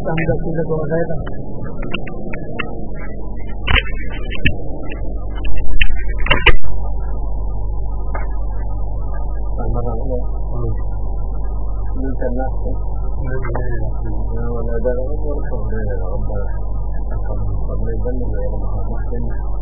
anda sudah berada. Sama-sama. Bukan lah. Wala ada orang yang berkata, akan pemerintahan negara Muhammad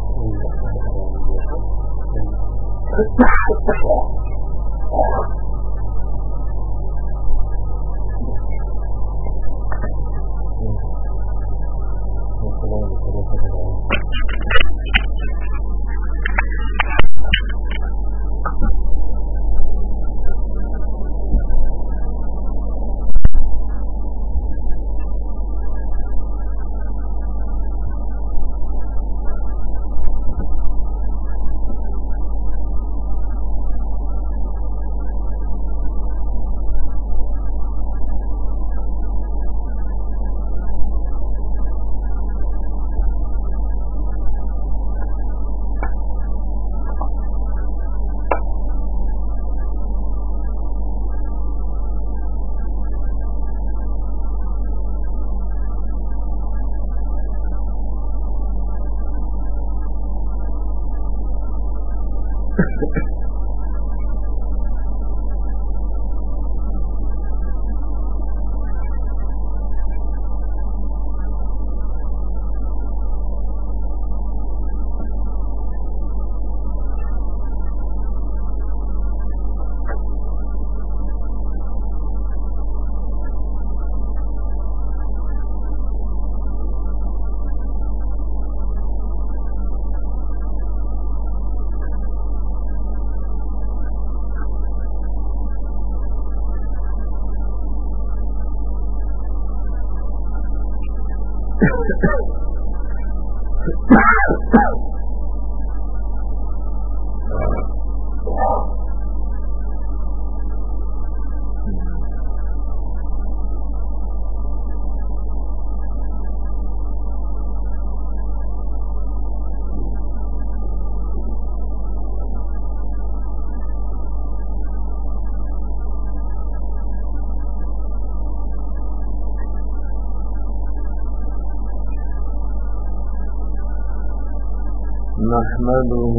نحمده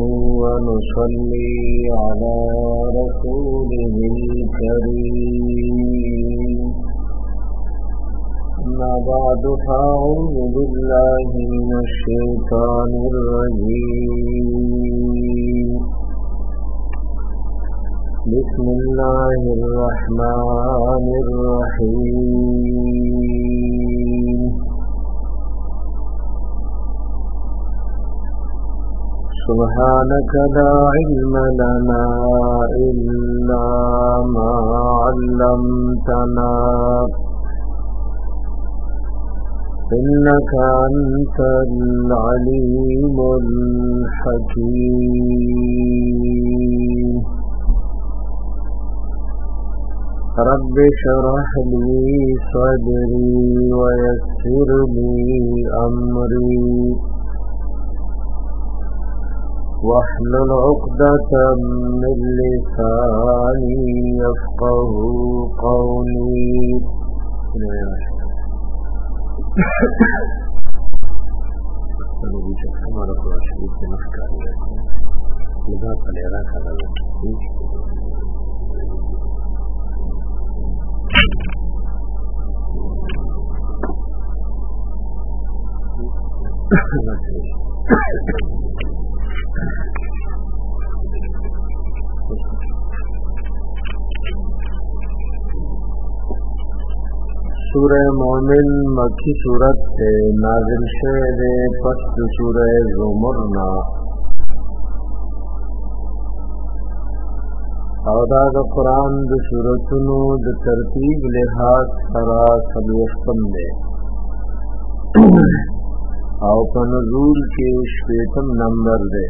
ونصلي على رسوله الكريم أما بعد فأعوذ بالله من الشيطان الرجيم بسم الله الرحمن الرحيم سبحانك لا علم لنا إلا ما علمتنا إنك أنت العليم الحكيم رب اشرح لي صدري ويسر لي أمري واحلل عقدة من لساني يفقه قولي سورہ مومن مکی صورت سے نازل شعر پس سورہ زمرنا او دا قرآن د سورتونو د ترتیب لحاظ سرا سلوستم دے او په نزول کې شپیتم نمبر دے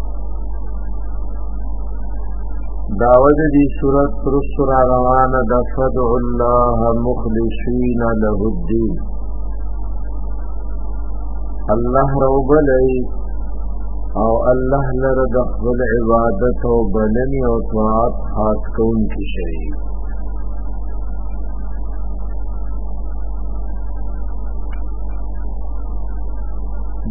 داود دی صورت رسول روان دفدع اللہ مخلصین له الدین اللہ روب لئی او اللہ لرد اخبر عبادت و بلنی و طاعت خاص کون کی شئی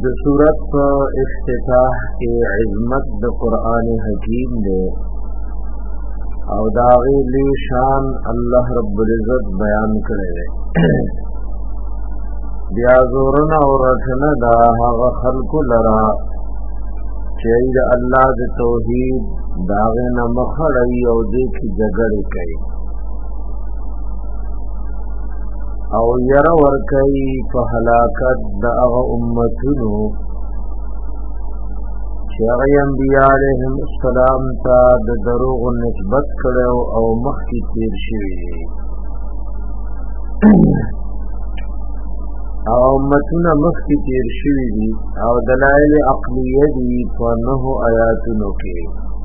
د سورت په افتتاح کې عظمت د قرآن حکیم دی او دا غي لوی شان الله رب العزت بیان کړی دی بیا زورنا او رټنه دا هغه خلق لرا چې د الله د توحید داغه نه مخړی او د کی جګړه کوي او ير ور کوي په هلاکت د هغه امتونو چې هغه انبیاء علیهم السلام ته د دروغ نسبت کړو او مخکې تیر شوی او امتونه مخکې تیر شوی دي او دلایل عقلیه دي په 9 آیاتونو کې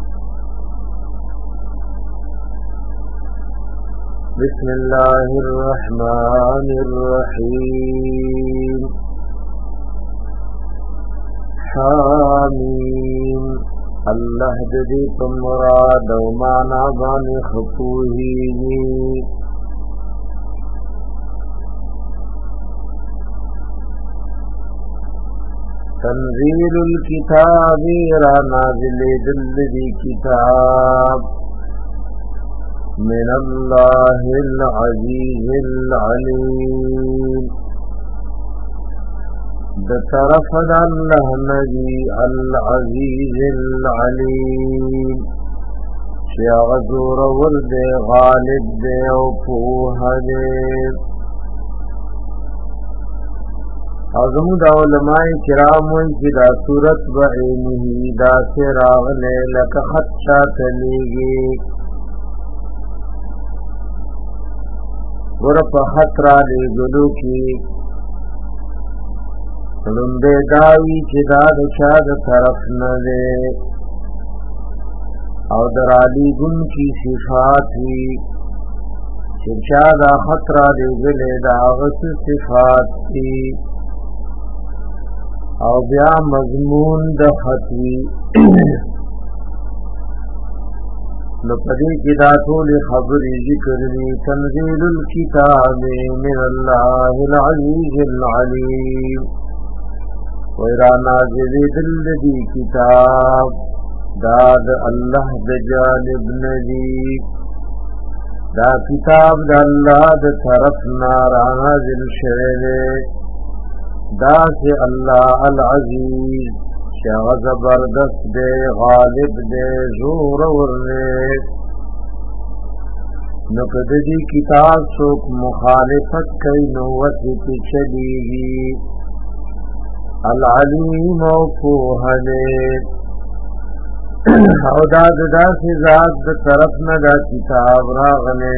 بسم الله الرحمن الرحيم حامیم الله دې په مراد او معنا باندې خپوهي تنزيل الكتاب را نازل دل کتاب من الله العزيز العليم د طرف د الله نبی العزيز العليم چې غزور ورد غالب دی او په دی اعظم د علماء کرام چې دا صورت بعینه دا سراغله لک خط شاتلیږي ور په خطر دی ګلو کې لنده داوی چې دا د چا د طرف نه دی او درالی ګن کی صفات وی چې چا دا خطر دی ګلې دا غس صفات دی او بیا مضمون د خطوی نو پدې کې دا ټول خبرې ذکر دي تنزيل الكتاب من الله العزيز العليم وإرا نازل دل دی کتاب داد الله د جانب ندی دا کتاب د الله د طرف نازل شوه دا سے اللہ العزیز شاہ زبردست دے غالب دے زور ورنے نقدی کتاب سوک مخالفت کئی نوت پی چلی گی العلیم و فوہنے او دا سے ذات دا طرف ندا کتاب راغنے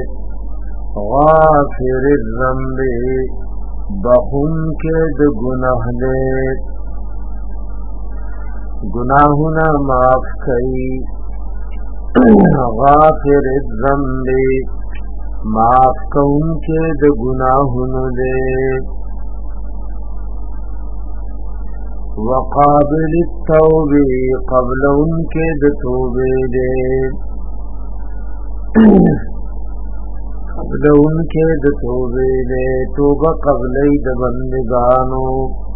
غافر الذنب بخون کے د گناہ دے گناہنا معاف کئی غافر الذنب معاف کون کے د گناہن دے وقابل التوب قبل ان کے د توبے دے قبل ان کے د توبے دے توبہ قبل د بندگانو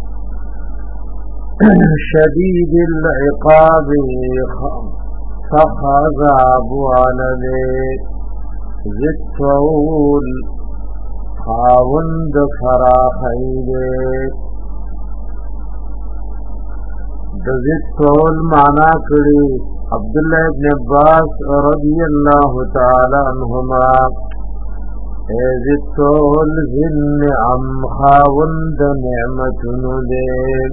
شدید العقاب فخذاب علنے زدتول خاوند فراخی دے زدتول معنی کری عبداللہ ابن عباس رضی اللہ تعالی عنہما زدتول ذن عم خاوند نعمتن دے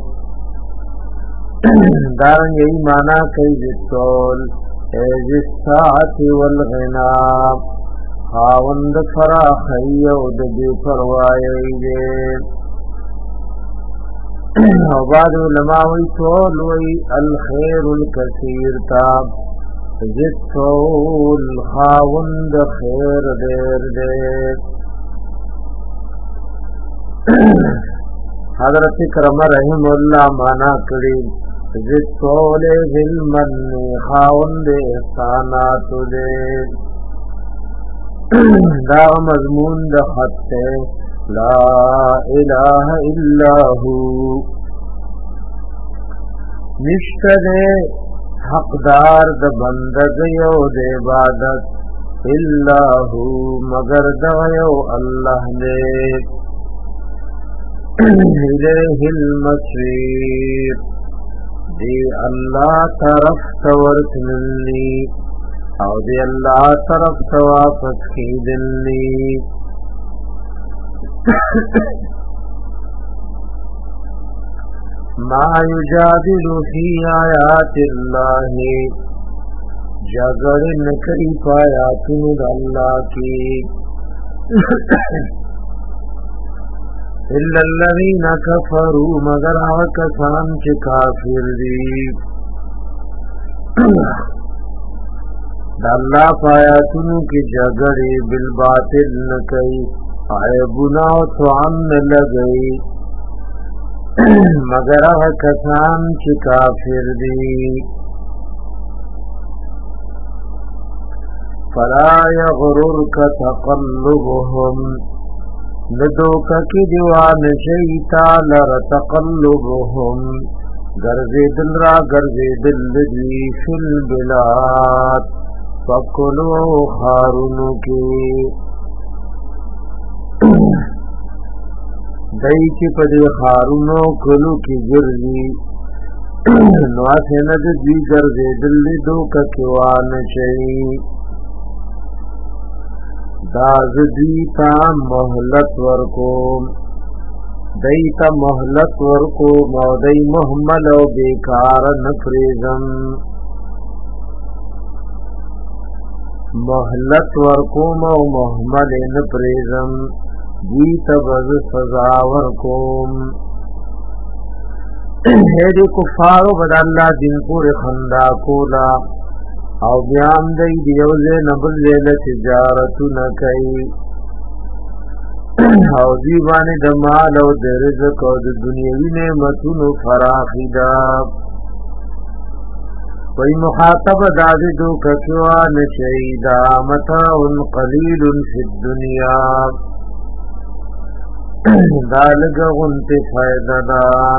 دارن یہی معنی کئی زدتول زدتاعت والغنا خاوند فراخی او دبی پروائی دے او بعد علماء وی طول وی الخیر الکثیر تاب زدتول خاوند خیر دیر دیر حضرت کرم رحم اللہ مانا کری زدتول ظلمن خاوند احسانات دیر دا مضمون دا خط لا الہ الا ہو نشتر حقدار د بندګۍ او د عبادت الا هو مگر د یو الله دې الیه المصیر دی الله طرف تورتلی او دی الله طرف واپس کیدلی ما یجادل فی آیات اللہ جگڑ نکری پایاتن اللہ کی الا الذین کفروا مگر کسان چه کافر دی اللہ پایاتنو کی جگڑ بالباطل نکئی عیبنا توان لگئی مگر کسان چه کافر دی فلا یغررک تقلبهم ندوکا کی دیوان شیطا لر تقلبهم گرزیدل را گرزیدل دی فی البلاد فکلو خارنو کی دای چې په دې خارونو کلو کې ګرځي نو څنګه د دې ګرځېدل دوک کوان شي دا زدی تا مهلت ورکوم دای تا مهلت ورکوم او دای محمل او بیکار نفریزم مهلت ورکوم او محمل نفریزم دی تبز سزا ورکوم هیدی کفارو بدا اللہ دن پور خندا کولا او بیام دی دیوزے نبل لیل تجارتو نکئی او دیوانی دمال او درزق او دنیاوی نعمتونو فراخی دا وی مخاطب دادی دو کچوان شیدا متاعن قلیل فی الدنیا دالگ غنتی فائدہ دا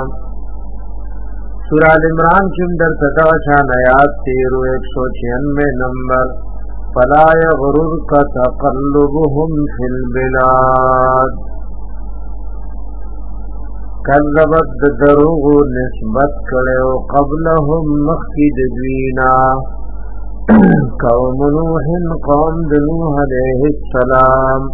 سورہ عمران کی اندر تدا شان آیات 1396 نمبر فلا یغررک تقلبهم فی البلاد کذبت دروغ نسبت کڑیو قبلهم مخید دوینا قوم نوح قوم دنوح علیہ السلام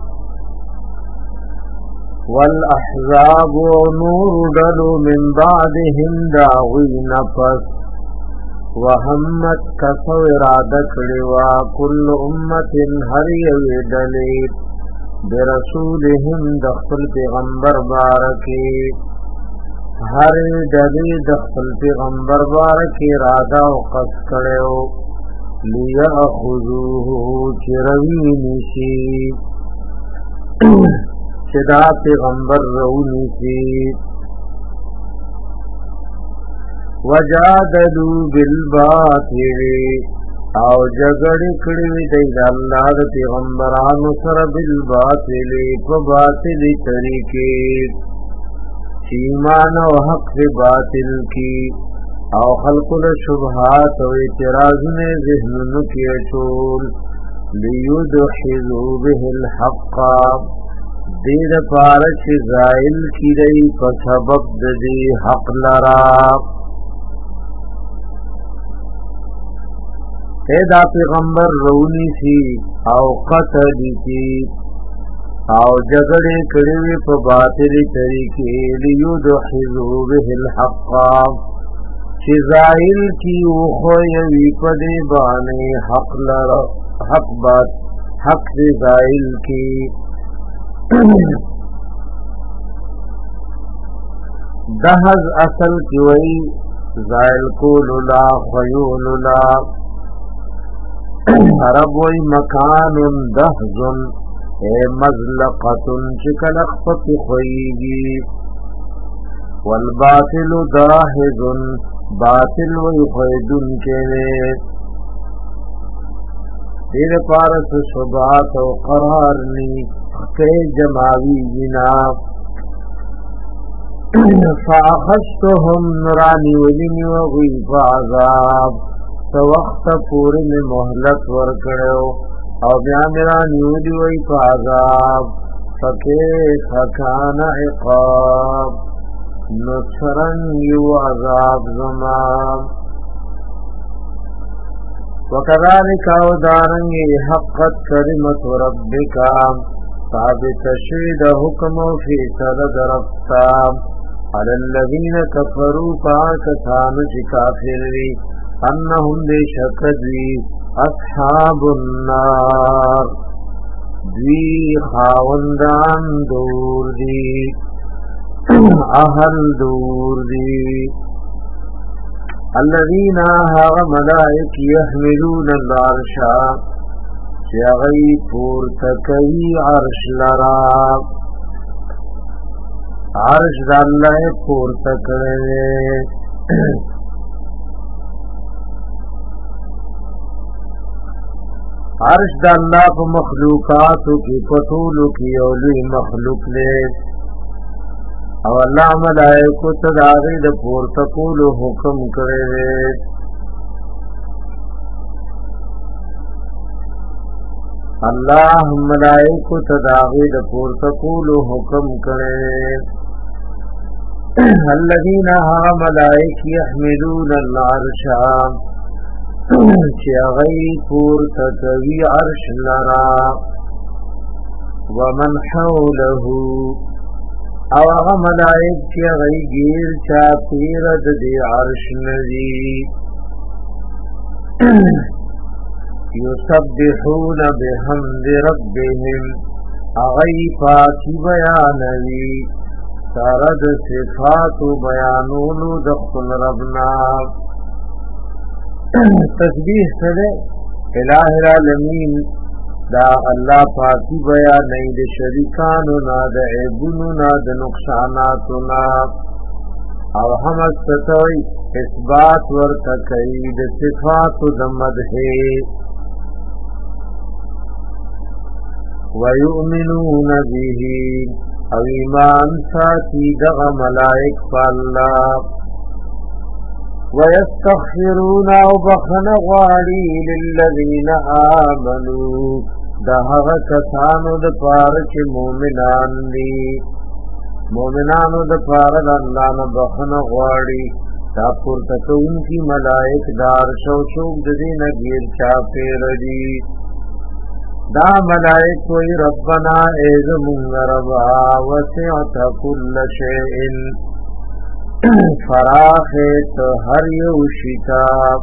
والاحزاب نور دلو من بعدهم داغین پس وهمت کسو ارادہ کڑوا کل امت ہر یوی دلی برسولهم دخل پیغمبر بارکی ہر دلی دخل پیغمبر بارکی ارادہ و قص کڑو لیأخذوه چروی نشی چدا پیغمبر رونی سی وجادلو بالباطل او جگڑ کڑوی دید اللہ دا پیغمبرانو سر بالباطل پا باطل طریقے ایمان و حق باطل کی او خلق الشبہات و اعتراضن ذہن کی اچول لیدحضو به الحق دید پارچ زائل کی رئی پر سبب دی حق لرا ایدہ پیغمبر رونی سی او قتل تی او جگڑے کڑوی پا باطل طریقے لیدحضو به الحق چی زائل کی اوخویوی پدی بانے حق لرا حق بات حق دی زائل کی دہز اصل کی وئی زائل کول لا خیول لا عرب وئی مکان دہزن اے مزلقتن چکل اخفت خویگی والباطل داہزن باطل وئی خویدن کے دیر پارس شبات و قرار نی کہ جماوی جنا فاخذتهم نرانی ولینی وغی فعذاب سوقت پوری میں محلت ورکڑو او بیا نرانی ولی وی فعذاب فکیف کان عقاب نصرن یو عذاب زمان وکذالک او دارنگی حقت کلمت ربک ثابت شید حکم فی سرد رفتا علی الذین کفروا پاکتان چی کافر وی انہم بے شکدوی اصحاب النار دوی خاوندان دور دی اہل دور دی الذين هاغ ملائك يحملون العرش چغی پورتکوی عرش لرا عرش دا اللہ پورتکوی عرش دا اللہ پا مخلوقاتو کی پتولو کی اولی مخلوق لے او اللہ ملائکو تداغی دا پورتکولو حکم کرے اللہ ملائکو تداغی دا پورتکولو حکم کرے الذین ها ملائک یحملون العرش چی اغی پورتکوی عرش لرا ومن حوله او هغه ملائک چې غي غیر چا پیر د دې عرش ندي یسبحون بحمد ربهم اغي پاکی بیانوي سارد صفات بیانونو د خپل ربنا تسبیح سره الہ العالمین دا اللہ پاکی بیان نہیں دے شریکانو نا دا عیبونو نا دا نقصاناتو نا او حمد ستوئی اثبات ورتکئی دا صفاتو دا مدحے ویؤمنون به او ایمان ساتی دغ ملائک فاللہ ویستغفرون او بخن غاڑی للذین آمنوا دا هغه کسانو د پاره چې مؤمنان دي مؤمنانو د پاره د الله نه بخنه غواړي دا پورته کوونکي ملائک دار شو چوک د دې نه غیر چا پیر دي دا ملائک وی ربنا اعظم ربا وسعت كل شيء فراخت هر یو شتاب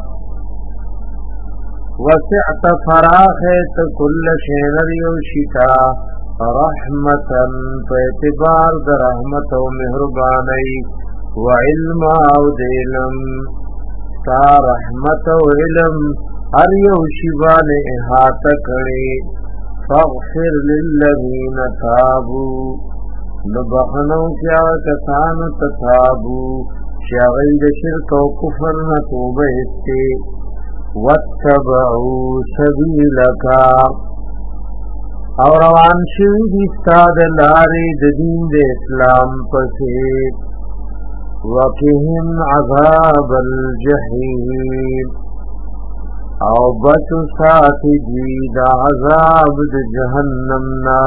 وسعت فراخت كل شيء يوشتا رحمتا فاعتبار در رحمت و مهربانی وعلم او دلم تا رحمت و علم هر يوشبان احاطه کړي فاغفر للذین تابوا نبخنو کیا کسان تتابوا شاغی د شرک و کفر نه توبه استه واتبعوا سبیلک اور روان شوی دی استاد لاری د دین د اسلام پسې وقهم عذاب الجحیم او بچو ساتی دی دا عذاب د جهنم نا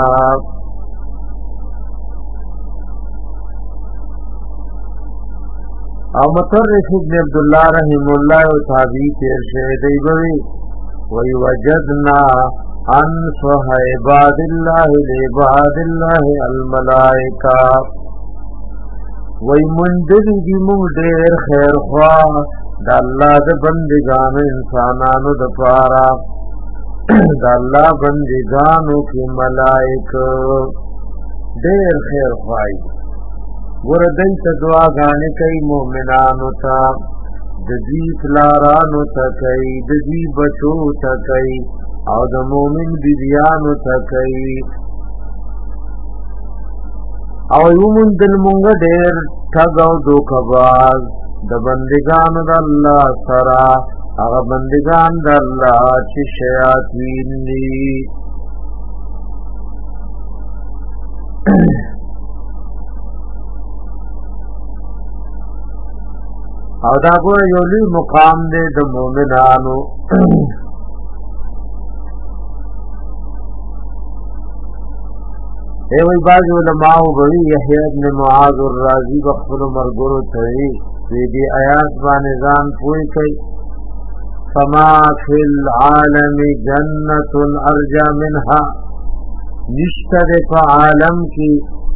او مطرف ابن عبداللہ رحم اللہ و تابعی تیر شہدی بوی وَيْوَجَدْنَا أَنْصَحَ عِبَادِ اللَّهِ لِعِبَادِ اللَّهِ الْمَلَائِكَةِ وَي مُنْدِرِ دی مونږ ډېر خیر خوا د الله د بندگانو انسانانو د پاره د الله بندگانو کې ملائکه ډېر خیر خوای ور دای ته دعاګانې کوي مؤمنانو ته د دې پلارانو ته کوي د دې بچو ته کوي او د مؤمن بیبیانو ته کوي او یومن دل مونږ ډېر ټګاو دوکباز د بندگان د الله سره هغه بندگان د الله چې شیاطین دي او دا ګور یو لوی مقام دی د مؤمنانو ایوی باز علماء بوی یحیی ابن معاذ الرازی بخفل مرگرو توی ویدی آیات بانزان پوئی کئی فما فی العالم جنت ارجا منها نشتر پا عالم کی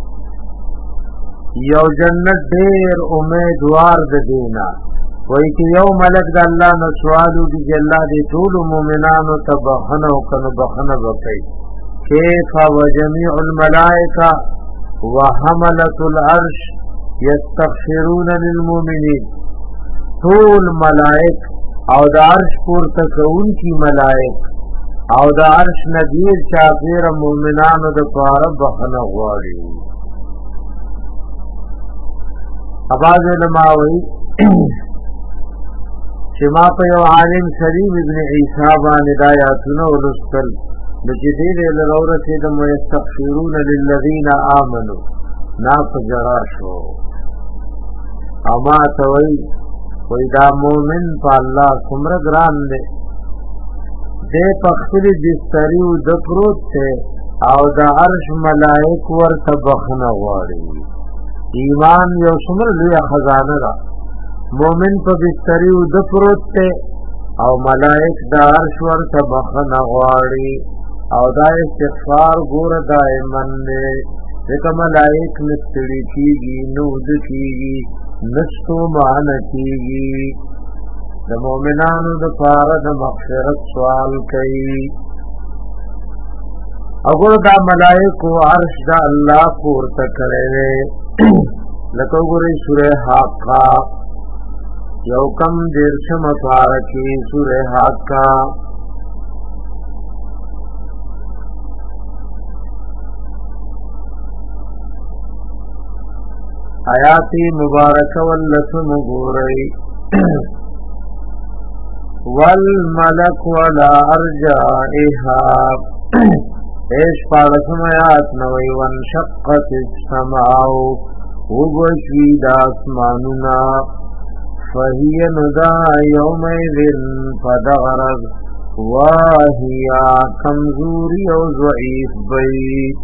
یو جنت دیر امیدوار دینا وی که یو ملک دا اللہ نسوالو دی جلہ دی طول مومنانو تبخنو کنو بخنو بکی كيف وجميع الملائكة وحملة العرش يستغفرون للمؤمنين طول ملائك او دا عرش پورتکون کی ملائک او دا عرش ندیر چاپیر مومنانو دا پارا بخنا غواری اباز علماوی چما پا یو عالم سلیم ابن عیسیٰ بان دایاتون ولستل لجدید لرورت دم ويستغفرون للذین آمنوا ناف جراشو اما توئی کوئی دا مومن پا اللہ سمر گران دے دے پخلی بستریو دپروت تے او دا عرش ملائک ورت بخنا غواری ایمان یو سمر لیا خزانه دا مومن پا بستریو دپروت تے او ملائک دا عرش ورت بخنا غواری او دا استغفار گور دائمن دے دیکھا ملائک نستڑی کیگی نود کیگی نستو مان کیگی دا مومنانو دا پارا دا مغفرت سوال کئی اگر دا ملائکو عرش دا اللہ پورتا کرے لکو گری سورہ حاقا یو کم درشم پارکی سورہ حاقا آیاتی مبارک واللسم گورئی والملک ولا ارجائها ایش پارسم آیات نوی وانشقت السماو وگوشوی داسمانونا فہی ندا یومئذن فدغرد واہیا کمزوری و ضعیف بید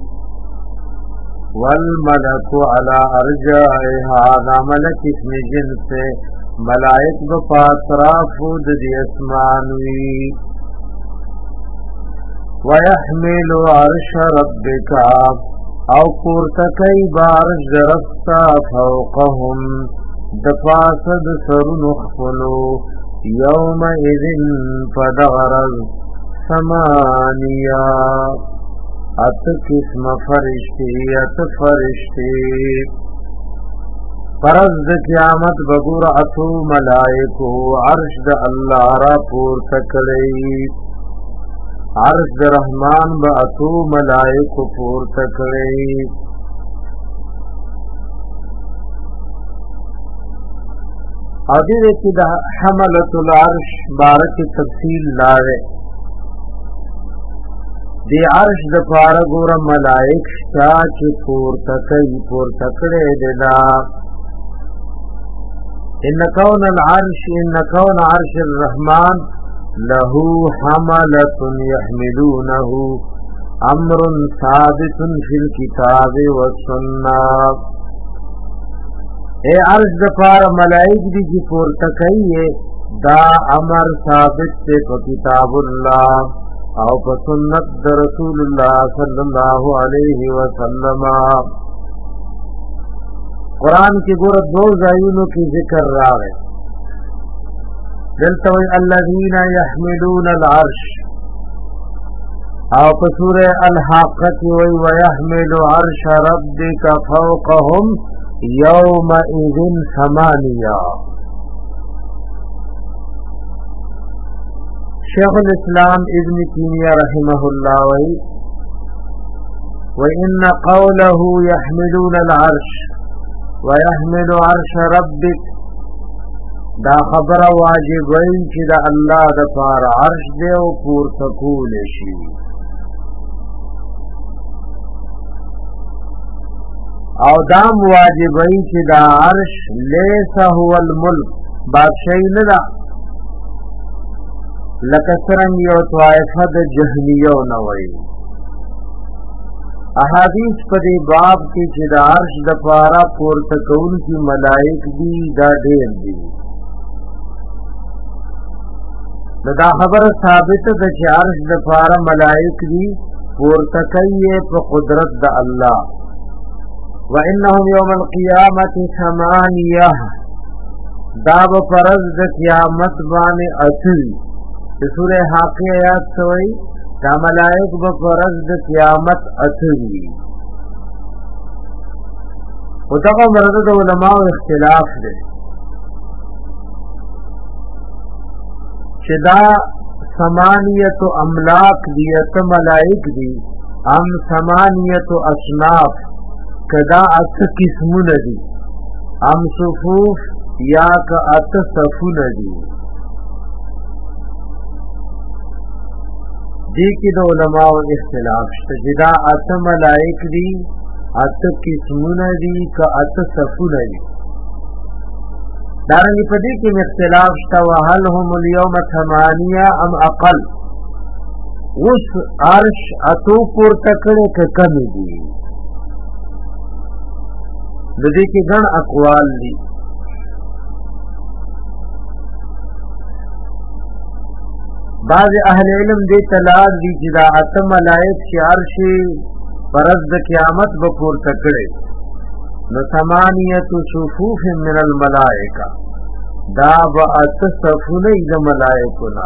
والملک علی ارجائها دا ملک اسم جنس ملائک بپاترافو دی اسمانوی ویحمل عرش ربکا او پورتکی بارش درفتا فوقهم دپاسد سرن اخفلو یوم اذن فدغرز ثمانیہ ات قسم فرشتی ات فرشتی فرض قیامت بگور اتو ملائکو عرش دا اللہ را پور تکڑی عرش دا رحمان با اتو ملائکو پور تکڑی حدیث کی دا حملت العرش بارک تفصیل لارے دی عرش د پارا گور ملائک شتا چی پور تکڑے دینا ان کون عرش الرحمن له حملت يحملونه امر ثابت فی الكتاب والسنہ اے عرش د پارا ملائک دی چی پور تکڑے دا امر ثابت تے کتاب اللہ او په سنت د رسول الله صلی الله علیه وسلم قرآن کی ګور دو ځایونو کې ذکر راغی دلته وی الذین یحملون العرش او په سوره الحاقه وی ويحمل عرش ربک فوقهم یومئذ ثمانیہ شیخ الاسلام ابن تیمیہ رحمہ اللہ وَإِنَّ قَوْلَهُ يَحْمِلُونَ الْعَرْشِ وَيَحْمِلُ عَرْشَ رَبِّكَ دا خبر واجب وی چې دا اللہ دا پار عرش دے و پور تکول شی او دام واجب وی چې دا عرش لیسا هو الملک بادشاہی ندا لکسرنگ یو طائفہ دا جہمیو نوئی احادیث پدی باب کی چې د عرش د پارا پورته کون کی ملائک دی دا ډیر دی دا خبر ثابت ده چې عرش د پارا ملائک دی پورته کوي په قدرت د الله وانهم یوم القیامت ثمانیه دا به فرض د قیامت باندې اصل د سوره حاقہ آیات سوئی دا ملائک با فرض د قیامت اتوی و دقا مرد دا علماء اختلاف دے چه دا ثمانیت املاک دیت ملائک دی ام ثمانیت اصناف کدا ات قسمون دی ام صفوف یا کا ات صفون دی دیکی دا علماء اختلاف شتا جدا ات ملائک دی ات قسمون دی کا ات صفون دی دارنگی پا دیکی میں اختلاف شتا وحل هم اليوم ثمانیہ ام اقل اس عرش اتو پور تکڑے کا کمی دی دیکی گن اقوال دی بعض اہل علم دے تلاق دی جدا اتم ملائک چی عرش پرز د قیامت بپور تکڑے نو ثمانیت صفوف من الملائکہ دا با ات صفونی دا ملائکنا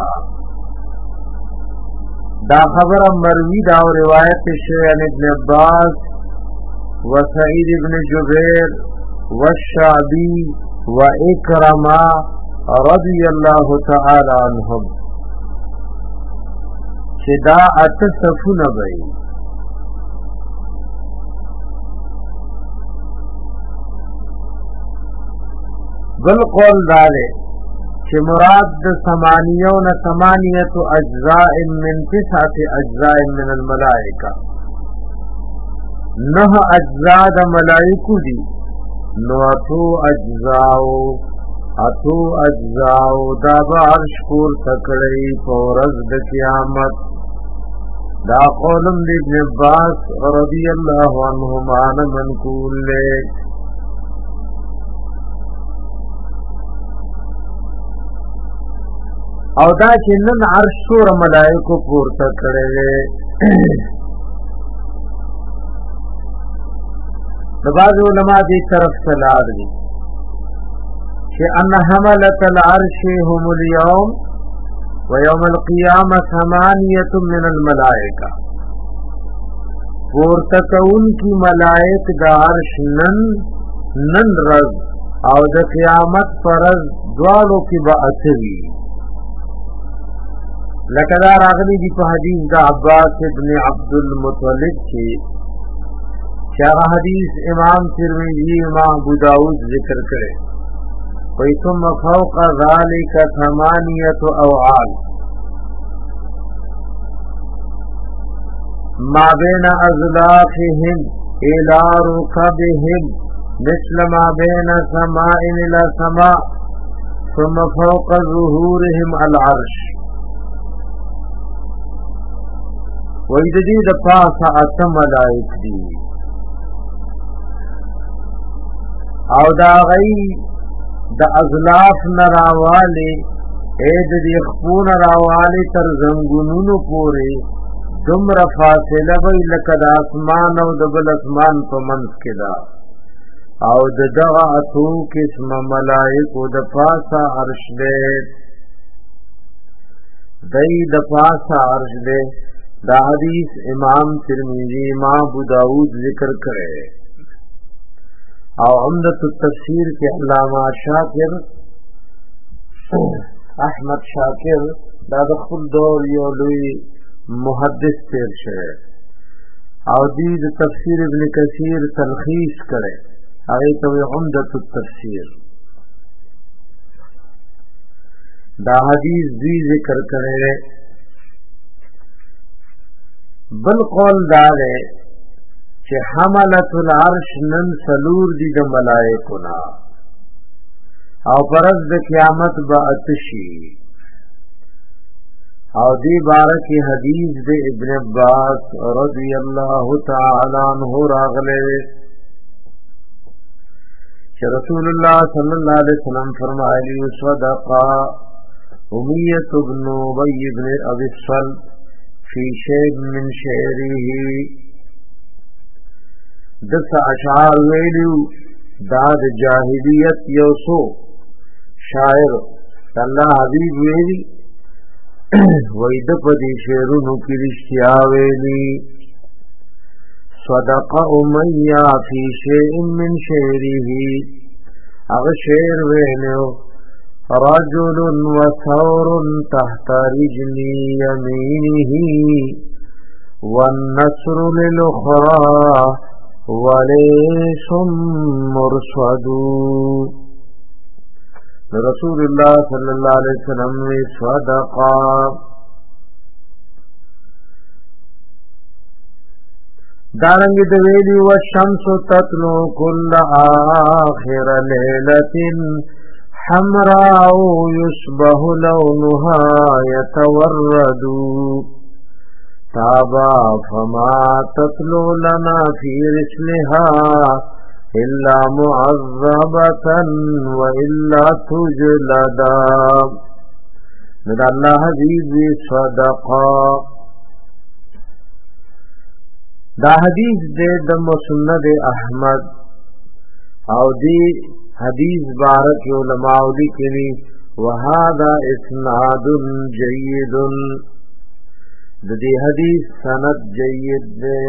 دا خبر مروی دا و روایت شیعن ابن عباس و سعید ابن جبیر و الشعبی و اکرما رضی اللہ تعالی عنہم دا ات صفون بئی بل قول دارے چه مراد دا ثمانیون ثمانیت اجزاء من تسعت اجزاء من الملائکہ نہ اجزاء دا ملائکو دی نو اتو اجزاؤ دا با عرش پور تکڑی پورز دا قیامت دا قولم ابن عباس رضی اللہ عنہمان منقول لے او دا چنن عرش سور ملائکو پور تکڑی بعض علماء دی طرف سلاد دی کہ ان حملت العرش هم اليوم ويوم القيامة ثمانية من الملائکہ پورتکون کی ملائک دا عرش نن رز او دا قیامت پرز دوالو کی باعثوی لکدار آغلی دی پا حدیث دا عباس ابن عبد المطلب کی شاہ حدیث امام ترمذی امام ابو داود ذکر کرے ثم فوق ذلك ثمانية أوعال ما بين أزلافهم إلى ركبهم مثل ما بين سماء إلى سماء ثم فوق ظهورهم العرش وإذا پاس اتم ملائک دی او دا غی دا ازلاف نراوالی اید دی خپون راوالی تر زنگونونو پوری دمر فاصله بی لکد اسمان او دبل اسمان پا منس کدا او دا دغا اتو کسم ملائکو دا پاسا عرش دے دی دا پاسا عرش دے دا حدیث امام ترمذی امام ابو داود ذکر کرے او عمدت التفسیر کے علامہ شاکر احمد شاکر دا دخل دور یولوی محدث تیر شے او دید تفسیر ابن کثیر تلخیص کرے آئیتوی عمدت التفسیر دا حدیث دی ذکر کرے بل قول دارے چه حملت العرش نن سلور دی د ملائکونا او پرز د قیامت با اتشی او دی بارک حدیث د ابن عباس رضی اللہ تعالی عنہ راغلے کہ رسول اللہ صلی اللہ علیہ وسلم فرمائے صدقا امیت ابن ابی ابن ابی الصلت فی شیء من شعره دس اشعار ویلیو داد جاہلیت یوسو شاعر اللہ حبیب ویلی وید پدی شعرونو کی رشتیا ویلی صدق امیہ فی شیء من شعره اغ شعر ویلیو رجل وثور تحت رجل يمينه والنصر للأخرى وليس مرصد رسول الله صلى الله عليه وسلم صدقا دارنگ دویلی والشمس تطلو كل آخر ليلة حمراء يصبح لونها يتورد تابا فما تطلو لنا في رسلها إلا معذبة وإلا تجلدا ندى الله حبيب صدقا دا حدیث دے د مسند احمد او دی حدیث بارک علماء لکلی وهذا اسناد جید دی حدیث سند جید دے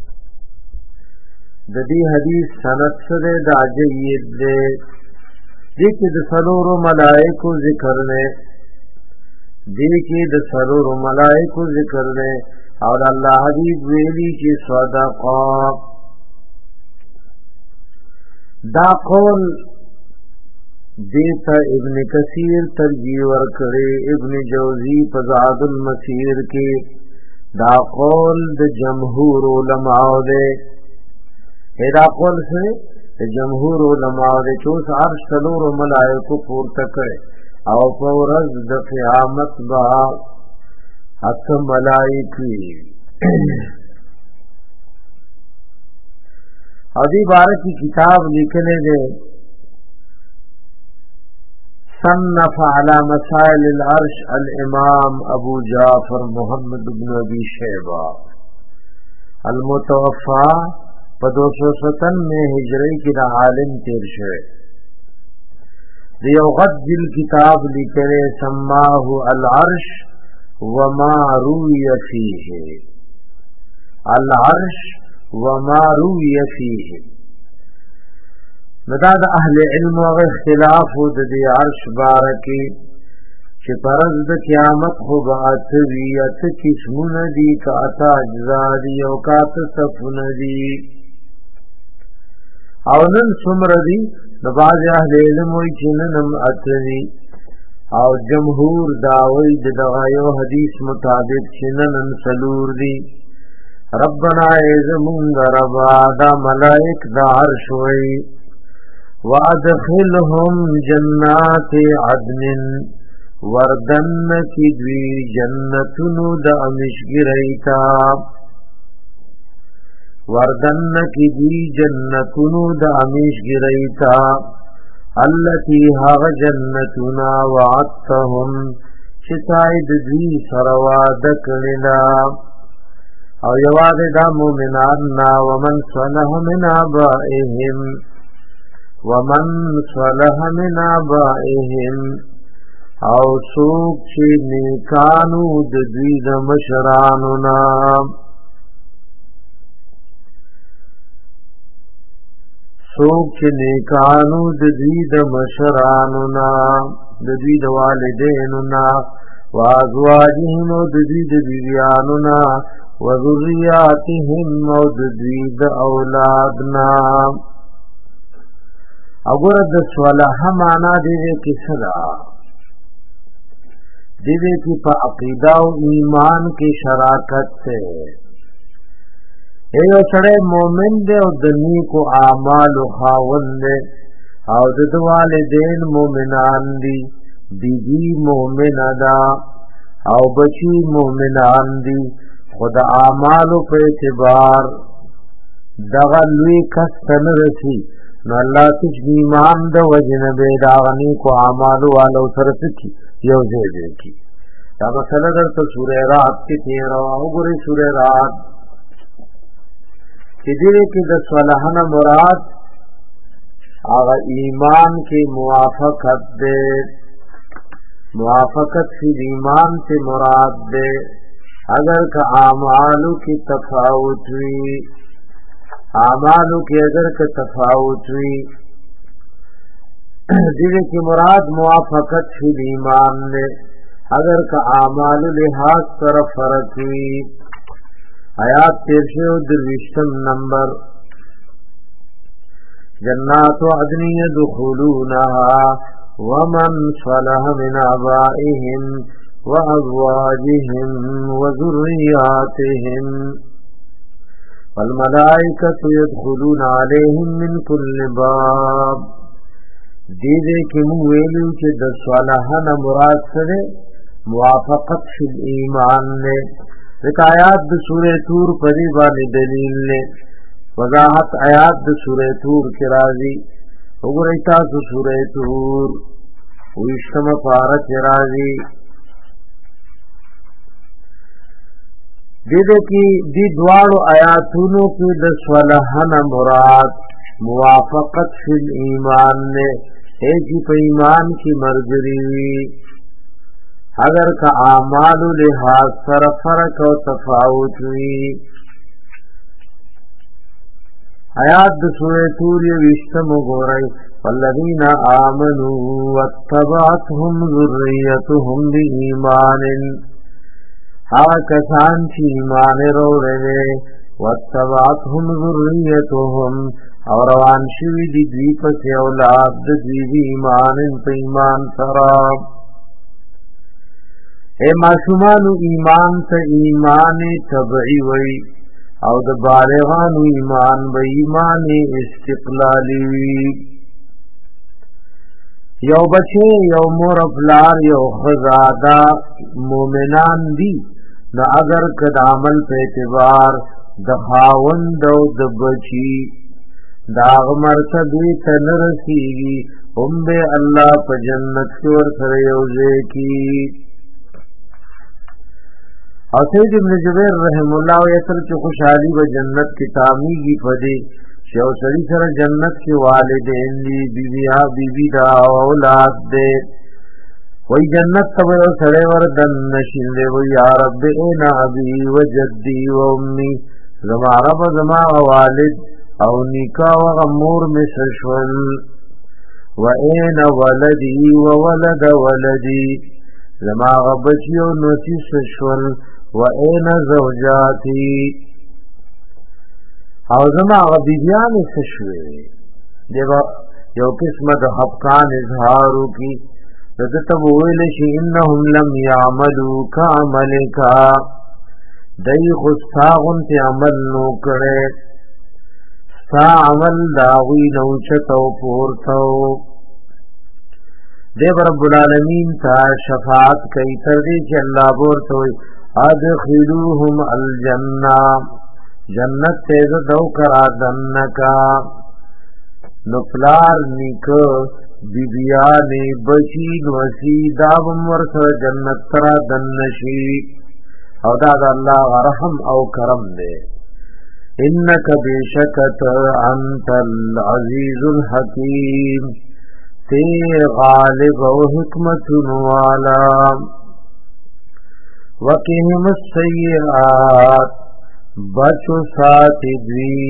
دی حدیث سند سدے دا جید دے دیکھ د سرور ملائکو ذکر نے دیکھ د سرور ملائکو ذکر نے اور اللہ حبیب ویلی کی صدقا دا قول دیتا ابن کثیر ترجیح ورکڑے ابن جوزی فزاد المسیر کے دا قول د جمہور علماء دے دا قول سے جمہور علماء دے چوس عرش تلور ملائکو پورتا کرے او پورز د قیامت با حق ملائکی ادی بارک کی کتاب لکھنے دے صنف على مسائل العرش الامام ابو جعفر محمد بن ابی شیبہ المتوفا پدوسوستن میں ہجری کی دا عالم تیر شوئے دیو غد جل کتاب لکھنے سماہ العرش وما روی فیہ العرش وما روی فیہ نداد اہل علم و اختلاف د دی عرش بارکی چه پرز د قیامت خوب اتوی ات کسمون دی کا اتا اجزا دی او کات صفون دی او نن سمر دی نباز اہل علم وی چننم اتوی او جمهور داوی د دغایو حدیث مطابق چننن سلور دی ربنا ایزمون ربا دا ملائک دا عرش وی وادخلهم جنات عدن وردن کی دوی جنتونو د امشگریتا وردن کی دوی جنتونو د امشگریتا التي هاغ جنتنا وعدتهم شتاید دوی سرواد کلنا او یواد دا مومناننا ومن صلح من آبائهم ومن صلح من آبائهم او سوک چی نیکانو دوی د مشرانونا سوک چی نیکانو دوی د مشرانونا دوی د والدینونا وازواجهم او دوی د بیویانونا وذریاتهم او دوی د اولادنا اگر د صالح معنا دیوے کی صدا دیوے کی پا عقیدہ و ایمان کی شراکت سے ایو سڑے مومن دے او دنی کو اعمال و خاون دے او د والدین مومنان دي بیبی مومن دا او بچی مومنان دي خدا اعمالو په اعتبار دغه لوی کس تن رسی نو الله تج ایمان د وجنه به داغنی کو اعمالو والو سره کی یو ځای کی دا مسله درته سورہ رات کې تیر او ګوري سورہ رات چې دې کې د صالحانه مراد هغه ایمان کې موافقت ده موافقت فی ایمان سے مراد ده اگر کا اعمالو کی تفاوت وی اعمالو کی اگر کا تفاوت وی دې کې مراد موافقت فی ایمان نے اگر کا اعمال لحاظ طرف فرق وی آیات 13 نمبر جنات عدن يدخلونها ومن صلح من آبائهم وأزواجهم وذرياتهم والملائكة يدخلون عليهم من كل باب دیدے کی مویلو چه د صالحان مراد سره موافقت فی ایمان نے آیات د سورہ تور پری باندې دلیل نے وضاحت آیات د سورہ تور کی راضی وګورئ تاسو سورہ تور ویشتم پارہ کی راضی دیدے کی دی دوارو آیاتونو کی د صالحان مراد موافقت فی ایمان نے ہے جی پہ ایمان کی مرگری وی اگر کا اعمال لحاظ سر فرق و تفاوت وی آیات د سورہ تور وشتم گورئی والذین آمنوا واتبعتهم ذریتهم بإیمان ہوا کسان چی ایمان رو رہے واتبعتهم ذریتهم اور روان شوی دی دوی پس اولاد دوی دی ایمان پہ ایمان سراب اے معصومانو ایمان تا ایمان طبعی وی او د بالغانو ایمان به ایمان استقلالی وی یو بچه یو مور افلار یو خزادا مومنان دی نو اگر کد عمل په اعتبار د خاوند او د بچی داغ مرتبه تنرسیږي هم به الله په جنت کې ور سره یوځي کی او سید ابن جبیر رحم الله یتر چې خوشحالی و جنت کی تامیږي پدې چې او سړي سره جنت کې والدین دی بیبی دا اولاد دې وای جنت ته سره ور دن نشین دی و یا رب انا ابي وجدي و امي زما رب زما والد او نکاح و غمور مسشول و اين ولدي و ولد ولدي زما غبچي او نوتی سشول و اين زوجاتي او زما غبیان سشوي دیو یو قسمه د حقان اظهارو کی دته ویل شي انهم لم يعملوا كعملك دای خستاغن ته عمل نو کړي ستا عمل داوی نو چتو پورتو دیو رب العالمین تا شفاعت کوي تر دې چې الله ورته ادخلوهم الجنه جنت تیز دو کرا دنکا نفلار نیکو بیبیانی بچی نوسی دابم ورسر جنت ترا دنشی او داد اللہ رحم او کرم دے انک بیشکت انت العزیز الحکیم تی غالب و حکمت والا وقهم السیئات بچو ساتی دوی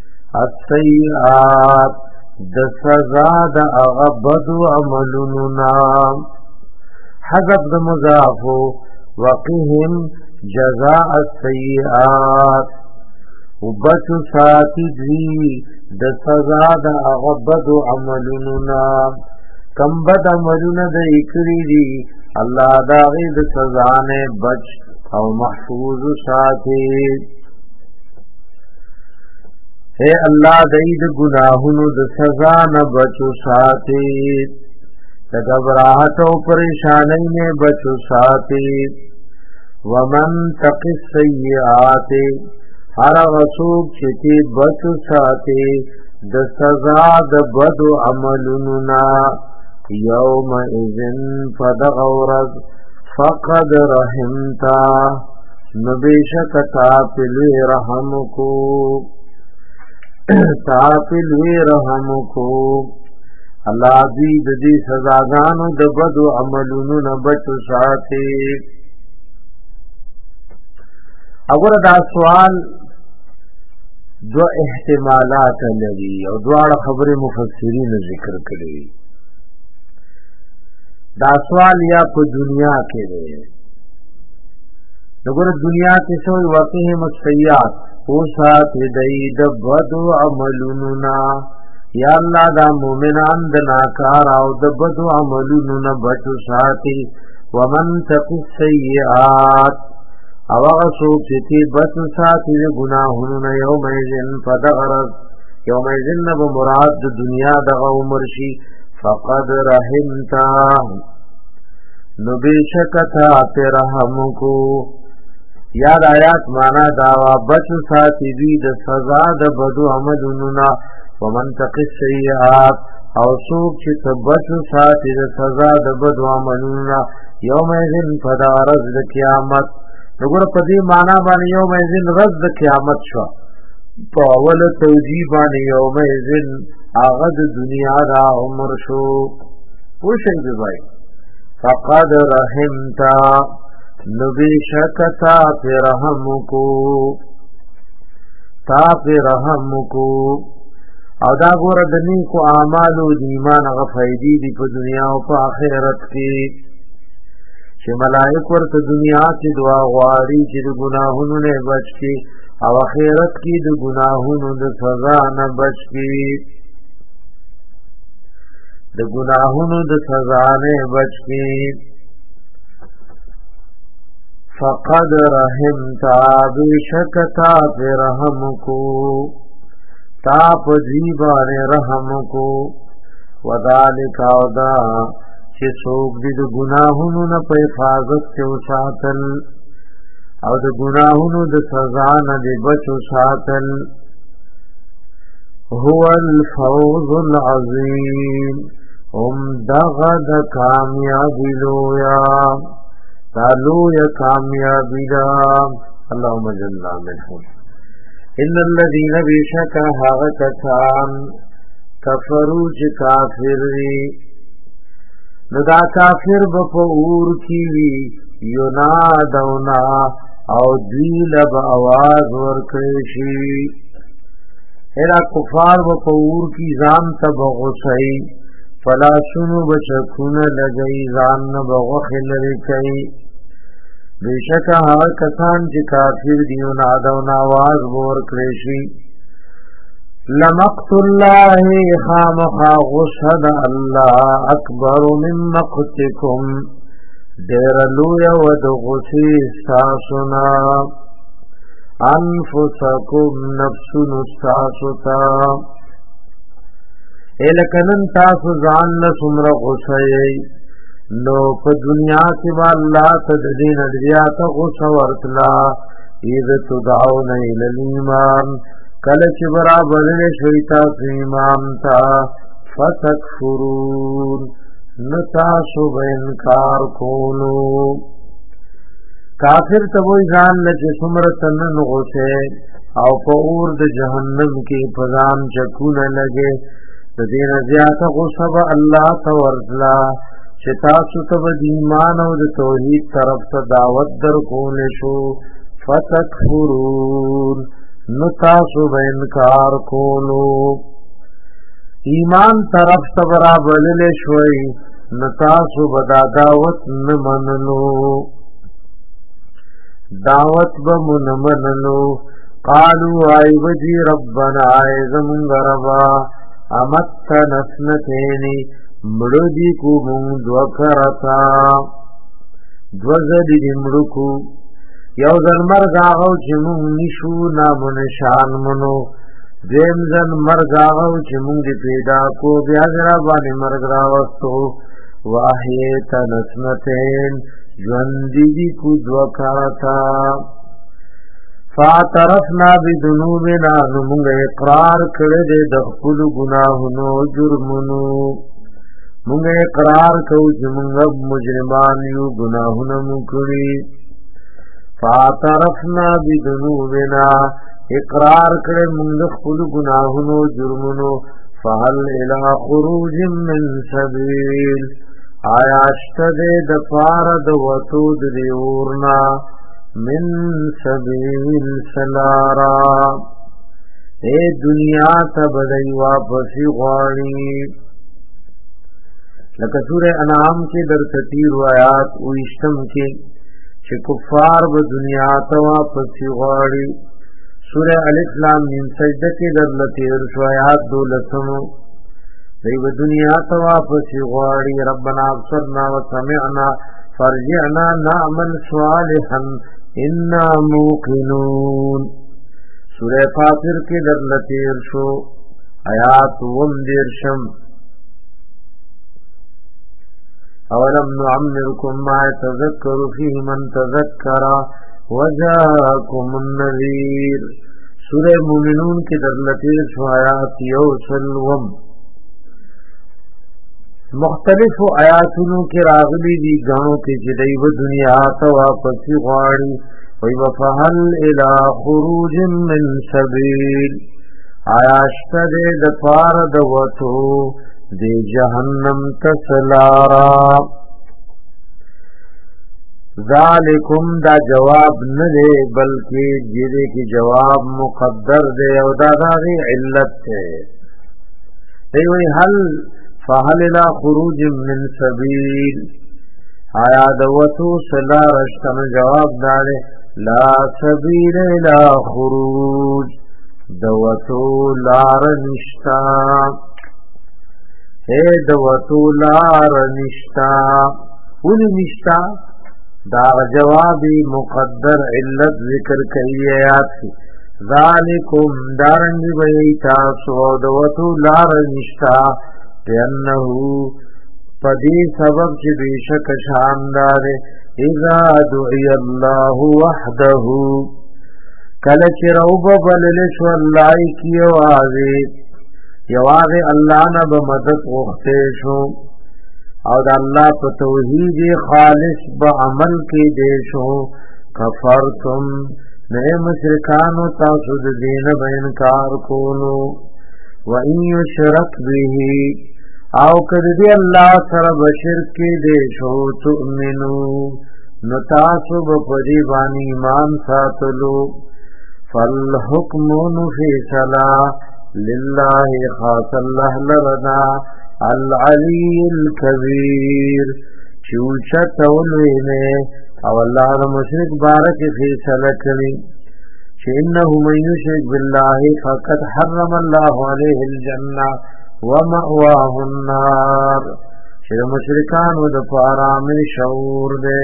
السیئات د سزا د اغبد عملنا حذف د مضافو وقهم جزاء السیئات وبچو ساتی دوی د سزا د اغبد عملنا کم بد عملنا د اکری دی اللہ داغی د سزا نے بچ او محفوظ ساتی اے الله دید گناہونو د سزا نه بچو ساتي د غبرات او پریشانی نه بچو ساتي ومن تق السیئات هر غسوب چې بچو ساتي د سزا د بد عملونو نا یوم اذن فدغورز فقد رحمتا نبیشکتا پلوی رحم کو تاپلوی رحم کو اللہ عزیز دی سزاگانو د بد عملونو نه بچو ساتي اگر دا سوال دو احتمالات لري او دواړه خبره مفسرین ذکر کړي دا سوال یا په دنیا کې دی دغه دنیا کې څو واقعي مسیات او سات دی د بد عملونو نا یا الله دا مومنان د ناکار او د بد عملونو نه بچو ساتي ومن تق السیئات او هغه څوک چې بچو ساتي د ګناهونو نه یومئذ فدغرز یومئذ نه مراد د دنیا د عمر شي فقد رحمتا نو بیشکتا پر رحم کو یاد آیات مانا داوا بچو ساتي دی د سزا د بدو عملونو نه ومن تق السیئات او څوک چې بچو ساتي د سزا د بدو عملونو نه یومئذ فدغرز د قیامت نګور په دې معنا باندې یومئذ رز د قیامت شو په اول توجیه باندې یومئذ هغه د دنیا دا عمر شو پوښتنه دی وای فقد رحمتا نبی شکتا پی رحم کو تا پی رحم کو او دا ګور د نیکو اعمالو د ایمان غ فائدې دی په دنیا او په آخرت کې چې ملائک ورته دنیا کې دعا غواړي چې د ګناهونو نه بچ کی او آخرت کې د ګناهونو د سزا نه بچ کی د ګناهونو د سزا نه بچ کی فقد رحمتا بشکتا پی رحم کو تا پا جیبان رحم کو وذالک اودا چه سوک دی دو گناہونو نا پا حفاظت چه ساتل او دو گناہونو دو سزا نا دی بچو ساتل هو الفوز العظیم دغد کامیابی لویا تالو یا کامیابی دا اللہم جلنا منہم ان الذین بیشکا حاغتتان کفروج کافر ندا کافر بپور کیوی ینادونا او دیل با آواز ورکشی ایرا کفار بپور کی زان تب غصی فلا سنو بچکون لگئی زان بغخل رکی بیشکا ہر کسان چی کافر دیو نادون آواز بور کریشی لمقت اللہ خامخا غصد اللہ اکبر من مقتکم دیر لویا ود غصی استاسنا انفسکم نفسن استاستا ایلکنن تاسو زان نسمر غصی نو په دنیا کې با الله تدین ادریا ته غوسه ورتلا اذ تدعون الى الايمان کله چې برابر شوي تاسو ایمان ته فتکفرون نتاسو به انکار کولو کافر ته وای ځان له څومره تنن غوسه او په اور د جهنم کې پزام چکونه لګي د دې زیاته غوسه به الله ته ورتلا چې تاسو ته د ایمان او د توحید طرف ته دعوت درکول شو فتکفرون نو تاسو به انکار کولو ایمان طرف ته برابر شوي نو تاسو به دا دعوت نه منلو دعوت به نه منلو قالوا ای وجی ربنا اعظم غربا امت نسنتینی مړو دی کو مونږ دوکرتا دوزدی مړو کو یو ځل مرګ هغه چې مونږ نشو نامو نشان منو دیم زن مرگ آغاو چه مونگ دی پیدا کو بیا زرابانی مرگ راوستو واحیت نسمتین جوندی دی کو دوکاتا فاعترفنا بذنوبنا نمونگ اقرار کرده دخپل گناہنو جرمنو مونگ اقرار کو چه مونگ اب مجرمان یو گناہنو مکری فاعترفنا بذنوبنا اقرار کرے مونږ خپل گناهونو جرمونو فهل الى خروج من سبيل آیا شته د پار د وتو د دیورنا من سبيل سلارا اے دنیا ته بدای واپس غواړي لکه سورہ انعام کې در 30 آیات او اشتم کې چې کفار به دنیا ته واپس غواړي سورہ الف لام میم سجدہ کې در لتیر شو آیات 12 دیو دنیا ته واپس غواړي ربنا ابصرنا وسمعنا فرجعنا نعمل صالحا انا موقنون سورہ فاطر کې در لتیر شو آیات 19 اولم نعمركم ما يتذكر فيه من تذكر وجاءكم النذير سورہ مومنون کی در لتیر شو آیات یوسلوم مختلف آیاتونو کی راغلی دی گانو کی جدی و دنیا تا واپس غواړي وی وفهل الى خروج من سبیل آیاشت دے دپار دوتو دی جہنم تسلارا ذالکم دا جواب نه دی بلکې دې کې جواب مقدر دی او دا غي علت دی وی هل فهل الى خروج من سبيل آیا دوتو سلا رشتن جواب دار لا سبيل الى خروج دوتو لار نشتا اے دوتو لار نشتا ول نشتا دا جواب مقدر علت ذکر کئی آیات کی ذالکم دارنگی بیتا سودوتو لار نشتا لأنہو پدی سبب چی بیشک شاندار اذا دعی اللہ وحدہو کلچ روب بللش واللہ کی یواز اللہ نب مدد غختیشو او د الله په توحید خالص به عمل کې دیشو کفرتم نه مشرکانو تاسو د دین به انکار کولو و ان یشرک به او کدی الله سره بشرک کې دیشو تؤمنو نو تاسو به پری باندې ایمان ساتلو فالحکم فیصلا لله خاص الله لرنا العلی الکبیر چوچت اولوینے او اللہ را مشرک بارک فیصلہ کری چینہو من یشرک باللہ فقد حرم اللہ علیہ الجنہ ومأواہ النار چیر مشرکان و دپارام شعور دے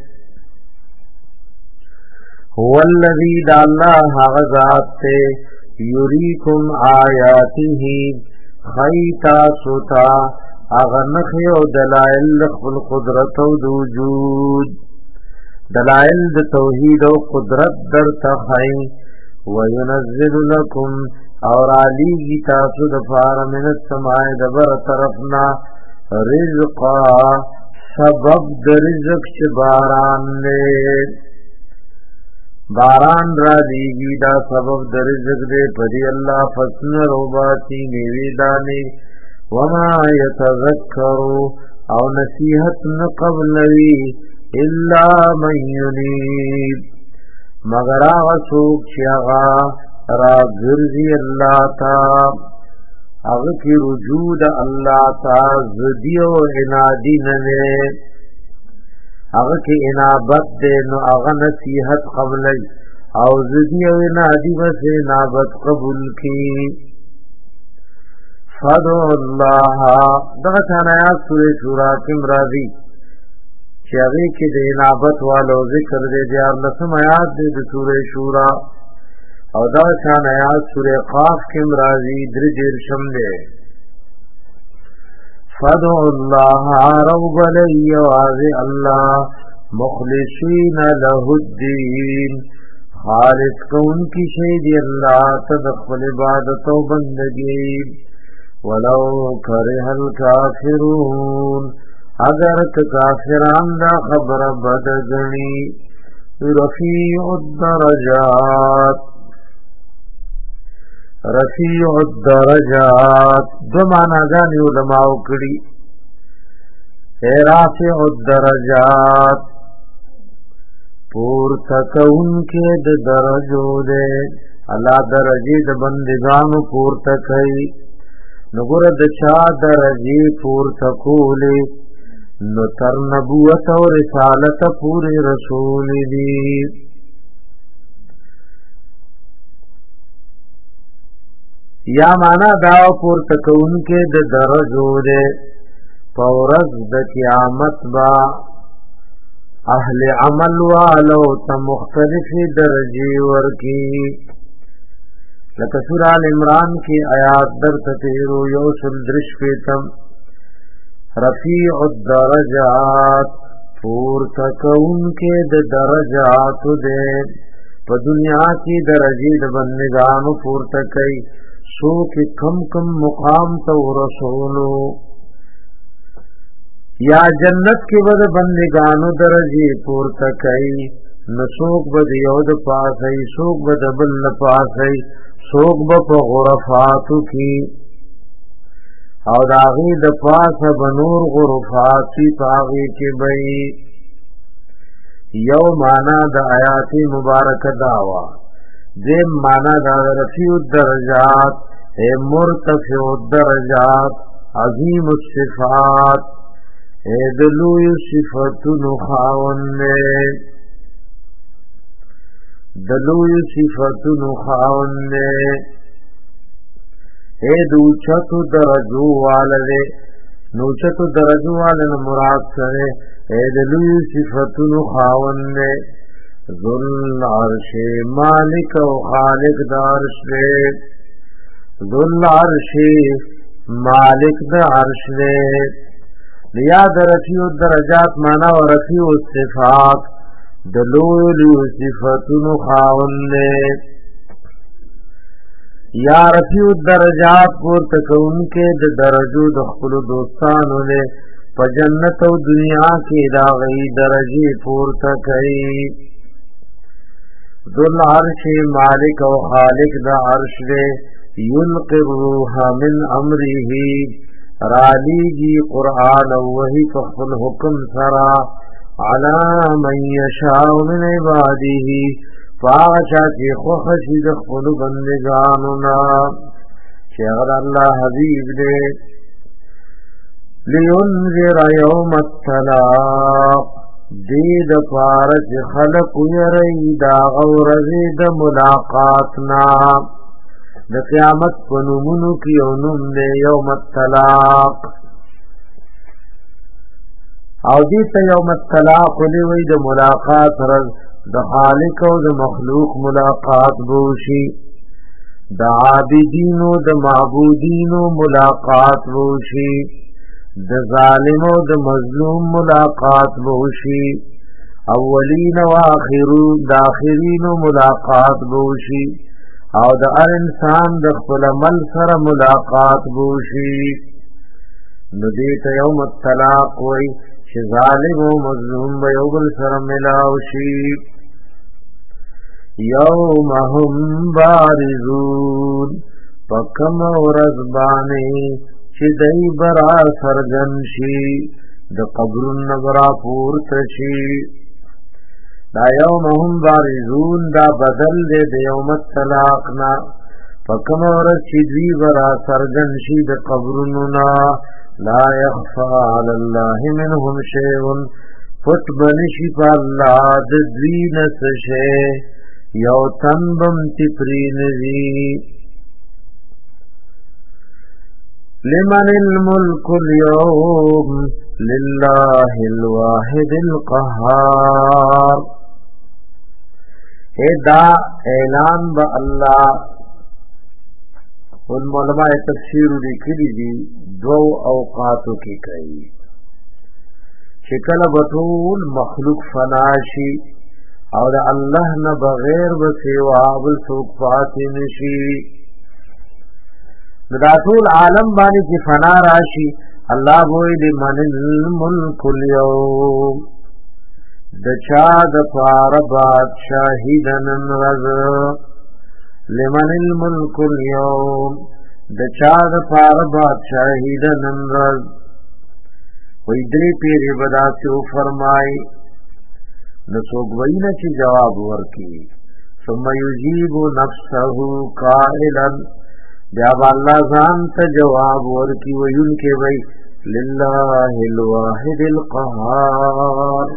هو الذی دا اللہ غزات تے یریکم آیاته خیتا سوتا اغنخی و دلائل لخل قدرت و دوجود دلائل د توحید و قدرت در تخی وینزل لکم اور علیگی تاسو دفار من السماع دبر طرفنا رزقا سبب در رزق چباران لے باران را دیگی دا سبب در رزق دے پدی اللہ فسن روباتی نیوی دانی وما یتذکرو او نصیحت نقبلوی الا من ینیب مگر آغا سوک چی آغا را گرزی اللہ تا آغا کی رجوع اللہ تا زدی و عنادی ننے آغا کی انابت دے نو آغا نصیحت قبلی او زدی و عنادی بس انابت قبول کی فدعو اللہ دغتان آیات سورہ شورا کم راضی چیغی کی دے انابت والو ذکر دے دیار لسم آیات دے دے سورہ شورا او دا شان آیات سورہ قاف کې مرাজি درجر شمله فدعوا الله رب اليواز الله مخلصین له الدین خالص کون کی شید اللہ تدخل عبادت و بندگی ولو کرہ الکافرون اگر کافران دا خبر بدگنی رفیع الدرجات دو معناگانی علماء کری اے رافع الدرجات پور تکون کے د درجو دے اللہ درجی د بندگانو پور تکئی نگر د چا درجی پور تکولی نو تر نبوت و رسالت پوری رسول دی یا مانا داو پور تکون کے د درجو دے پورز د قیامت با اہل عمل والو تا مختلف درجی ورکی لکہ سورہ عمران کی آیات در تتیرو یوسل درش پیتم رفیع الدرجات پور تکون کے درجات دے پا دنیا کی درجی د بندگانو پور تکی سو کی کم کم مقام تو رسولو یا جنت کی بد بندگانو درجی پورتا کئی نسوک بد یود پاسئی سوک بد بل پاسئی سوک بپ غرفاتو کی او داغی د پاس بنور غرفاتی پاغی کی بئی یو مانا د آیاتی مبارک دعوا دیم مانا دا رفیع الدرجات اے مرتفع الدرجات عظیم الصفات اے دلوی صفتونو خاوننے اے دوچتو درجو والدے نوچتو درجو والن مراد سرے اے دلوی صفتونو خاوننے ذل عرش مالک و خالق دارش دے ذل عرش مالک دارش دے لیاد رفیع الدرجات مانا و رفیع الصفات دلولی صفتون خاوننے یا رفیع الدرجات پور تکون کے درجو دخل دوستانو نے پا جنت و دنیا کی داغی درجی پور تکئی ذل عرش مالک و خالق دا عرش دے یلقی الروح من امره رالیگی قرآن وحی فخل حکم سرا علا من یشاء من عباده فاغشا کی خوخشی دخل بندگاننا شیغل اللہ حبیب دے لینذر یوم الطلاق دید پارچ خلق یری دا غورزی دا ملاقاتنا د قیامت پنومونو کی اونم دے یوم الطلاق او دیتا یوم الطلاق لیوی د ملاقات رز د خالق او د مخلوق ملاقات بوشی د عابدینو د معبودینو ملاقات بوشی د ظالم او د مظلوم ملاقات بوشی اولین و آخرون د آخرین ملاقات بوشی او د هر انسان د خپل عمل سره ملاقات بوشي نو دې ته یوم الطلاق وای چې ظالم او مظلوم به یو بل سره ملاو شي یوم هم بارزون پکم ورځ باندې چې دای برا سرګن شي د قبرن برا پورته شي دا یوم هم بارزون دا بدل دے د یوم الطلاق نا فکم ورځ چې دوی برا سرګن شي د قبرونو لا يخفى على الله منهم شيء پټ بنشي په الله د دوی نه څه شی یو تنبم تپری نزی لمن الملك اليوم لله الواحد القهار دا اعلان با اللہ علماء تفسیر لکلی دی دو اوقاتو کی کئی شکل بطول مخلوق فناشی اور اللہ نہ بغیر بسیوا بالسوق فاتی نشی نداتول عالم بانی کی فنا راشی اللہ بوئی لمن الملک اليوم دچا دپار بادشاہی دنن رز لمن الملک اليوم دچا دپار بادشاہی دنن رز ویدری پیری بدا سیو فرمائی نسوک وینا چی جواب ورکی ثم یجیب نفسه قائلا بیاب اللہ زانت جواب ورکی ویون کے وی للہ الواحد القہار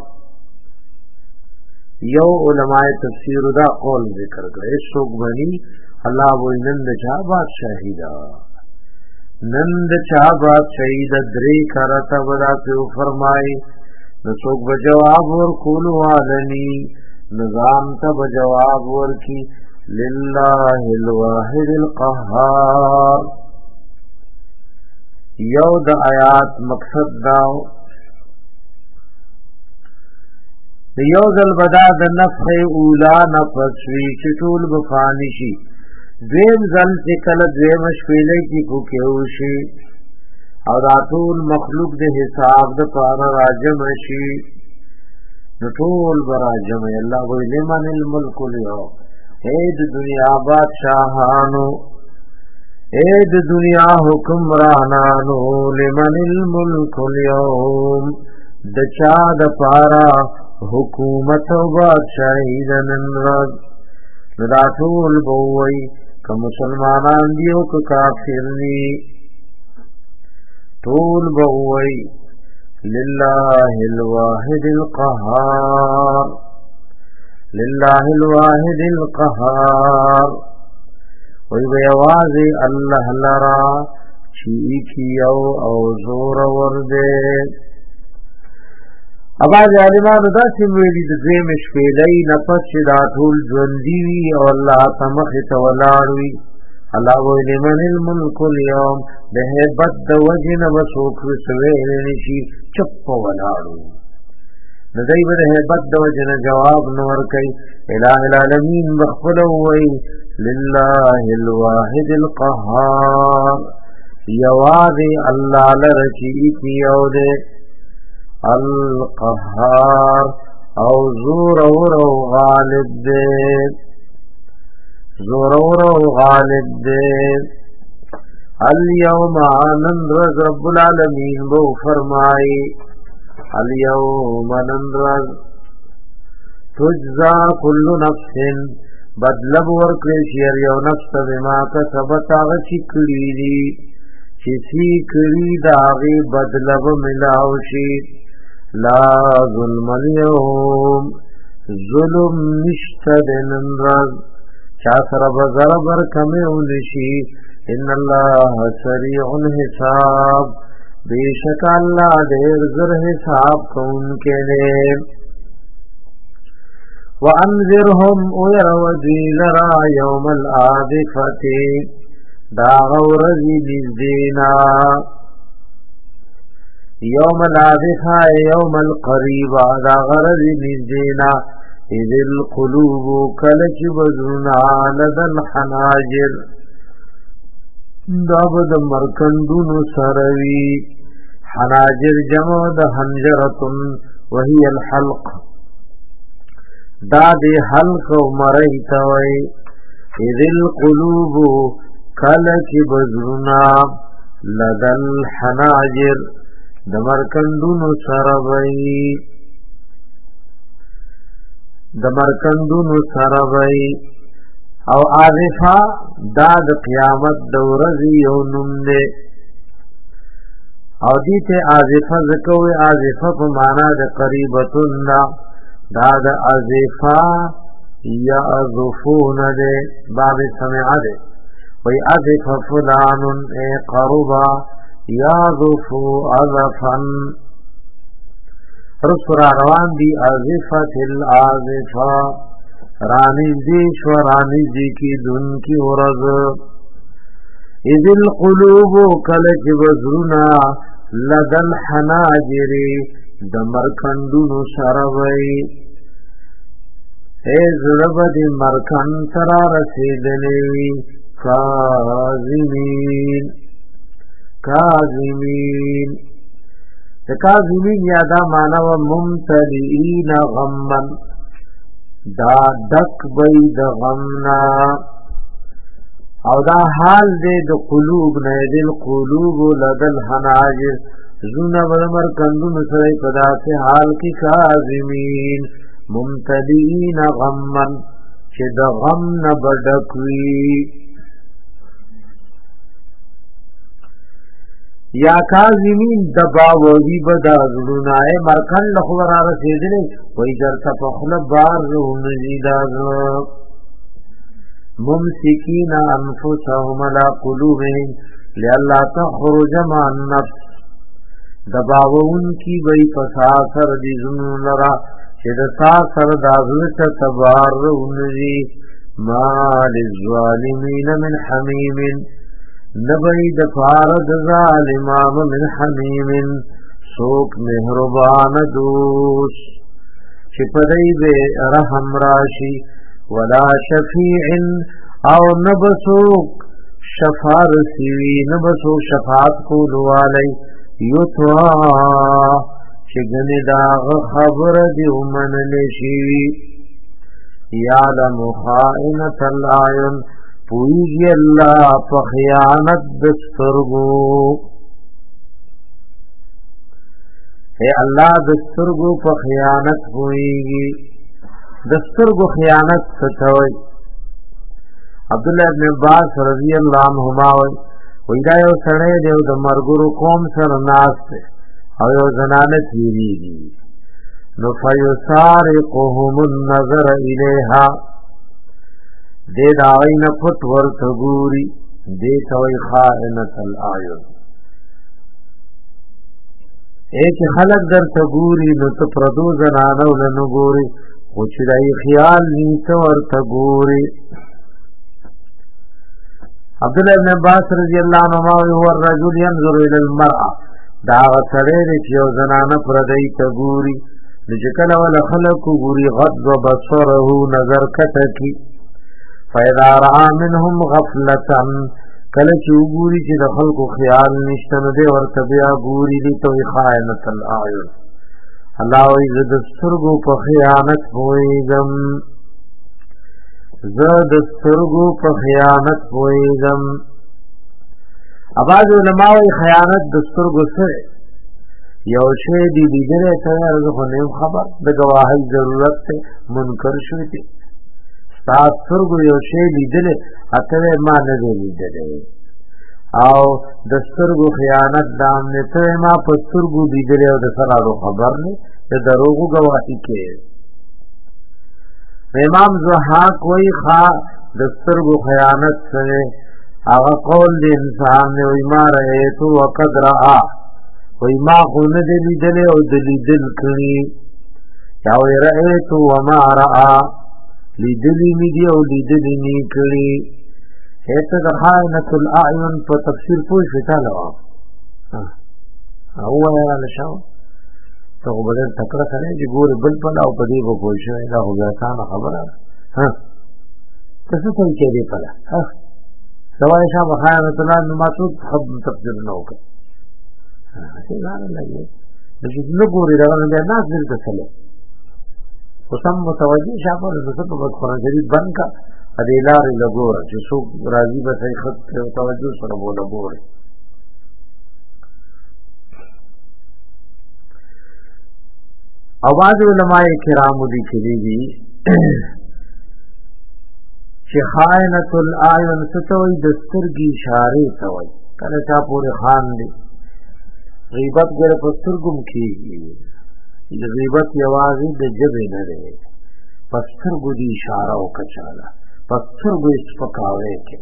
یو علماء تفسیر دا قول ذکر کرے سوک بنی اللہ وی نند چا بادشاہی دا نند چا بادشاہی دا دری کرتا بدا سیو فرمائی نسوک بجواب ورکول والنی نظام تا بجواب ورکی للہ الواحد القہار یو دا آیات مقصد داو یو ذل بدا دا نفخ اولا نفسوی چطول بفانشی دویم ذل چکل دویم شفیلے کی پوکیوشی او داتول مخلوق دے حساب دا پارا راجم شی نطول براجم اللہ وی لمن الملک اليوم اید دنیا بادشاہانو اید دنیا حکمرانانو لمن الملک اليوم دچا دا پارا حکومت و بادشاہی دنن رد نداتول بوئی که مسلمانان دیو که کافر نی طول بوئی للہ الواحد القہار للہ الواحد القہار وی بیواز اللہ لرا چیکیو او زور وردے اباز عالمان دا سمویلی دزیم شپیلی نفس دا طول جوندیوی او اللہ تمخت ولاروی اللہ وی لمن الملک اليوم دہ بد وجن وسوک سویل نشی چپ ولارو ندائی بدہ بد وجن جواب نور کئی الہ العالمین بخفلوی للہ الواحد القہار یواد اللہ لرچیتی یود القہار او زور او غالب دے زورور غالب دے اليوم نندرز رب العالمین بو فرمائی اليوم نندرز تجزا کل نفس بدلب ورکلیشیر یو نفس بما کسبت آغا چکری دی چسی کری داغی بدلب ملاوشی لا ظلم اليوم ظلم نشتد نندرز چاسر بزربر کمی اونشی ان اللہ سریع الحساب بیشک اللہ دیر زر حساب کون کے لئے وانذرهم ویروزی لرا یوم الآذفت دا غورزی نزدینا یوم الآذفہ یوم القریب دا غرزی نزدینا اذ القلوب کلچ بزرنا لدن حناجر دابد مرکندون سروی حناجر جمع دا حنجرتن وہی الحلق داد حلق و مریتوی اذ القلوب کلچ بزرنا لدن حناجر دا مرکندون سروی دمرکندون سربئی او آذفا دا د قیامت دورزی یو نم دے او دیتے آذفا ذکوی آذفا پا مانا دا قریبتن دا دا آذفا یا اذفون دے باب سمع دے وی آذفا فلان اے قربا یا ذفو اذفن رسول روان دی آذفت الآذفا رانزدی شو رانزدی کی دن کی ورز اذ القلوب کلچ بزرنا لدل حناجری دمرکندونو سروی اے زړه د مرکن سره رسیدلې کاظمین یادا معنی و ممتلئین غمن دا دک بی د غمنا او دا حال دے د قلوب نه دل قلوب لدل حناجر زونه ولمر کندون سره پدا سے حال کی کاظمین ممتلئین غمن چې د غم نه بډکوي یا کاظمین دباوی بدا زړونه مرکن له خبر رسیدلې وای درته په خپل بار روزي دا ممسکین انفسهم لا قلوبهم لئلا تخرج مع النفس دباون کی وای فساسر دي زړونه لرا چې د ساسر داغله ته تبار روزي ما للظالمین من حمیم نبی دفارد ظالمان من حمیم سوک مہربان دوس چپدی بے رحم راشی ولا شفیع او نبسوک شفارسی نبسوک شفاعت کولو علی یطوا چگن داغ خبر دیو من لشی یعلم خائنت العین پویگی اللہ پا خیانت دسترگو اے اللہ دسترگو پا خیانت پویگی دسترگو خیانت ستوئی عبداللہ ابن عباس رضی اللہ عنہما ویدہ یو سنے دیو دا مرگرو قوم سر ناس تے او یو زنانت ویریگی نفیسارقهم النظر الیہا دے داوین پت ورت گوری دے توی خائنت الآیون ایک خلق در تگوری نو تو پردو زنانو لنو گوری خوچ دائی خیال نیت ورت گوری عبداللہ ابن عباس رضی اللہ عنہ هو الرجل ينظر الى المرأة داغ سریر چیو زنان پردائی تگوری نجکل والا خلق گوری غض بصره نظر کتکی فَإِذَا رَأَى مِنْهُمْ غَفْلَةً کله چې وګوري چې د خلکو خیال نشته نو دی ورته بیا ګوري دي تو خائنۃ الاعین الله وی زد سترګو په خیانت پویږم زد سترګو په خیانت پویږم اواز علماء خیانت د سترګو سره یو شی دی دیګره ته ورغه نه خبر د گواهی ضرورت ته منکر شوی دی سترګو یو شی لیدل اته ما نه لیدل او د سترګو خیانت دام نه ته ما په سترګو لیدل او د سره خبر نه د دروغو گواهی کې امام زحاق وی خا د سترګو خیانت سره هغه قول د انسان نه وی ما رہے تو وقد را وی ما خو نه لیدل او د لیدل کړي یا وی رہے تو وما را لیدلی می دی او لیدلی می کړي هته د خائنۃ الاعین په تفسیر پوه شتاله او وایره نشاو ته وبدل تکړه کړي چې ګور بل بل او په دې په پوه شوی دا هو ځانه خبره ها تاسو څه کوي په لا ها سوای شابه خائنۃ الاعین نو ماتو خب تفسیر نه وکړه څه نه لګي چې نو ګوري دا نه ناس دل ته سره وسم متوجه شافه د په قرآن شریف بند کا ادیلار لګور چې څوک راضي به صحیح خط توجه سره بوله ګوري اواز علماء کرام لیکلي دي چې خائنۃ الاعین ستوي د سترګې اشاره توي کله چا پورې خان دي غیبت ګره په سترګم کېږي غیبت یوازې د جبې نه ده پسترګو دی اشاره وکړه پسترګو سپکاوي کې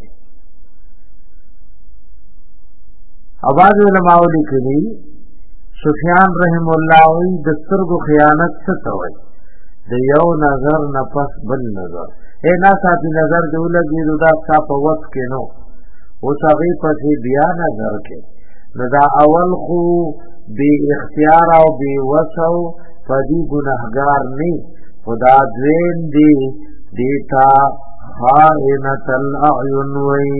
اواز علماء لیکلي سفیان رحم الله وی د سترګو خیانت څه توي د یو نظر نه پس بل نظر نا ساتي نظر دی ولګي دا صاحب وخت کې نو او هغه پسې بیا نظر کې نو دا اول خو بی اختیار او بی وسو پدی گناهگار نه خدا دوین دی دیتا خائنة الاعین وی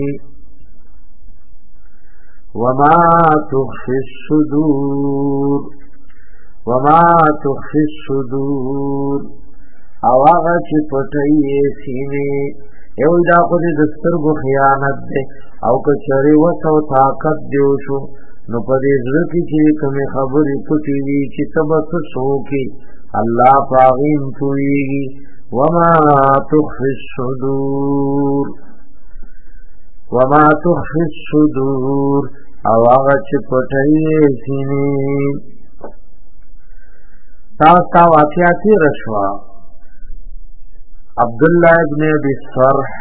وما تخفی الصدور او آغا چی پتئی سینے یو دا خود دسترگو خیانت دے او کچری وسو طاقت دیوشو نو پدې زړه کې چې کومې خبرې پټې وي چې تبس سوکي الله پاغین تويږي وما تخفي الصدور او هغه چې پټې سینې تاسو واقعاتي رشوا عبد الله ابن ابي الصرح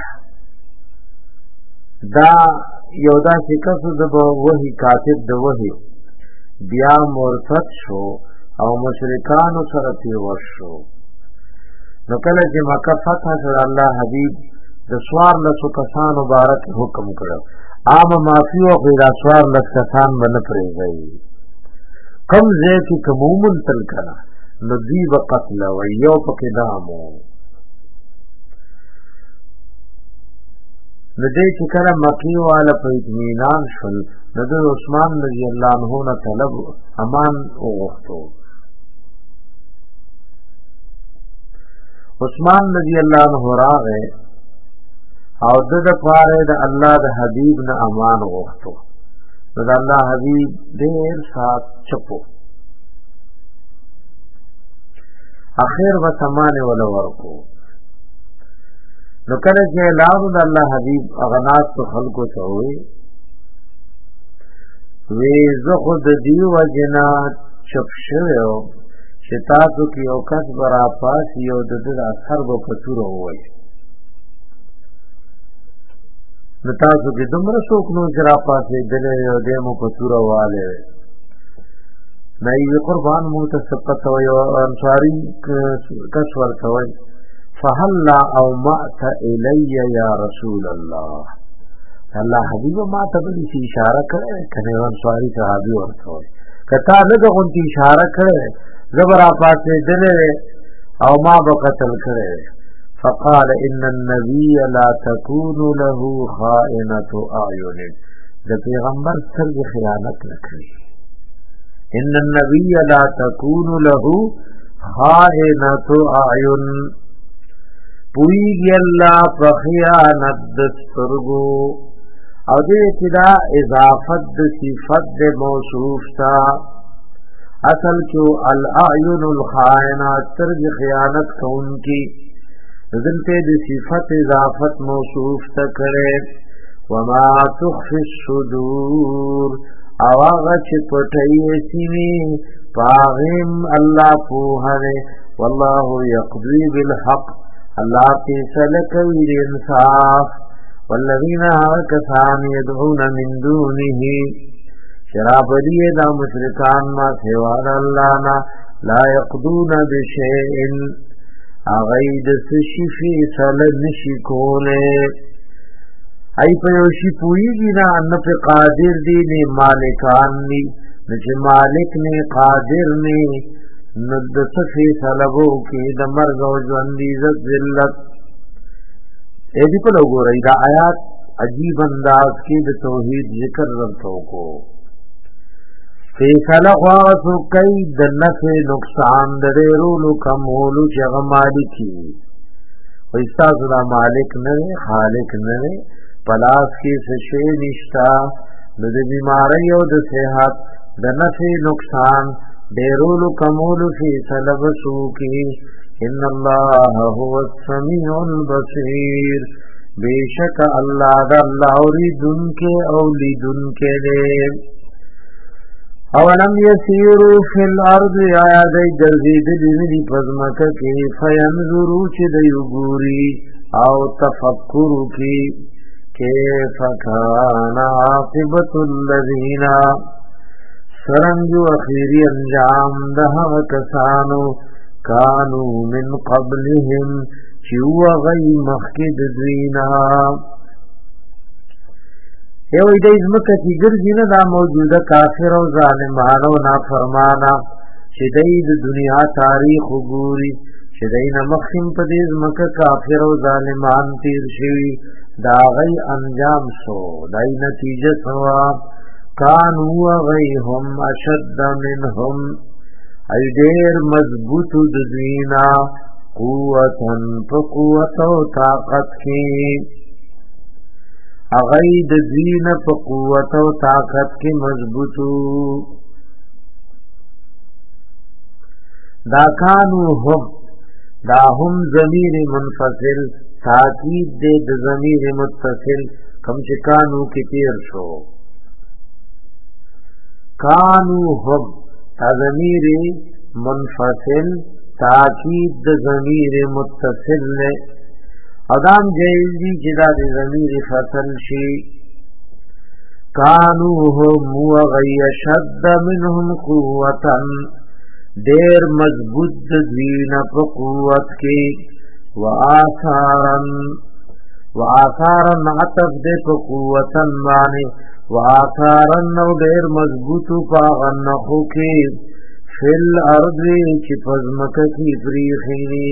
دا یو دا شکست د وحی کاتب د وحی بیا مرتد شو او مشرکانو سره پیور شو نو کله چې مکه فتح شو الله حبیب د سوار لسو کسان مبارک حکم کړو عام معافی او غیر سوار لس کسان باندې پرېږي کم ځای کې کومول تل کړه نو دی وقتل و یو پکې دامو ندې چې کله مکی والا په اطمینان شول د عثمان رضی الله عنه نه طلب امان وغوښتو عثمان رضی الله عنه راغې او د پاره د الله د حبیب نه امان وغوښتو د الله حبیب ډېر سات چپو اخر و سمانه ولا ورکو نو کله چې اعلان د الله حبیب اغناس په خلکو ته وی زه خود دی وجنا چپ شوو چې تاسو کې یو کس برا پاس یو د اثر په پتور وای نو تاسو کې دومره څوک نو جرا پاسې دلې یو دمو پتور واله نه یې قربان مو ته سپت او انصاری کس ورته وای فهلا او مات الی یا رسول الله الله حبیب ما ته به اشاره کړه کنه انصاری صحابي ورته کته نه غونتی اشاره کړه زبر پاتې دله او ما به قتل کړه فقال ان النبي لا تكون له خائنه اعين د پیغمبر سره خیانت نکړي ان النبي لا تكون له خائنه اعين پویږي الله په خیانت دسترګو او دې چې دا اضافت د صفت د موصوف تا اصل کې الاعین الخائنات تر خیانت کوونکی دلته د صفت اضافت موصوف ته کړي وما تخفي الصدور او هغه چې پټي سینې پاغم الله په هره والله يقضي بالحق الله فیصله کوي د انصاف والذین کسان يدعون من دونه شراب دی دا مشرکان ما سوا الله نا لا يقضون بشيء اغید سشی فیصله نشی کوله ای په یو شی پویږي نه ان په قادر دی نه مالکان ني چې مالک نه قادر نه نو د صفی سلبو کې د مرګ او ژوند عزت ذلت اې دې په وګورئ دا آیات عجیب انداز کې د توحید ذکر ورته کو فیصله خاصو کوي د نفع نقصان د ډېرولو کمولو چې هغه مالکی وي تاسو دا مالک نه خالق نه پلاس کې څه شی نشتا د بیماری او د صحت د نفع نقصان ډېرولو کمولو فیصله وسوکي ان الله هو السميع البصير بیشک الله د الله اوریدن کې اولیدن کې دې اولم یسیرو فی الارض آیا دی گرزید دی پزمکه کی فینظرو چی دی گوری او تفکرو کی کیف کان عاقبت الذین سرنجو اخیری انجام دہا کسانو کانو من قبلهم چو غی مخکد دوینا یو ایده ازمکا چی گرزینا دا موجوده کافر و ظالمان و نافرمانا چی دید دنیا تاریخ و گوری چی دینا مخیم پا دیزمکا کافر و ظالمان تیر شوی دا غی انجام سو دای نتیجه سوا کانو غی هم اشد منهم ای دیر مضبوط دوینا قوتن پا قوت و طاقت کی اغید دوین پا قوت و طاقت کی مضبوطو دا کانو هم ضمیر منفصل تاکید دے د ضمیر متصل کم چکانو کی تیر شو کانو هم تا ضمیر منفصل تاکید د ضمیر متصل لے ادام جیزی جدا د ضمیر فصل شی کانو هم وغی شد منهم قوتا دیر مضبوط دوین پا قوت کی وآثارن عطف دے پا قوتن مانے وآثارن نو دیر مضبوطو پا غنخو کی فی الارض چی پزمکا کی پریخینی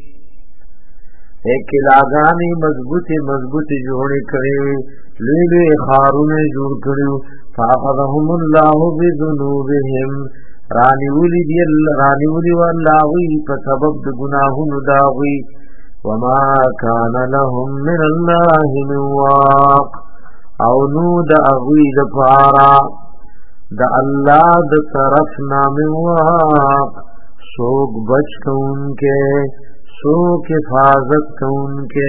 ایک لاغانی مضبوط جوڑی کرے لیلے خارون جوڑ کرے فاخذهم اللہ بذنوبهم رانیولی واللہوی فسبب گناہن داغوی وما کان لهم من اللہ من واق او نو دا اغوی دا پارا دا اللہ دا طرفنا من واق سوک بچ کون کے سوک حفاظت کون کے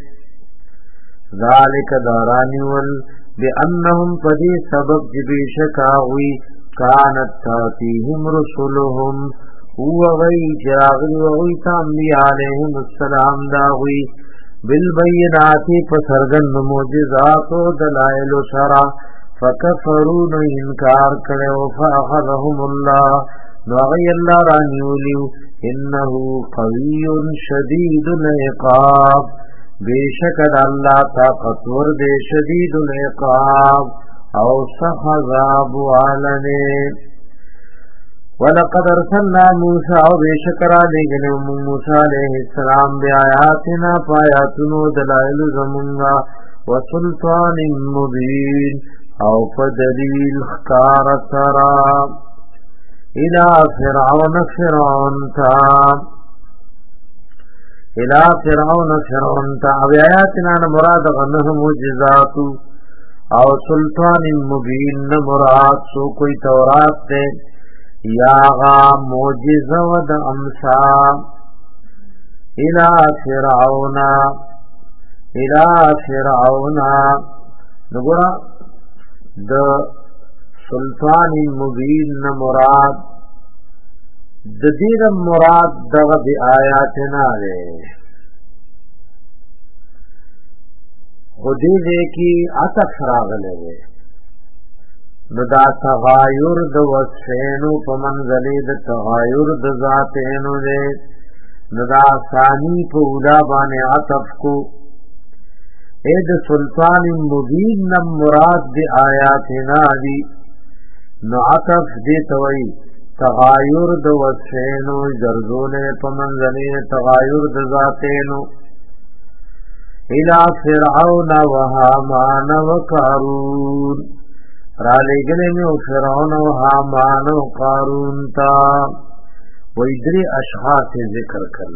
ذالک دارانیول بأنهم پدی سبب جبی شکاوی کانت تاتیهم رسولهم وغی چراغی وغی تامی علیہم السلام داغوی بالبیناتی پسرگن موجزات و دلائل سرا فکفرون انکار کرے فاخذهم اللہ نوغی اللہ رانیولیو انہو قوی شدید العقاب بیشکد اللہ طاقتور دے شدید العقاب او سخذاب عالنے وَلَقَدْ أَرْسَلْنَا مُوسَى او بیشکرا لگنے موسیٰ علیہ السلام بی آیاتنا پایاتنو دلائل زمنگا وسلطان مبین او پدلیل خکار سرا الى فرعون تا ابی آیاتنا مراد غنہ مجزاتو او سلطان مبین مراد سو کوئی تورات تے یا غا موجز ود امسا الى فرعون نگورا د سلطان مبین مراد د دیر مراد دغه دی آیاتنا دے خودی دے کی عطف راغلے دے ندا تغایر د وصفینو پمنزلی د تغایر د ذاتینو دے ندا ثانی پا اولا بانے عطف کو اید سلطان مبین نم مراد دی آیاتنا دی نو عطف دی توئی تغایر د وصفینو جرزون پمنزلی تغایر د ذاتینو الى فرعون وهامان وقارون را لگلے میں فرعون و حامان و قارون تا ویدری اشخاص ذکر کر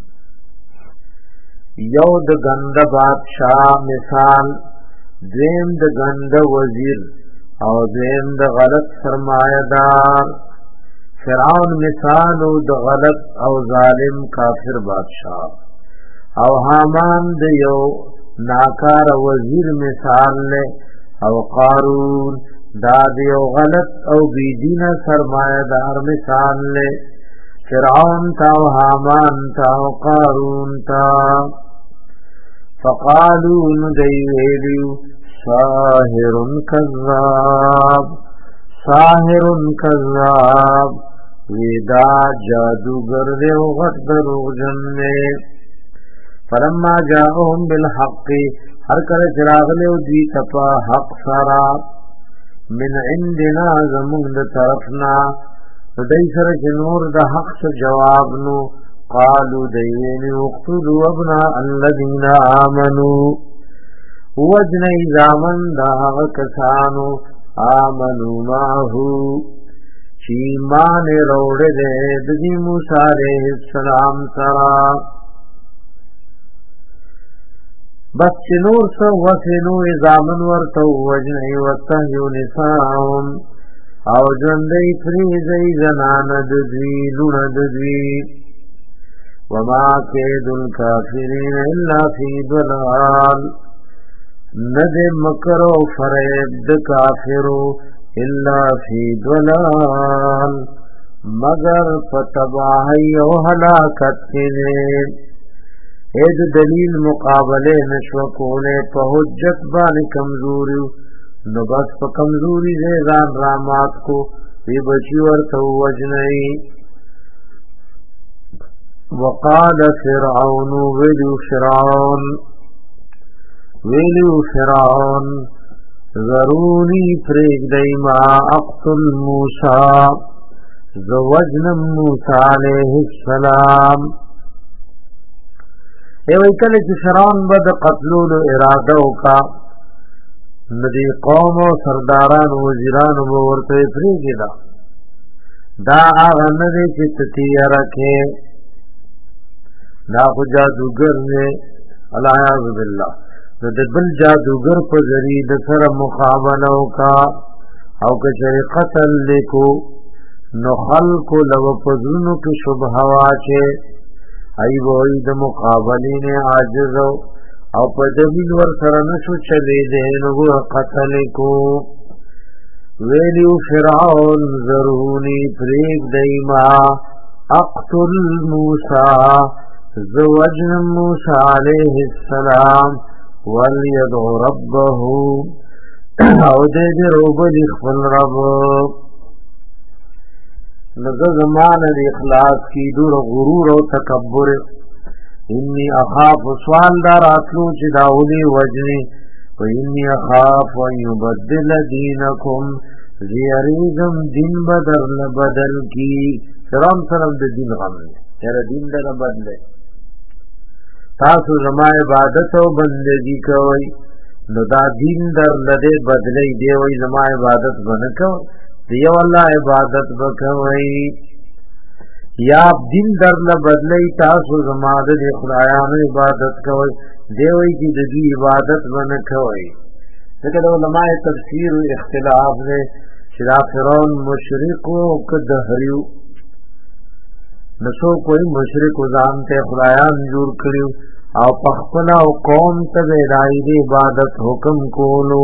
یو د گند بادشاہ مثال دویم د گند وزیر او دویم د غلط سرمایدار فرعون مثال د غلط او ظالم کافر بادشاہ او حامان د یو ناکار وزیر مثال لے او قارون دا دیو غلط او بیدین سرمایدار مثال لے فرعون تا و حامان تا و قارون تا فقالون دیویلیو ساحر کذاب ویدا جادوگر دے غٹ دروغ جننے فلما جاءهم بالحق ہر کل چراغ لے دی تپا حق سارا من عندنا زمون طرفنا دی سر جنور دا حق سے جواب نو قالوا دیوین اقتلوا ابناء الذین آمنوا وجن ایزامن دا کسانو آمنوا معہو چیمان روڑ دے دی موسیٰ علیہ السلام سرا بس چنور سو وسنو ایزامن ورطو وجن ایوستہیو نساهم او جندی فریزی زنان ددوی لون ددوی وما کید الكافرین الا فی ضلال ند مکر و فریب د کافرو الا فی ضلال مگر فتباہی و حلاکت کنے اید دلیل مقابلے نشوکونے پا حجت بانی کمزوریو نو بس پا کمزوری زیدان رامات کو بی بچی ورطو وجنئی وقال فرعون ویلو فرعون ذرونی پریگ دی ما اقتل موسیٰ زوجنم موسیٰ علیہ السلام ایوئی کلی چی فرعون بد قتلول ارادو کا ندی قوم و سرداران و وزیران و ورطو پریگی دا آغا ندی چی تتیہ رکھے دا خو جادوگر نے العیاذ باللہ د بل جادوگر په ذریعہ د سره مقابله وکا او که قتل لیکو نو خلق لو پزونو کې شبهه واچه ای وای د مقابله نه عاجز او په دلیل ور سره نشو چلی دې نو قتل کو ویلو فرعون ذرونی پریک دیما اقتل موسی زوجن موسیٰ علیہ السلام ولیدعو ربه او دے دے روب لخفل رب نظر زمان دی اخلاص کی دور غرور و تکبر انی اخاف سوال دار اتلو چی داولی وجنی و انی اخاف و یبدل دینکم زیریزم دین بدل کی فرام سرم دے دین غم لے تیرا دین در بدلے تاسو زما عبادت او بندگی کوي نو دا دین در لده بدلی دی وای زما عبادت بنکو دی والله عبادت وکوي یا دین در ل بدلی تاسو زما د خدایانو عبادت کوي دی وای کی د دې عبادت بنکوي دغه علماء تفسیر اختلاف نے شرا فرعون مشرک او کدهریو نسو کوئی مشرک ځانته خدایان جوړ کړیو او پخپلا او قوم ته دای دی عبادت حکم کولو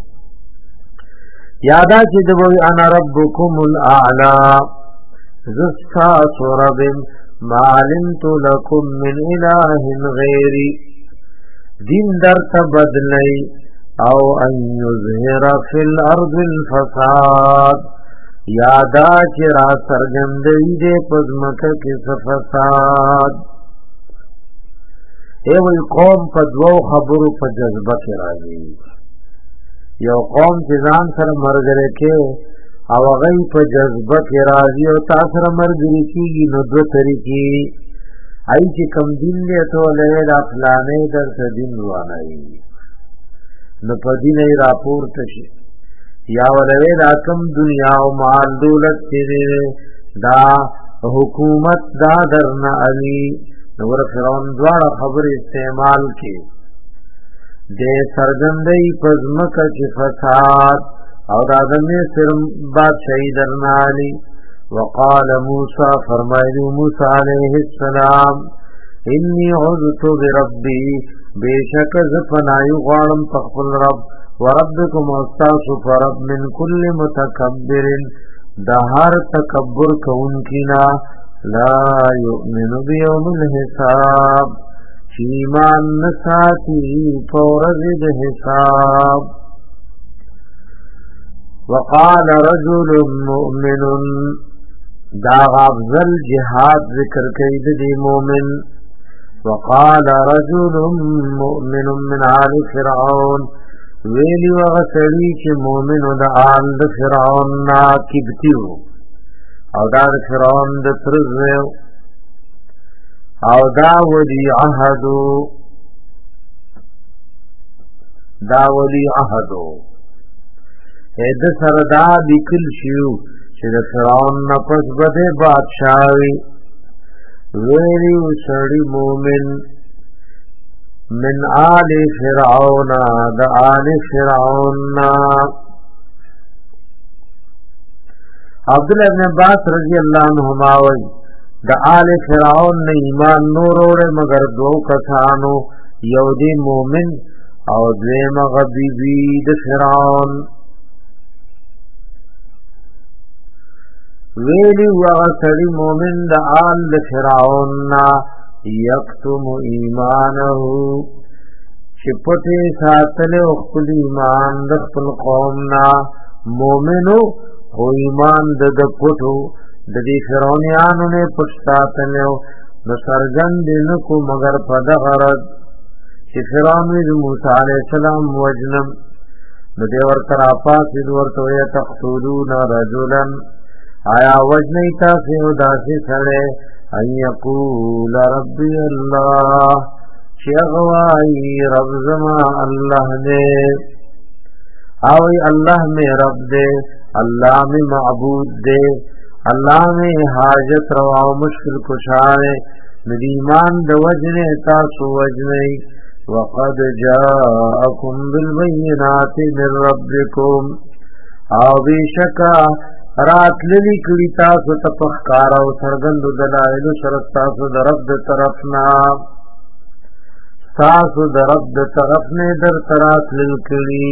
یادا چې دوی انا ربکم الاعلى زستا سورب ما علمت لكم من اله غیری دین در تبدلی او ان یظهر فی الارض الفساد یادا چې را سرګندې دې پزمکه کې فساد ایوی قوم په دوو خبرو په جذبه کې راځي یو قوم چې ځان سره مرګره کې او هغه په جذبه کې راځي او تاسو سره مرګري کېږي نو دوه طریقې ای چې کم دین دې ته له افلانې در دین روانای نو په دین یې راپورته شي یا ولوی دا کم دنیا او مال دولت چې دا حکومت دا درنه علی نور فرعون دواړه خبر استعمال کی دے سرګندې پزمکه کې فساد او دا دمه سر بادشاہی درنه علی وقال موسی فرمایلی موسی علیہ السلام انی عذت بربی بیشک زفنایو غارم تخفل رب وربکم استاسو فرب من کل متکبر دهار تکبر کونکینا لا یؤمن بیوم الحساب چیمان نساتی فورزد حساب وقال رجل مؤمن دا افضل جهاد ذکر کوي د مومن. وقال رجل مؤمن من آل فرعون ویلی وغسلی چې مومن د آل د فرعون نا کبتیو او دا د فرعون د ترزیو او دا ولی عهدو اید سردا بکل شیو چې د فرعون نفس بده بادشاہوی ویلی سړی مومن من آل فرعون دا آل فرعون. عبداللہ ابن عباس رضی اللہ عنہما وی دا آل فرعون نے ایمان نور اوڑے مگر دو کسانو یو دی مومن او دویم غبیبی دا فرعون. ویلی وغسری مومن دا آل دا فرعون یکتم ایمانہو چپتے ساتلے اخپل ایمان دا خپل قومنا مومنو خو ایمان دا پتو دا دی فرعونیانو نے پت ساتلے نسرگن دنکو مگر پد غرد چی فرعونی دا موسیٰ علیہ السلام وجنم ندی ورطر آپاسی دورتوی تقتولون رجولا آیا وجنی تاسی اداسی سڑے ان یقول ربی اللہ شیغوائی رب زما اللہ دے آوی اللہ میں رب دے اللہ میں معبود دے اللہ میں حاجت روا مشکل کشارے ندیمان دو وجنے تاسو وجنے وقد جاءکم بالبینات من ربکم او بیشکا رات للی کړي تاسو ته پخکار او سرګند دلایل سره تاسو د رب د طرفنا در طرف للی کړي.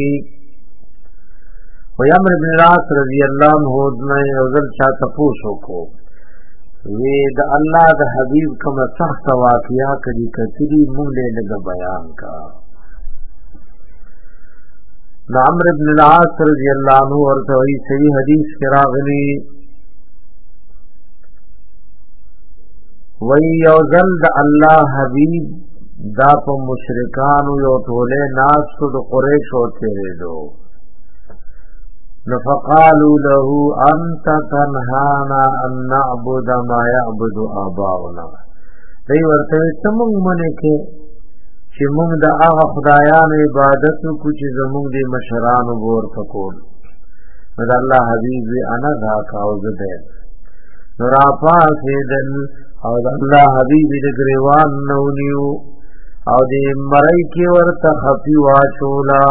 و عمرو بن العاص رضی الله عنه نه یو ځل چاته پوښتنه کو وی د الله د حبیب کوم سخت واقعیا کړي کتلی مونږ له بیان کا. عمرو بن العاص رضی اللہ عنہ ورته وی صحیح حدیث کې راغلی وی یو ځل د الله حبیب دا په مشرکانو یو ټوله ناس کو د قریش ہوتے دو نفقالوا له انت تنهانا ان نعبد ما يعبد آباؤنا. دی ورته تمون منه کې چې موږ د هغه خدایانو عبادت کو چې زموږ د مشرانو ورته کول. مدا الله حبیب انا ذا کاوز ده نور افاسدل او الله حبیب د گریوان نو نیو او د مړی کې ورته خفي واچولا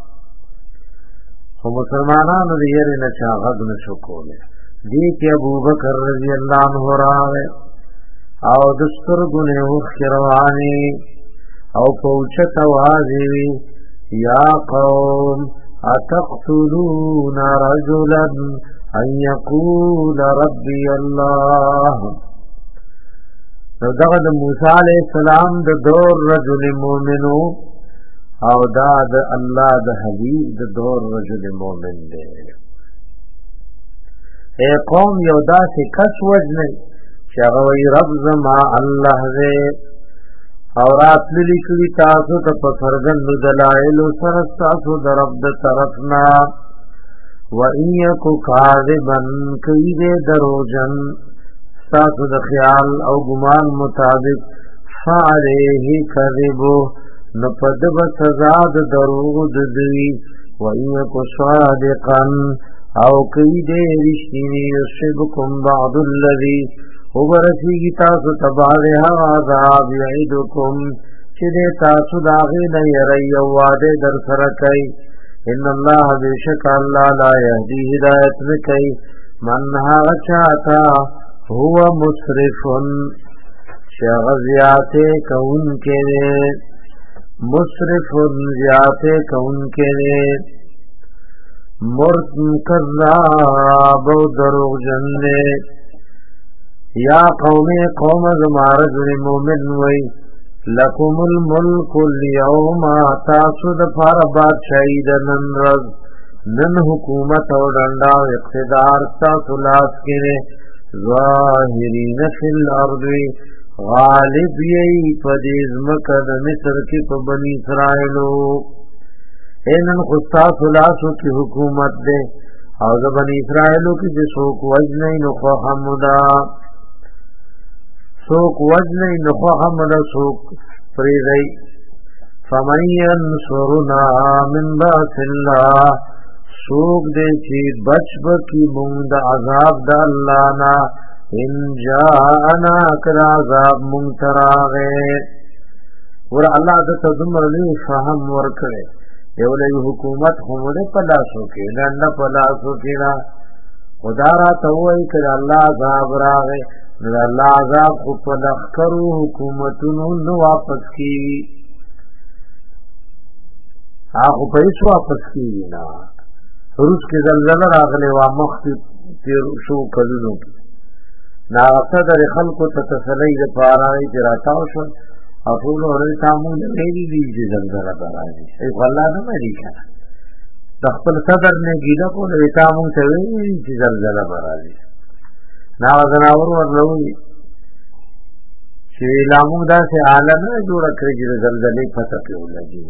خو مسلمانانو د یې نه چاغد نشو کوله. دې کې ابوبکر رضی الله عنه راغی او د سترګونه وخروانی او پوچت وازی یا قوم اتقتلون رجلا ان یقول ربی اللہ. نو دغه د موسی علیہ السلام د دور رجل مومنو او دا د الله د حبیب د دور رجل مومن دی. اے قوم یو داسې کس وجنه چې هغه وی رب زما الله دی او راتلی کړي تاسو ته په فرزند دلایل سره تاسو د رب د طرفنا و ان یکو کاذبا کوي دې دروژن تاسو د خیال او ګمان مطابق فعليه کذبو نو پد به سزا د دروغ د دوی و ان یکو صادقا او کوي دې رښتینی یصبکم بعض الذی وبرسیگی تاسو تباغها عذاب یعیدکم چه دے تاسو داغی نیری وعدے در سرکی ان اللہ بیشک اللہ لا یهدی ہدایت نکی من چاہتا هو مسرفن شغزیاتے کون کے دے مسرفن زیاتے کون کے دے مرتن کذاب و دروغ جننے. یا قوم زمارد مومن وی لکم الملک اليوم تاسو دفار بادشاہی دنن رز نن حکومت او ڈنڈا اقتدار تاسو لاس کنے ظاهرین فی الارض غالب یی پدیز مکد مصر کی پا بنی اسرائیلو اینن خستاس لاسو کی حکومت دے او دا بنی اسرائیلو کی جی سوک وجنی نخوا حمدا سوک وجنی نخوا حمدا سوک فریدی فمن ینصرنا من باس اللہ سوک دے چی بچ بکی مونگ دا عذاب دا اللہ نا ان جاءنا کر عذاب مونگ تراغے ور اللہ دا تدمرلی فهم ورکڑے یولی حکومت خمودے پلاسو کی نانا پلاسو کی نا خدا را توائی کر اللہ عذاب راغے نا اللہ عذاب کو پلخ کرو حکومتنو نو واپس کی آخو پیس واپس کی نا روس کی زلزلہ راغلے وا مختی تیر شو کلونو کی ناغتا در خلقو تتسلی دا پارائی تیراتاو شو اطولو رئی تامون میری دیجی زلزلہ پارائی ایک اللہ نماری کنا دخپل صدر نے گیلہ کو رئی تامون تاوی دیجی زلزلہ پارائی ناغزناور ورلوی چی لامون دا سے عالم جوڑا کرجی زلزلی پتہ پیو لگی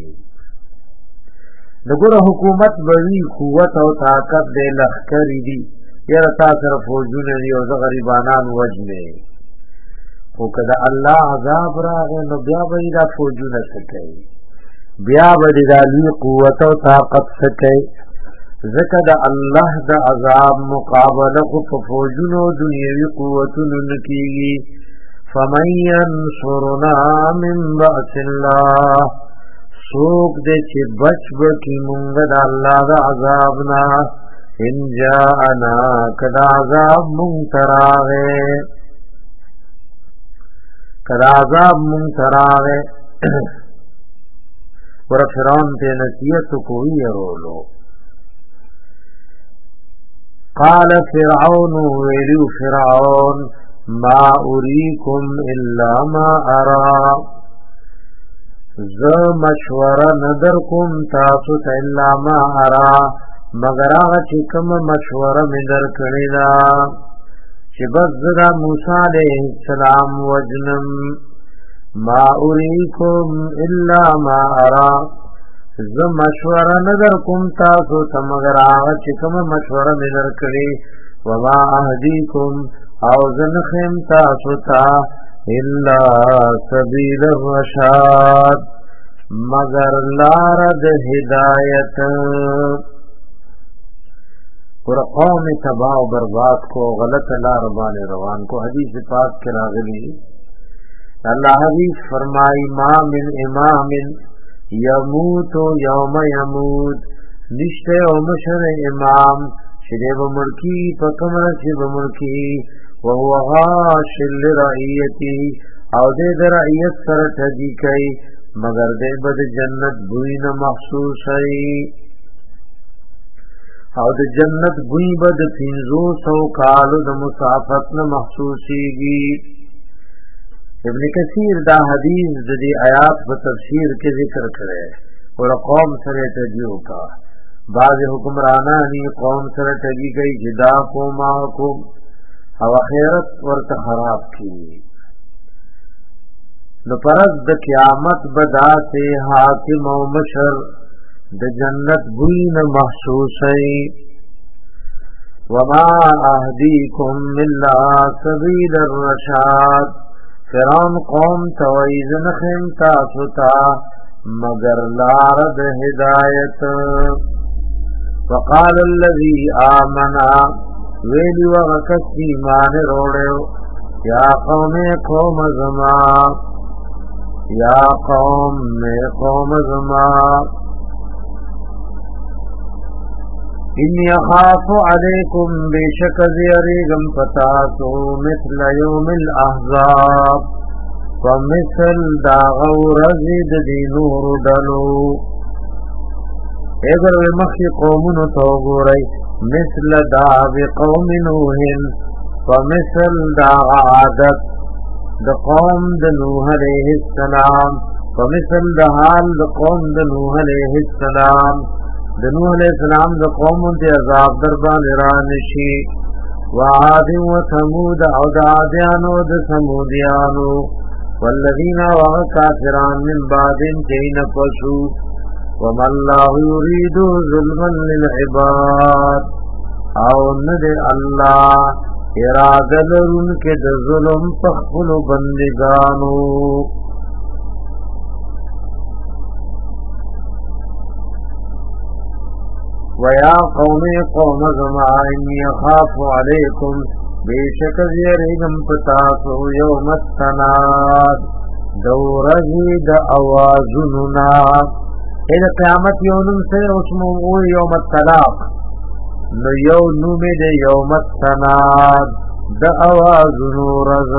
نگور حکومت بوی قوت او طاقت دے لخکری دی یا تا صرف فوجون دی او غریبانان وجنے خو کدا اللہ عذاب راغے نو بیا بری دا فوجون سکے بیا بری دا لی قوت او طاقت سکے ذکر دا اللہ دا عذاب مقابل خو فوجون و دنیاوی قوتون نکیگی فمن ینصرنا من بأس اللہ سوک دے چی بچ بکی منگد اللہ دا عذابنا ان جاءنا کدا عذاب منتراغے کدا عذاب منتراغے ورہ فرعون تے نصیحت کوئی رولو قال فرعون ویلو فرعون ما اریکم الا ما ارا ز مشوره ندر کوم تاسو ته الا ما ارا مگر هغه چې کوم مشوره مې درکړې ده چې بس زه موسی علیه السلام وجنم ما اریکم الا ما ارا ز مشوره ندر کوم تاسو ته مگر هغه چې کوم مشوره مې درکړې وما اهدیکم او زنخم تاسو ته الا سبیل الرشاد مگر لارد ہدایت اور قوم تباہ و برباد کو غلط لار بان روان کو حدیث پاک کے راغلی اللہ حدیث فرمائی ما من امام یموت یوم یموت نشتے و مشر امام شدے بملکی پکمر سے بملکی وهو غاش لرعیتی او دے در رعیت سر ٹھگی کئی مگر دے بد جنت بوئی نہ محسوس ہے او دے جنت بوئی بد 300 کال د مسافت نہ محسوسی گی ابن کثیر دا حدیث دی آیات و تفسیر کے ذکر کرے اور قوم سر ٹھگیوں کا بعض حکمرانانی قوم سر ٹھگی گئی جدا کو ماحکم او خیرت ورته خراب کی نو پرز د قیامت بدا سے حاکم و مشر د جنت بوئی نہ محسوس ہے وما اهدیکم الا سبیل الرشاد فرعون قوم تویزن خمتا ستا مگر لارد ہدایت وقال الذي آمنا ویلی وغکس ایمان روڑے یا قوم زما یا قوم زما انی اخاف علیکم بیشک زیریگم پتاسو مثل یوم الاحزاب ومثل داغو رزید دی نور دلو اگر مخی قومن توگو رئی مثل دعو قوم نوح ومثل دعو عادت د قوم د نوح علیہ السلام ومثل دحال د قوم د نوح علیہ السلام د نوح علیہ السلام د قوم د عذاب دربان رانشی وعاد وثمود او د عادیانو د ثمودیانو والذین وکافرون من بعد جین پسو وما الله يريد ظلما للعباد او ند الله اراده لرونکو د ظلم په خپل بندگانو ويا قوم زما اني اخاف عليكم بشك زيرهم پتاسو يوم التناد دورهي د اوازننا الى قیامت یوم سے اسمو يوم التلاق نو یو نومه د یوم التناد د اوازنو رز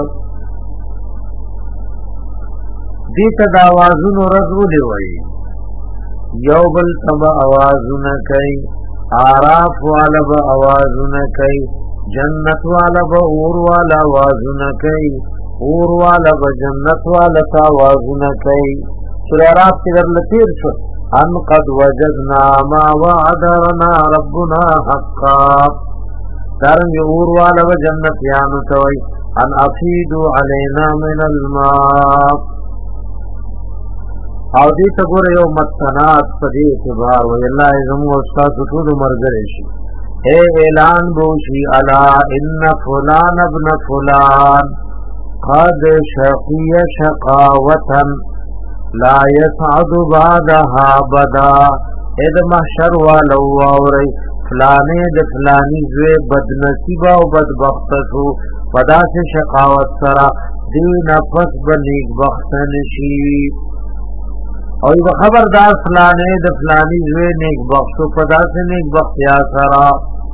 دیت د اوازنو رز ودی وئی یو بل تب آوازونه کوي عراف والا با آوازونه کوي جنت والا با اور والا آوازونه کوي اور والا با جنت والا تا آوازونه کوي سورہ عراف کی در لطیر شو ان قد وجدنا ما وعدنا ربنا حقا دارنگ اور والا با جنت یانو توي ان افیدو علینا من الماء او دې ته ګوره یو متنات په دې اعتبار وی الله زمو استاد ټول مرګري شي اے اعلان بوشي الا ان فلان ابن فلان قد شقي شقاوة لا يسعد بعدها بدا اذ محشر ولو اوري فلانه د فلانی زوی بدنصیب او بدبخت شو پدا سے شقاوت سرا دین پس بنیک بختن شي او یو خبردار فلانه د فلانی زوی نیک بختو پدا سے نیک بختیا سرا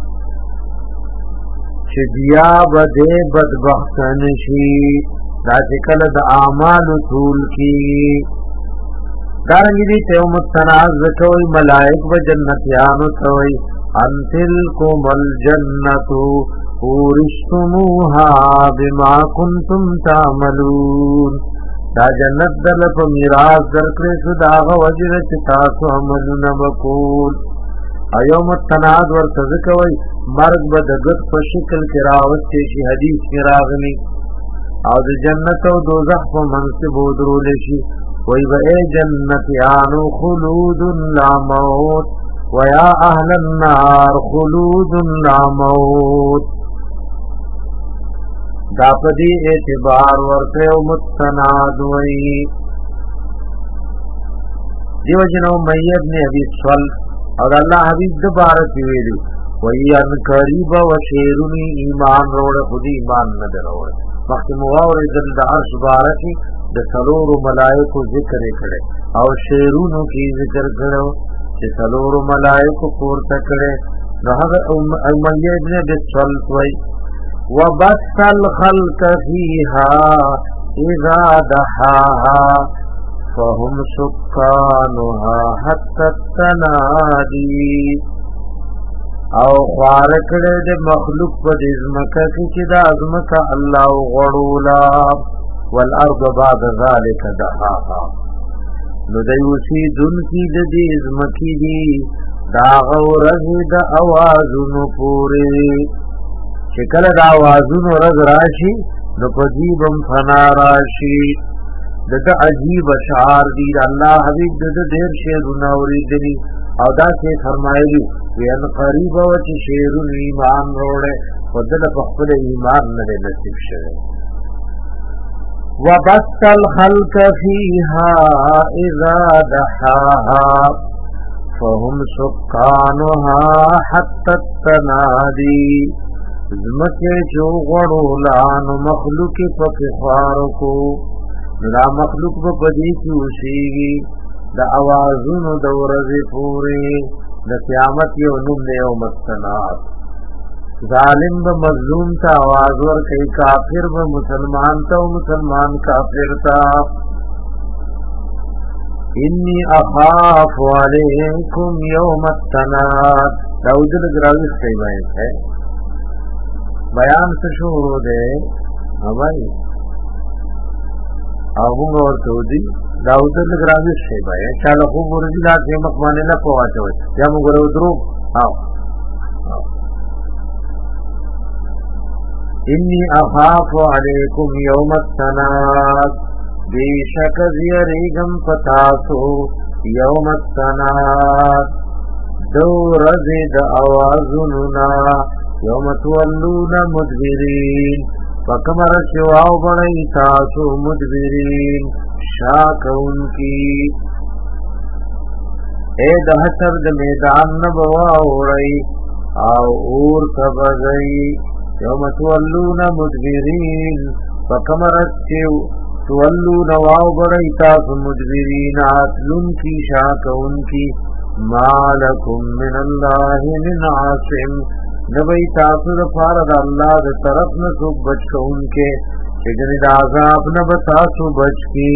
چې بیا بده بدبختن شي دا چې کله د اعمال طول کی دارنګ دي ته متناز کوي ملائک و جنتیانو کوي انتلکم الجنۃ ورثتموها بما کنتم تعملون دا جنت دل په میراث درکړې شو دا وجه چې تاسو عملونه وکول ایوم التناد ورته کوي مرګ به د ګټ په شکل کې راوستي شي حدیث کې راغلي او د جنت او دوزخ په منصب ودرول شي وای به جنتیانو خلود لا موت ويا اهل النار خلود لا موت دا پدی اعتبار ورته متناد وای دیو جنو میت نے ابي صل اور الله حبیب دوباره ویلو وای ان قریب و شیرونی ایمان روړ خودی ایمان نه دروړ وخت مواور دل د عرش بارکی د سلور ملائکو ذکر کړي او شیرونو کی ذکر کړو چې سلور ملائکو پورته کړي نو هغه امیه ابن بسل وای وبث الخلق فيها اذا دحاها فهم سكانها حتى التنادي او خوار کړه د مخلوق په دې ځمکه کې چې د ازمکه الله غړولا والارض بعد ذلك دحاها نو دیوسی دن کی د دې ځمکې دی دا غورغ د اوازونو پوره چې کله د اوازونو رز راشي نو په جیبم فنا راشي دغه عجیب اشعار دی الله حبیب د ډېر شعرونه اوریدلی او دا څه فرمایلی وین قریب او چې شعر ایمان وروړي ودل په خپل ایمان نه نصیب شوه وبث الخلق فيها اذا دحاها فهم سكانها حتى التنادي زمکه جو غړولان مخلوق په فخارو کو دا مخلوق په پدې کې وشيږي د اوازونو د ورځې پورې د قیامت یو نوم دی او مستنات ظالم به مظلوم ته आवाज ور کوي کافر به مسلمان ته او مسلمان کافر ته انی اخاف علیکم یوم التناد داود الگراوی خیمه ہے بیان سے شروع دے ہماری اغوږ ورته ودی داود الګراوی شی بای انشاءالله خو ورځی لا چې مخمانه نه کوواچوي یا موږ ورو درو انی اخاف علیکم یوم التناد بیشک زیریگم پتاسو یوم التناد دو رزد آوازننا یوم تولون مدبرین فکمر شواو بڑی تاسو مدبرین شاکون کی اے د حشر د میدان نبوا اوڑی او اور تبغی یوم تولون مدبرین فکمرت چیو تولون واو بڑی تاسو مدبرین آتلن کی شاکون کی ما لکم من اللہ من عاصم نبی تاسو دفارد اللہ د طرف نسو بچ کون کے چگنی دا عذاب نب تاسو بچ کی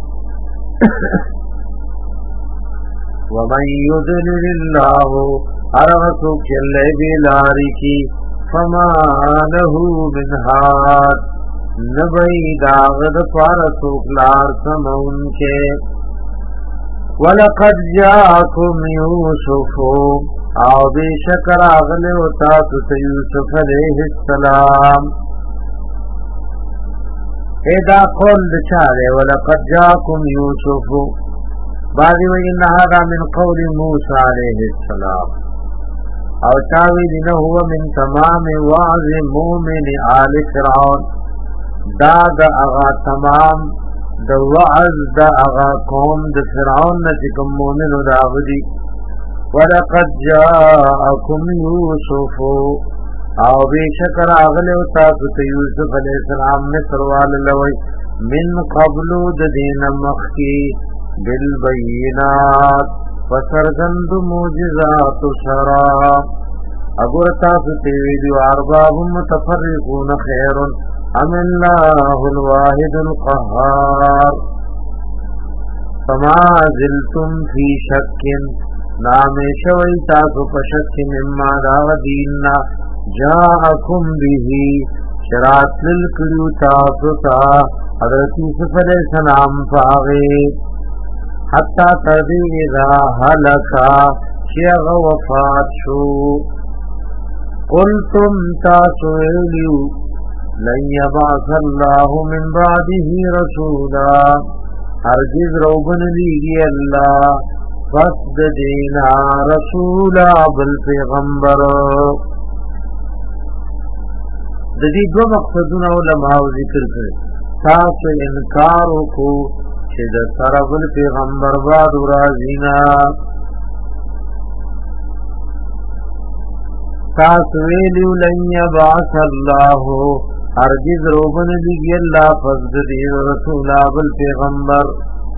ومن یضلل اللہ ارغسوک چلے بیلاری کی فما له من ہاد نبی داغد فارسوک لار سمون کے وَلَقَدْ جَاءَكُمْ يُوسُفُ او بے شکر آغلے و تاسو یوسف علیہ السلام ادا قول دچارے وَلَقَدْ جَاءَكُمْ يُوسُفُ بعضی وَإِنَّ هَذَا مِنْ قَوْلِ مُوسَى علیہ السلام او چاوی دینه هو من تمام وعظ مومن آل فرعون دا دا اغا تمام دا وعظ دا اغا قوم دا فرعون نتکم مومن دا غدی وَلَقَدْ جَاءَكُمْ يُوسُفُ او بے شکر آغلے و تاسو یوسف علیہ السلام مصر واللوی من قبل دا دین مخی بالبینات فسرگند موجزات سرا اگر تاسو تیویدو ارباب متفرقون خیر ام اللہ الواحد القہار فما زلتم فی شک نامی شوی تاسو پشک مما داو دیننا جاءکم بیہی شرات للکریو تاسو تا حضرت یوسف علیہ السلام پاغے حتی تردی اذا حلکا شیغ وفات شو قلتم تاسویلیو لن یبعث اللہ من بعده رسولا ہرگز روبن لیگی اللہ فسد دینا رسولا بالپیغمبر ددی دو مقصدون علماء ذکر کرے تاسو انکارو کو چې د سره بل پیغمبر بعد راځینا تاسو ویلو لن یبعث الله هرگز روبن دیگی اللہ فضل دین رسول بل پیغمبر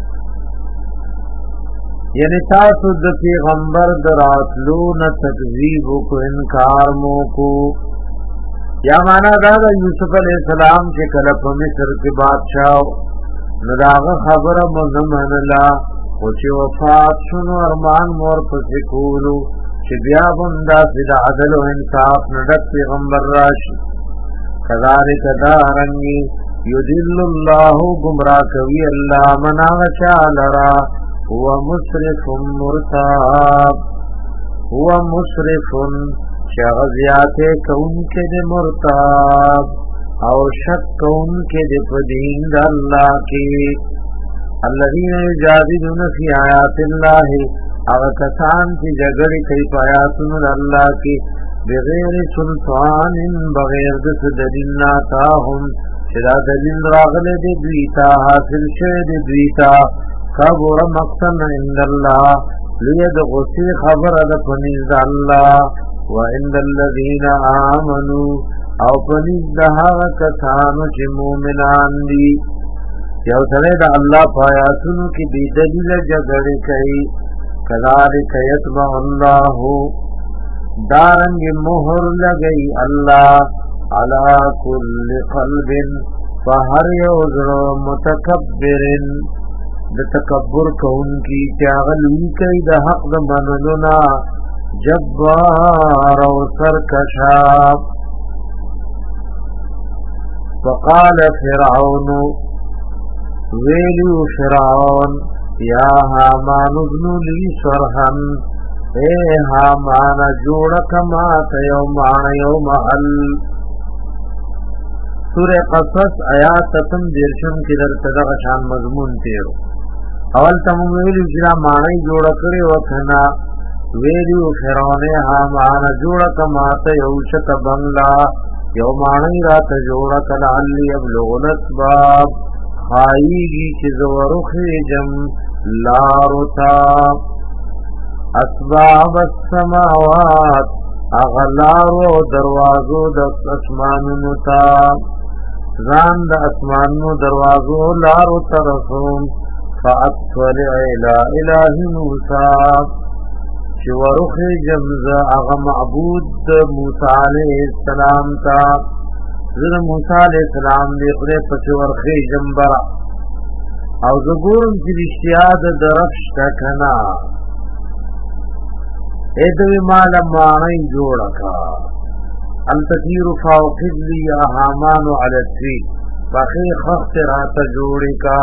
یعنی تاسو د پیغمبر دراتلو نه تکذیب کو انکار مو کو یا معنا دا یوسف علیہ السلام چې کله په مصر کې بادشاہ نداغ خبر منمنلا او چې وفات شنو ارمان مور پسې کولو چې بیا بندا د عدل او انصاف نډک پیغمبر راشي کذالک دارنګي یذل الله گمراه کوي الله منا وشالرا هو مسرف مرتاب هو مسرف شغزیات کون کې د مرتاب او شک کون کے دے پدین دا اللہ کی الذین یجادلون فی آیات اللہ او کسان کی جگڑی کئی پایاتن اللہ کی بغیر سلطان بغیر دس دلیل ناتاہم شدا دلیل راغل دے دویتا حاصل شد دویتا کبر مقتن عند اللہ لید غسی خبر دا پنیز اللہ وعند الذین آمنوا او پنیز دہا کسانو چی مومنان دی یو سرے دا اللہ پایاتنو کی بی دلیل جگڑ کئی کذالک یتبع اللہ دارنگ مہر لگئی اللہ علا کل قلب فہر یوزر متکبر دا تکبر کون کی چاغلوی کئی دا حق دا منلنا جبار و سرکشاب فقال فرعون ویلو فرعون یا حامان ابن لی صرحن اے حامان جوڑک مات یوم محل سورہ قصص آیات تم دیرشم کی در صدق شان مضمون تیرو اول تم ویلو جرا معنی جوڑا کری وکھنا ویلو فرعون حامان جوڑا کمات یوشت بنگلا یو معنی رات جوڑا کلعلی ابلغ الاسباب خائیگی چیز ورخی جم لارتا اسباب السماوات اغلارو دروازو د اسمانونو تا ځان د اسمانونو دروازو لارو طرفوم فاطلع الى اله موسی چې ورخه جمزه هغه معبود موسی علیه السلام تا زه موسی علیه السلام دې خدای په ورخه جنبرا او زګورم چې رښتیا د درفش کنا ایدوی مال معنی جوڑا کا التطیر فاوقد لی یا حامانو علتوی باقی خخت رات جوڑی کا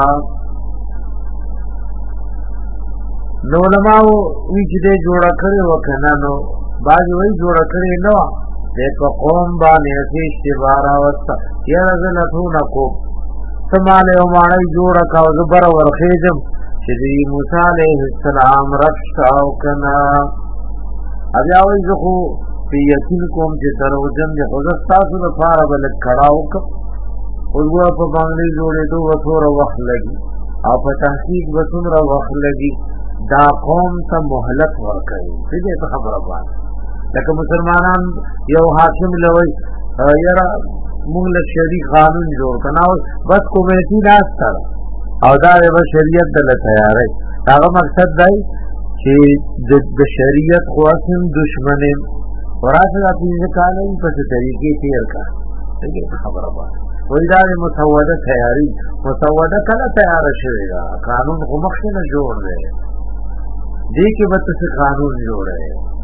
نو علماء ویچ دے جوڑا کرے وکنانو باج وی جوڑا کرے نو دیکھو قوم بانی ایسی اشتبارا وستا یا رزلتو نکو سمالے و معنی جوڑا کا زبر ورخیجم چیزی موسیٰ علیہ السلام رفشتاو کنا بیا وای زه خو په یقین کوم چې دروژن دې خو تاسو لپاره بل کړهو او هو په باندې جوړېدو وڅوره وخت لګي او په تحقیق وڅوره وخت لګي دا قوم ته مهلت ورکړي دې ته خبره وایي لکه مسلمانان یو حاکم لوي یاره موږ له شری قانون جوړ کناو بس کمیټي راځه او دا به شریعت دل تیارې دا مقصد دی چې د شریعت خواسم دشمنم وراسه د دې کالای په طریقې تیر کا دغه خبره وایي وای دا مسوده تیاری مسوده کله تیار شوی دا قانون خو مخکې نه جوړ دی دې کې به څه قانون جوړه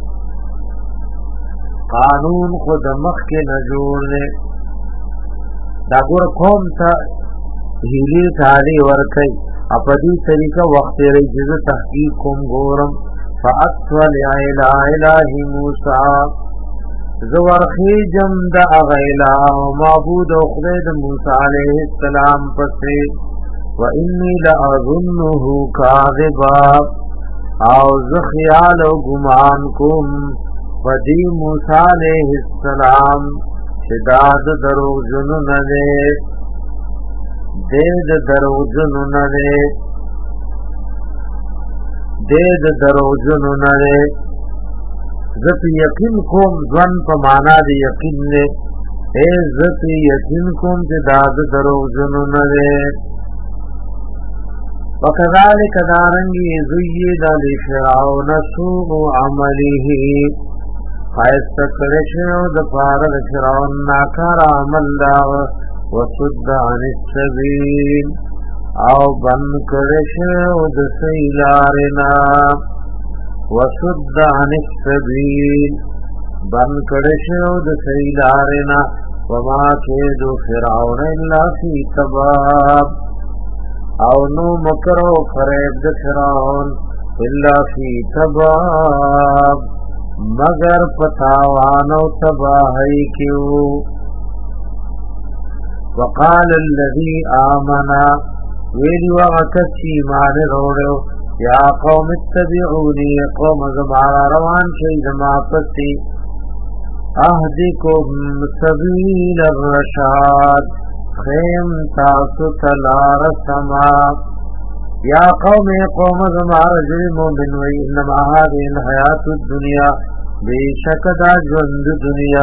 قانون خود مخکې نه جوړ دی دا ګور قوم ته هیلې تعالی ورکي اپدی طریقہ وقت رجز تحقیق کم گورم فاطلع الى الہ موسیٰ زورخی جمد اغیلہ معبود اخلید موسیٰ علیہ السلام پسے وانی لأظنه کاذبا او زخیال و گمان کم فدی موسیٰ علیہ السلام شداد درو جنن دے دید دروجنو نرے دید دروجنو نرے زت یقین کوم ځوان په معنا دی یقین نه اے زت یقین کوم چې داد دروجنو نرے وکذالک دارنگی زید لفرعون سوء عمله خایست کړشو د پاره فرعون ناکار عمل دا وصد عن السبيل او بن کرشو د سیلارنا وصد عن السبيل بن کرشو د سیلارنا وما کیدو فرعون الا فی تباب او نو مکرو فریب د فرعون الا فی تباب مگر پتاوانو تباہی کیو وقال الذي آمنا ویلی وغکت چی ایمان روڑو یا قوم اتبعونی قوم زمارا روان شئی زما پسی اہدکم سبیل الرشاد خیم تاسو تلار سما یا قوم زمارا جرم من وی انما هذه الحیات الدنیا بیشک دا جوند دنیا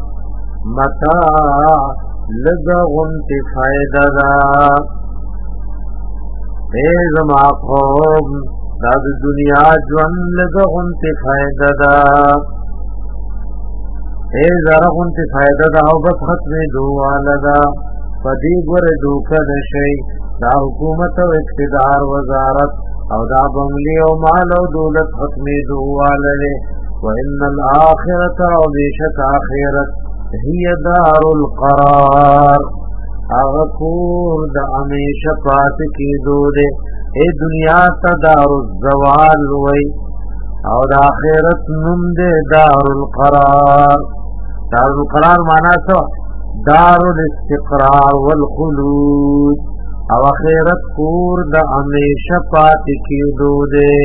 متاع لگا غنت فائدہ دا اے زما قوم دا دنیا جوان لگا غنت فائدہ دا اے زارا غنت فائدہ دا او بس ختم دوالا دا فدیگ ور دوکا دشئی دا حکومت و اقتدار وزارت او دا بنگلی او مال او دولت ختم دوالا لے وَإِنَّ الْآخِرَةَ وَبِشَكَ آخِرَةَ هِيَ دَارُ الْقَرَارِ اغکور دا امیشہ پات کی دو دے اے دنیا تا دار الزوال وی او دا آخرت نم دے دار القرار. دار القرار مانا سو دار الاستقرار والخلود او اخرت کور د همیشه پاتې کېدو دی.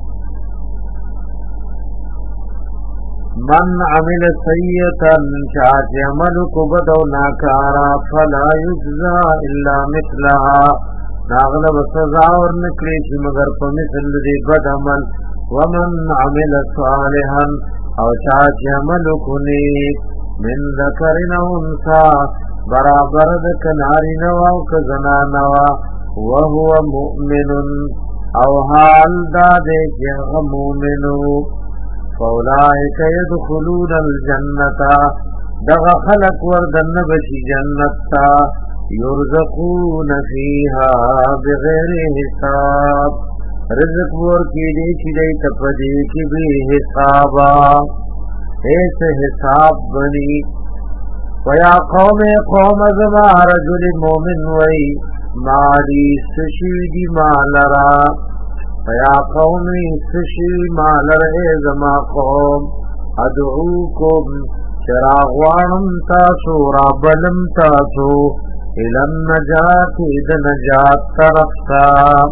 من عمل سیئتا چاچ عمل کو بدو ناکارا فلا یجزا الا مثلها ناغلب سزا اور نکلیشی مگر پا مثل دی بد عمل. ومن عمل صالحا او چاچ عمل کنیک من ذکرن انسا برابر دک ناری نوا او کزنانوا وهو مؤمن او حال دادے جغ مؤمنو فاولائک يدخلون الجنة دغ خلق وردن بشی جنتا یرزقون فیها بغیر حساب رزق ورکی دی چی دی تپدی کی بی حسابا ایسے حساب بنی. ویا قوم زما رجل مومن وی مالی سشیدی مالرا ویا قوم سشی مالر اے زما قوم ادعوکم چراغوانم تاسو رابلم تاسو الى النجات اذا نجات طرفتا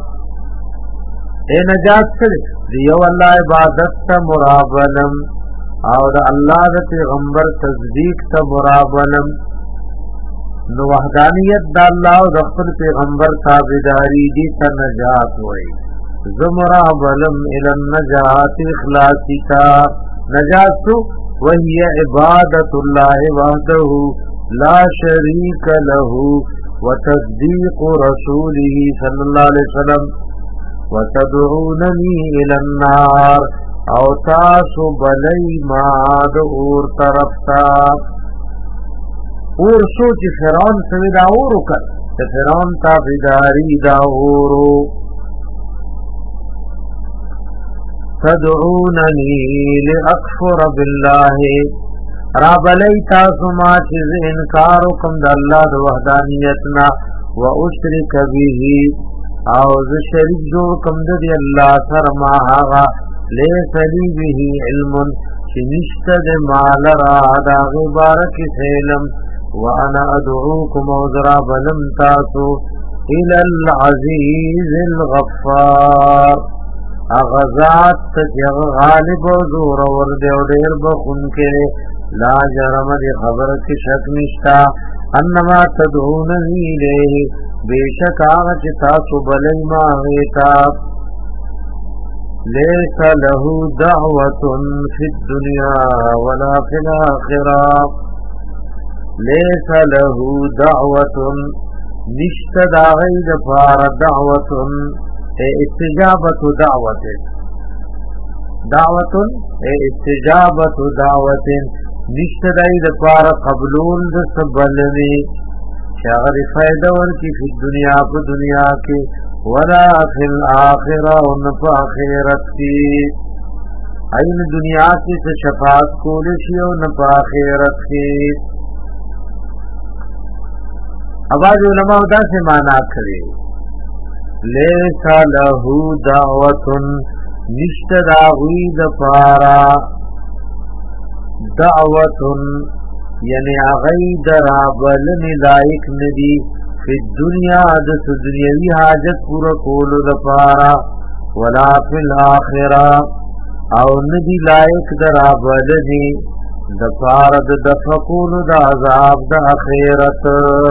اے نجات کرے دیو اللہ عبادت تا مرابلم او دا اللہ دا پیغمبر تصدیق تا مرابلم. نو وحدانیت دا اللہ و دخل پیغمبر تابداری دی تا نجات ہوئی زمرابلم الى النجات اخلاصی تا نجات تو وہی عبادت اللہ وحدہ لا شریک له وتصدیق رسوله صلی اللہ علیہ وسلم وتدعوننی الى النار او تاسو بلی ما د اور طرفتا. اور سوچ فرعون سوی دا اورو کر فرعون تابداری دا اورو. تدعوننی لاکفر باللہ رابلی تاسو ما چیز انکارو کم دا اللہ دا وحدانیتنا و اشرک بیہی او ز شریک جو کم دا دی اللہ سرما آغا لیس لی بیہی علم چنشتد مال را دا غبارک سیلم وانا ادعوکم اوزرا بلم تاسو الى العزیز الغفار اغزات تجغ غالب و زور ورد و دیر بخون کے لا جرم دی خبر کی شک نشتا انما تدعوننی لے بے شک آغا چتا سبلی ماغیتا لیس له دعوت فی الدنیا ولا فی الاخرہ لیس له دعوت نشت داغی دفار دعوت استجابت دعوت دعوت استجابت دعوت نشت دائی دفار قبلون دس بلنی شاغر فائدہ ورکی فی الدنیا پا دنیا کے ولا فی الاخرہ ونفا آخرت کی این دنیا کی سے شفاعت کولشی ونفا آخرت کی. اباز علماء دا سے مانا کرے لیسا لہو دعوت نشت داغوی دفارا دعوت یعنی اغید رابلن لائق ندی فی الدنیا دس دنیاوی حاجت پورا کولو دفارا ولا فی الاخرہ او ندی لائق درابلن دفارا دفقولو دا عذاب دا اخیرت.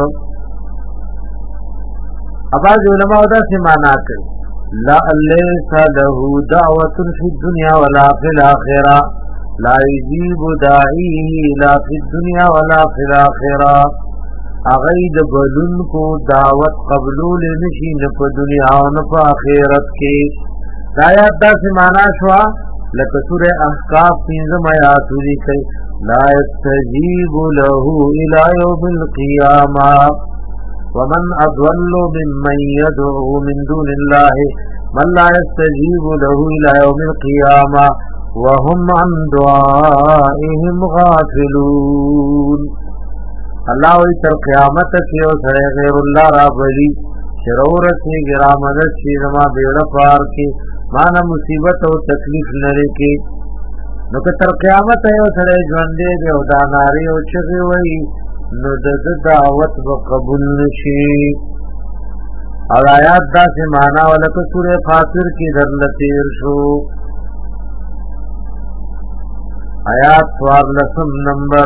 اباز علماء دا سے مانا کریں لا لیسا لہو دعوت فی الدنیا ولا فی الاخرہ لا یجیب داعیه لا فی الدنیا ولا فی الاخرہ اغید بلن کو دعوت قبلول نشی نپا دنیا و نپا آخرت کے. دایات دا سے مانا شوا لکسور احقاف تینزم آیاتوری کئی لا یستجیب لہو الى یوم القیامہ ومن اضل ممن يدعو من دون الله من لا يستجيب له الى يوم القيامه وهم عن دعائهم غافلون. اللہ وی تر قیامت کی او سر غیر اللہ را بلی شرورت کی گرامدت کی زما بیڑا پار کی مانا مصیبت و تکلیف نرے کی نو که تر قیامت او سر جوندے دے او داناری او چغی وی نو د دعوت به قبول نشي. او آیات دا سے مانا ولکه سورہ فاطر کی در لتیر شو آیات 14 نمبر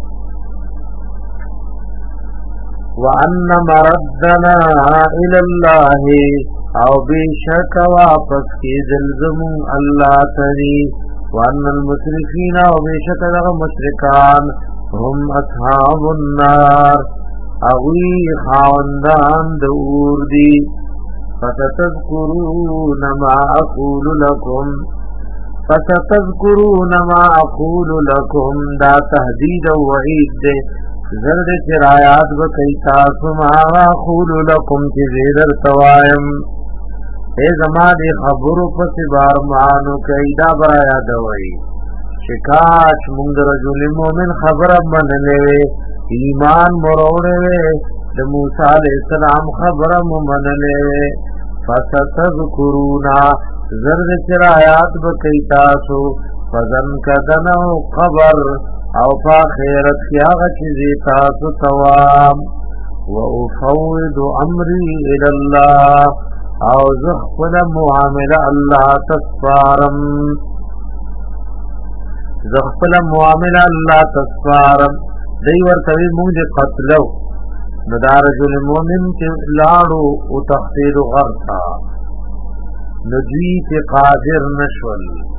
وَأَنَّ مَرَدَّنَا إِلَى اللَّهِ او بیشک واپس کی زلزمون اللہ تری وَأَنَّ الْمُسْرِفِينَ او بیشک دغ مشرکان هم اصحاب النار اغوی خاوندان دور دی فَتَتَذْكُرُونَ مَا أَقُولُ لَكُمْ دا تهدید و وعید دے زرد چرایات بکی تاسو ما أقول لكم چی زیدر توایم اے زمان خبرو پس بارمانو کئی دا برایا دوئی شکاش مند رجل مومن خبر من لے ایمان مروڑے د موسیٰ علیہ السلام خبر من لے فستذکرونا زرد چرایات بکی تاسو فزن کدنو قبر او پا خیرت کیاغا چیزی تاسو توام و افوض امری الاللہ او زخفل معامل اللہ تسفارم دی ورطوی مونج قتلو ندارجل مومن کے لارو او تخصیل غرطا ندوی کے قادر نشول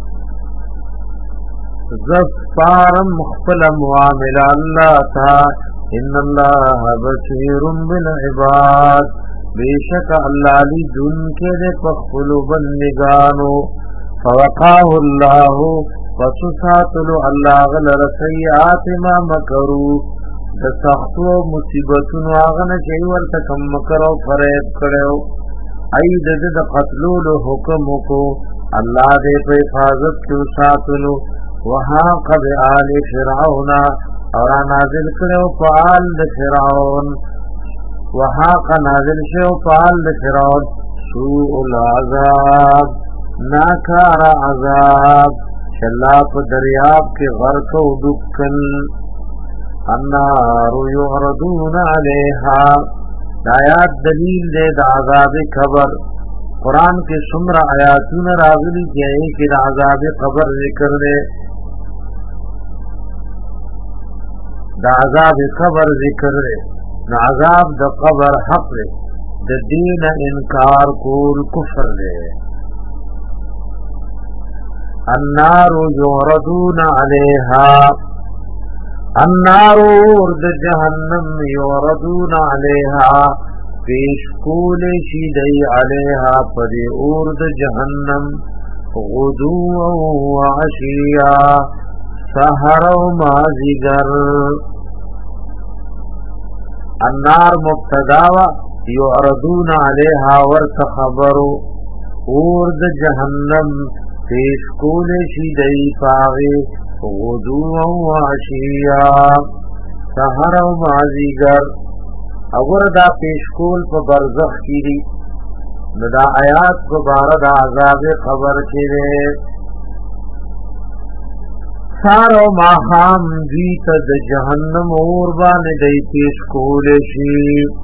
زفارم مخفل معامل اللہ تا ان اللہ بصیر بالعباد بیشک اللہ لی دن کے دے پخفل بندگانو فوقاہ اللہ وسساتلو اللہ غلر سیئات ما مکرو دسختو مصیبتون آغن چیور تکم مکرو فریب کرو اید دد قتلولو حکمو کو اللہ دے پہ حفاظت کیو ساتلو وحاق بآل فرعون اور نازل کرو فآل فرعون وحاق نازل شو فآل فرعون سوء العذاب ناکار عذاب شلاپ دریاب کے غرق و دکن النار یعرضون علیہا آیات دلیل دے دا عذاب قبر قرآن کے سمر آیاتون راغلی کیا ہے کہ دا عذاب قبر ذکر دے دا عذاب قبر ذکر دے نا عذاب دا قبر حق دے دا دین انکار کول کفر دے النار یعرضون علیہا النار ورد جہنم یعرضون علیہا پیش کول شیدئی علیہا پدی ارد جہنم غدو و عشیا سحر و مازگر النار مبتداوا یعرضون علیہا ورت خبرو ارد جہنم پیش کول شیدئی پاغی غدو و عشیا سحر و مازگر اگر دا پیشکول پا برزخ کی دی ندا آیات کو بارد عذاب خبر کی دے سارو ماخام دیت د جہنم اوربان دی پیشکول شی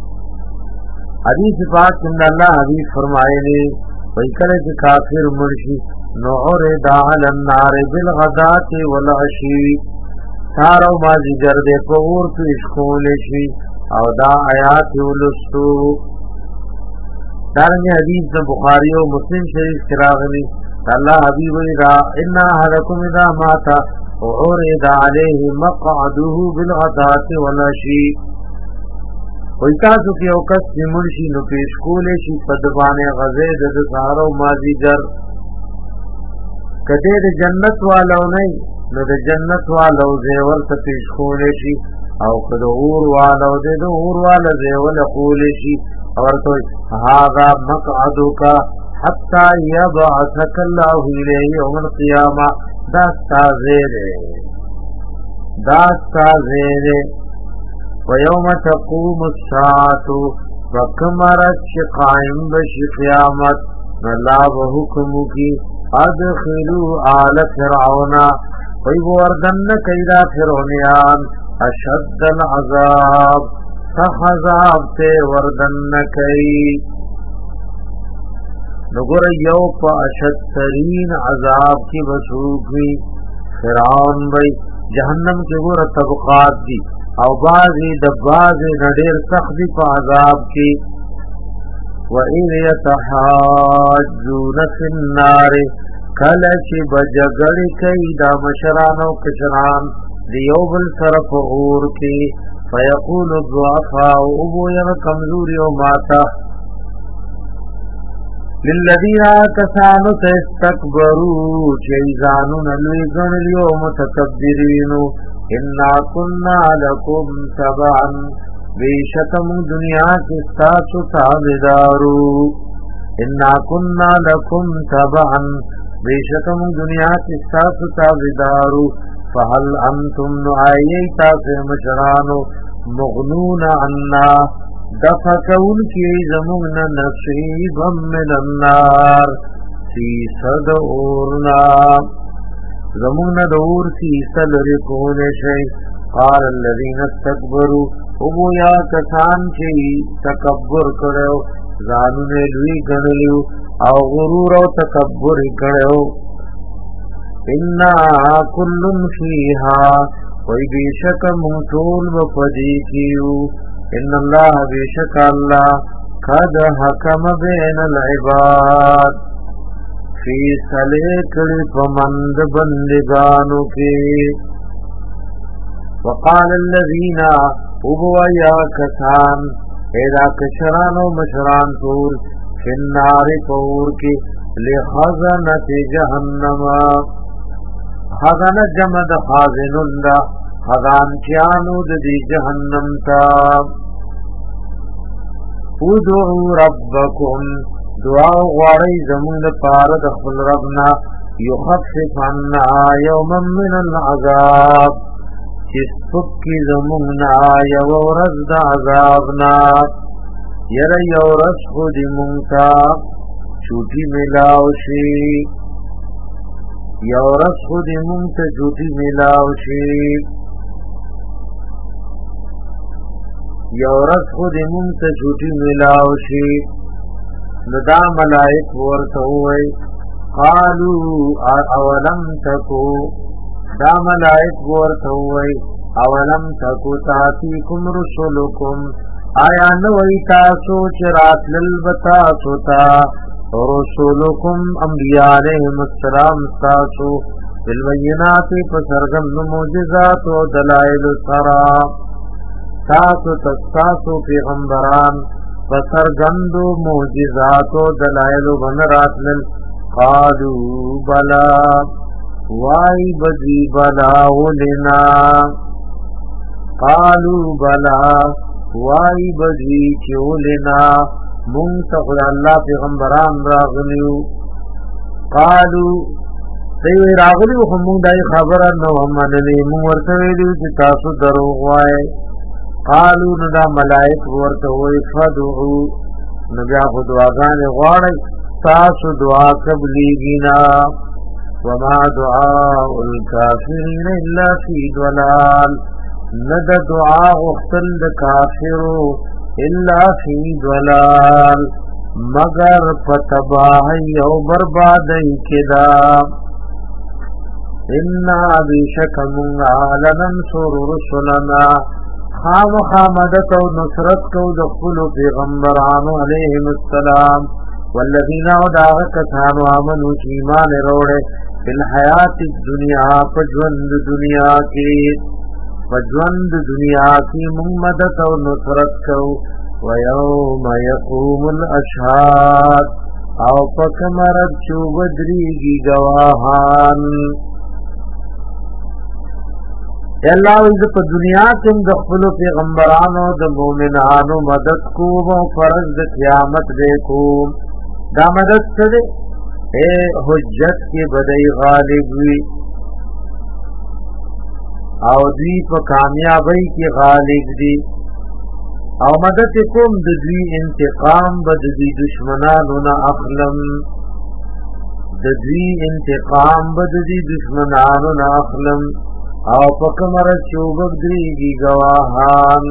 حدیث پاک ان اللہ حدیث فرمائے لے ویکل چی کافر مرشی نعرد علی النار بالغدات والعشی سارو مازی گردے پا اور پیشکول شی او دا آیات ولستو دارنگی حدیث دا بخاری و مسلم شریف کراغلی اللہ حبیب اذا انا احدکم اذا ماتا وعرض علیہ مقعده بالغدات والعشی ویتاسو کی اوقت کی منشی نو پیشکولے شی پدبان غزید دا سارو مازی گر کدے دا جنت والو نہیں نو دا جنت والو زیور تا پیشکولے شی او کد اور والا دے دو اور والا زیول قول شی اور تو هذا مقعدک حتی یبعثک اللہ الیہ یوم القیامہ داستا زیرے ویوم تقوم الساعت وکمرت شقائم بشی قیامت اللہ بحکم کی ادخلوا آل فرعون وی وردن کیدا فرعونیان اشد العذاب سخذاب تے وردن کئی نگر یو پا اشد ترین عذاب کی بسوکی فرعون بی جہنم کے گر طبقات دی او بازی دبازی نڈیر سختی پا عذاب کی وَإِذْ يَتَحَاجُّونَ فِي النَّارِ کلچ بجگڑ کئی دا مشران و کشران دیوبل صرف غور کی فیقول الضعفاء ابو یم کمزوری و ماتا للذین آتسانو تستکبرو چیزانون الویزن اليوم متکبرینو انا کننا لکم تبعا بیشکم دنیا کی ستاسو تابدارو انا کننا لکم تبعا بیشکم دنیا کی ستاسو تابدارو فهل انتم نعایتا فی مشرانو مغنون عنا دفکون کی زمون نصیبا من النار سیسد اورنا زمون دور سیسد رکون شئی قال الذین استکبروا ابو یا کسان چی تکبر کرو زانون لوی گنلیو او غرور او تکبر کرو انا کل فیہا کوئی بیشک منطول وفدی کیو ان اللہ بیشک اللہ قد حکم بین العباد فی سلیکل فمند بندگانو کے وقال الذین ابو یا کسان ایدا کشران و مشران طول فی النار پور کی لخزنت جہنم خزن جمد خازنن دا خزان چیانو دی جہنم تا ادعو ربکم دعا غواری زمون پارد خل ربنا یخفف عنا یوما من العذاب چس پکی زموننا یورز دا عذابنا یر یورز خود منتا چوٹی ملاوشی یورز خود منتا چوٹی ملاوشی یورز خود منتا چوٹی ملاوشی ندا ملائک ورتوئی قالو اولم تکو دا ملائک ورتوئی اولم تکو تاتیکم رسولکم آیا نوئی تاسو چرات للبتاسو تا رسولکم انبیاء علیہم السلام تاسو بالبینات پسرگم موجزات و دلائل سرا تاسو تستاسو پیغمبران پسرگند موجزات و دلائل بنرات لل قالو بلا وائی بجی بلا ولنا قالو بلا وائی بجی چولنا منتقل اللہ پیغمبران راغلیو قالو دیوی راغلیو خمون دائی خبران نو همانلی مون ورطویلیو چی تاسو دروغ وائی قالو ندا ملائک ورطوی فدعو نبیا خود دعاگان غاڑی تاسو دعا قبلیگینا وما دعاء الكافرین الا فی ضلال ند دعا غختل کافرو الا فی ضلال مگر فتباہی او بربادی کدا انا بیشکمنا لننصر رسلنا خام خامدت و نصرت کو دخل پیغمبران علیہم السلام والذین وداغ کسانو آمنو چیمان روڑے فی الحیات الدنیا پجوند دنیا کی ممدت و نصرت کو ویوم یقوم الاشہاد او پکمرد چو بدریگی گواہان اللہ ویز پا دنیا کم دخلو پیغمبرانو د مومنانو مدد کوم و فرض د قیامت دیکھوم دا مدد سدے اے حجت کی بدئی غالب ہوئی او دوی پا کامیابی کی غالب دی او مدد کوم د دوی انتقام بد دوی دشمنانو نا اخلم د دوی انتقام بد دوی دشمنانو نا اخلم او پکمر چوبک دریگی گواهان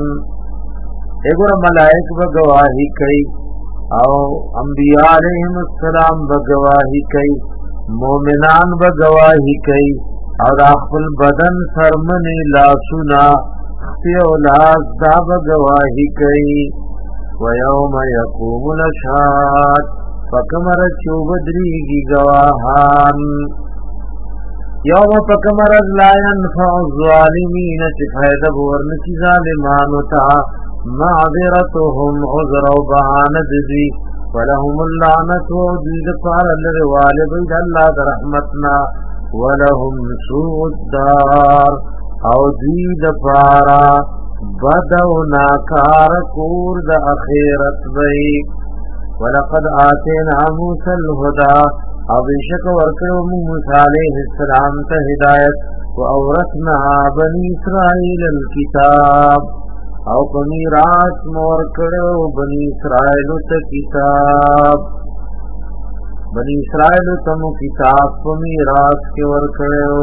اگر ملائک بگواہی کئی او انبیاء علیہم السلام بگواہی کئی مومنان بگواہی کئی او داخل بدن سرمنی لاسونا خفی اولاز دا بگواہی کئی ویوم یقوم الاشهاد فکمر چوبدریگی گواهان یوم فکمر لا ينفع الظالمین چی فائدہ بورنکی ظالمانو تا معذرتهم عذر و بہانت دی ولهم اللعنت و دید پار لروال بید اللہ در رحمتنا ولهم سوء الدار او دید پارا بدو ناکار کور دا اخیرت بی ولقد آتینا موسى الهدى او بشک ورکو موسی علیہ السلام تا ہدایت و اورثنا بنی اسرائیل الكتاب او پمیراس مور کڑو بنی اسرائیل تا کتاب بنی اسرائیل تمو کتاب پمیراس کے ور کڑو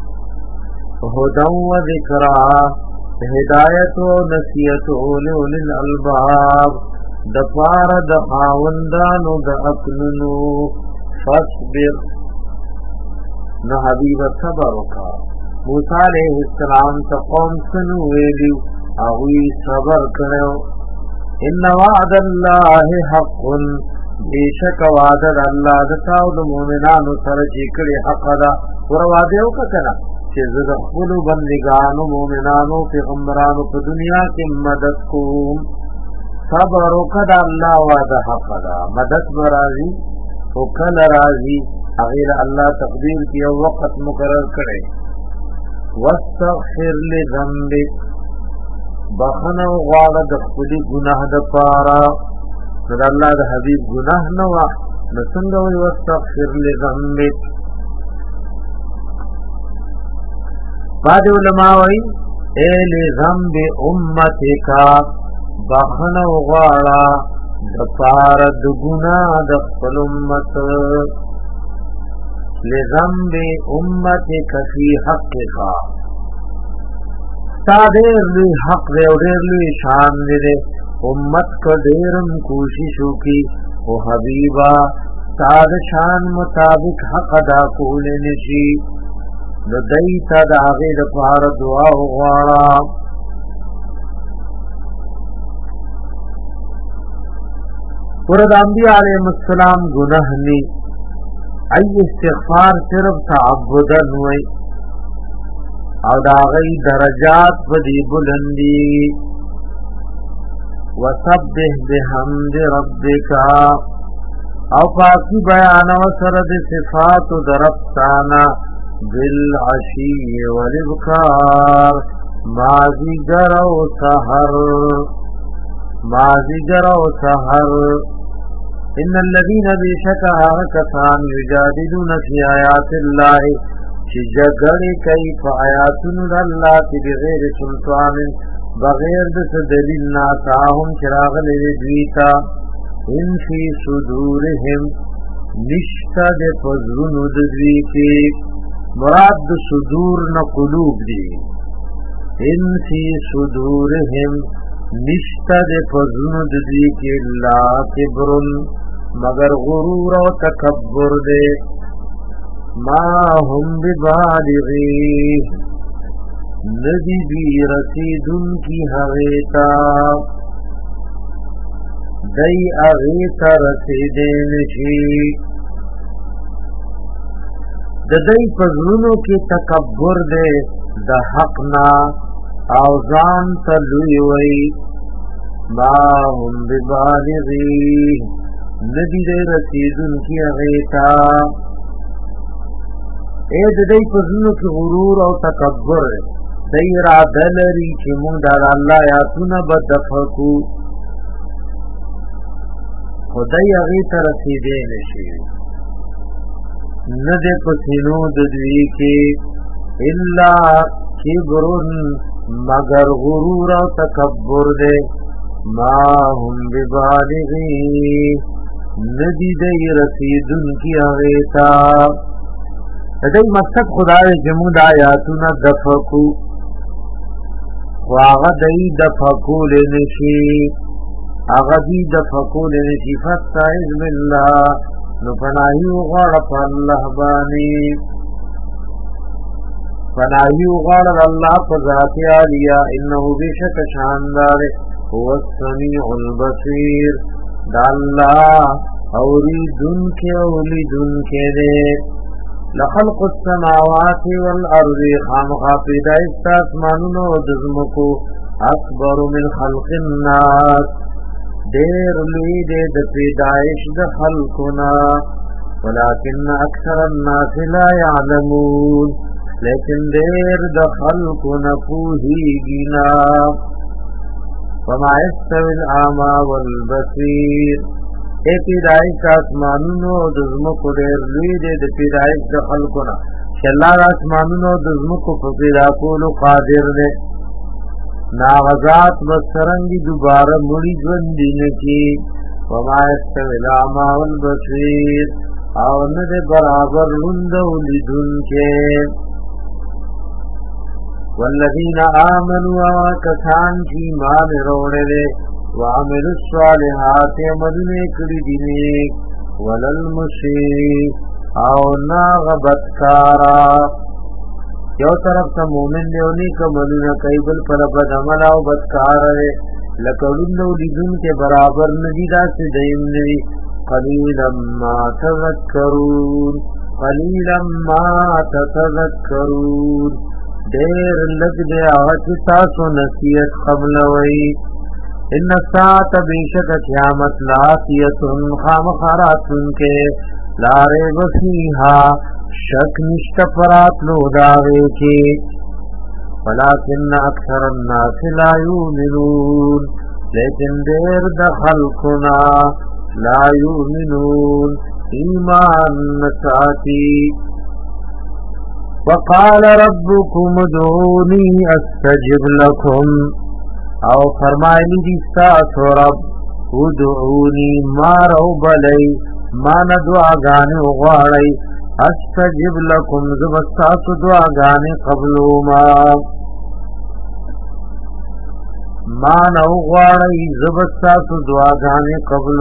ہدن و ذکرہ ہدایت و نصیحت اولی الالباب دپار دخاوندانو دا اقلنو فاصبر نو حبیب صبر کا موسی علیہ السلام تا قوم سنو ویلیو اوی صبر کرو ان وعد اللہ حق بیشک وعد اللہ دتاو دا مومنانو سر چیکڑی حق دا وروادیو کنا چیز دخلو بندگانو مومنانو پیغمبرانو پا دنیا کی مدد کوم صبر کدا اللہ وعد حق دا مدد برازی وکل رازی اغیر اللہ تقدیر کی وقت مقرر کرے واستغفر لذنبک بخنو غاړه د خپل ګناه د پاره د الله د حبيب ګناه نه وا نڅنګ وي واستغفر لذنبک بعد علماء وي اے لذنب امتک بخنو غاړه د پاره د ګناه د خپل امت لذنب امتک فی حقک تا دیر لوی حق دے و دیر لوی شان دے امت کا دیرم کوششو کی او حبیبا تا دا شان مطابق حق ادا کولے نشی ندائی تا دا غیر پار دعا غوارا پرد انبیاء علیہ السلام گناہ نی ای استغفار صرف تعبدن ہوئی او دا غی درجات بدی بلندی وسبح بحمد ربک او پاکی بیان و سرد صفات درفتانا بالعشی والابکار مازی گرو سحر ان الذین بیشکا کسان یجادلون فی آیات اللہ چی جگڑی کئی پا آیاتن اللہ کی بغیر سلطان بغیر دس دلیل ناتاہم چراغ لدویتا ان فی صدورہم نشتا دے فضلن ددوی کی مراد دے صدور نا قلوب دی ان فی صدورہم نشتا دے فضلن ددوی کی اللہ کبرن مگر غرور و تکبر دے ما هم ببالغی ندی بی رسیدن کی حغیتا دی اغیتا رسیدین شی دی پزرونو کی تکبر دے دا حقنا اوزان تلوی وی ما هم ببالغی ندی دی رسیدن کی حغیتا اے دای پزنو کی غرور او تکبر دای را دلری چې مونږ د الله آیاتونه بدفقو خدای هغه ته رسیدې نشي نه دې پسینو د دوی کې الا کبر مگر غرور او تکبر دې ما هم ببالغی ندی دای رسیدن کی هغه تا دې مقصد خدای جمود آیاتنا دفقو واغه دې دفقو لنشي هغه دې دفقو لنشي فاستعذ بالله نو پناهي وغواړه په الله باندې پناهي وغواړه الله په ذات عالیا انه بشک شاندار هو السميع البصير دا الله اوریدن کې دې لخلق السماوات والارض خامخا پیدایش اسمانونو د زمکو اکبر من خلق الناس دیر لوی دې د پیدایش د خلقنا ولكن اکثر الناس لا يعلمون لیکن دیر د خلقنا پوهیږي نه وما يستوي الاعمى والبصير اے پیدایش آسمانونو د زمکو ډېر لوی دی د پیدایش د خلقنا چې الله آسمانونو د زمکو په پیدا کولو قادر دی ناغذات بسرنگی دوباره مړي ژوند نه کی وما يستوي الاعمى والبصير او نه برابر لوند ولیدونکې والذین آمنوا وکسان چې ایمان وروړل وعملوا الصالحات عملونه کړی دي ولل مشی او نا غبطکارا یو طرف ته مؤمن دی او نیک عملونه کوي بل پر بد عمل او بدکار دی لکه ولنو لیدون کې برابر ندی دا چې دیم ندی قلیلا ما تذکرون دیر لگ دے آغت تاسو نصیحت قبل وی ان الساعت بیشک قیامت لاتیتن خام خاراتن کے لارے وفیہا شک نشت پرات لو داوے کے ولیکن اکثر الناس لا یؤمنون لیکن دیر دخل کنا لا یؤمنون ایمان نساتی وقال ربكم ادعوني استجب لكم او فرمایلی دی تاسو رب ادعوني ما رب لي ما دعاګانې وغواړئ استجب لكم زبستاسو دعاګانې قبل ما نو غواړئ زبستاسو دعاګانې قبل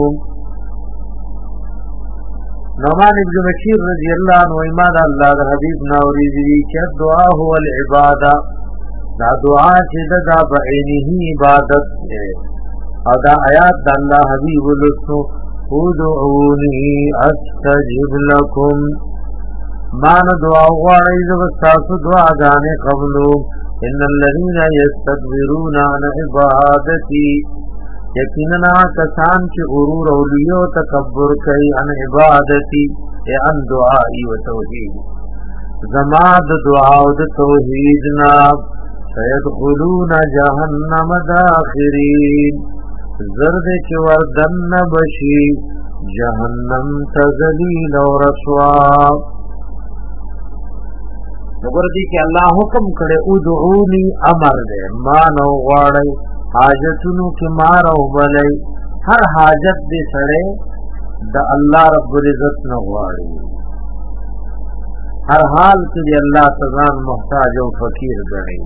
نعمان ابن بشیر رضی اللہ عنہ ایمان اللہ دا حبیب ناوری دی کہ دعا هو العبادہ دا دعا چیز دا بعینی عبادت ہے او دا آیات دا اللہ حبیب لسو ادعونی استجب لکم مان دعا غواری زبستاسو دعا گانے قبلو ان الذین یستکبرون عن عبادتی یقینا کسان چې غرور او لیو تکبر کوي ان عبادتي ان دعائی و توحید زما د دعا او د توحید نا سيدخلون جهنم داخرین زرد چې وردن بشي جهنم تذلیل او رسوا وګورئ چې الله حکم کړي ادعوني امر دې ما نو غواړي حاجتونو کې مار او بلای هر حاجت دې سره د الله رب العزت نه غواړي هر حال کې دې الله تعالی محتاج او فقیر ګڼي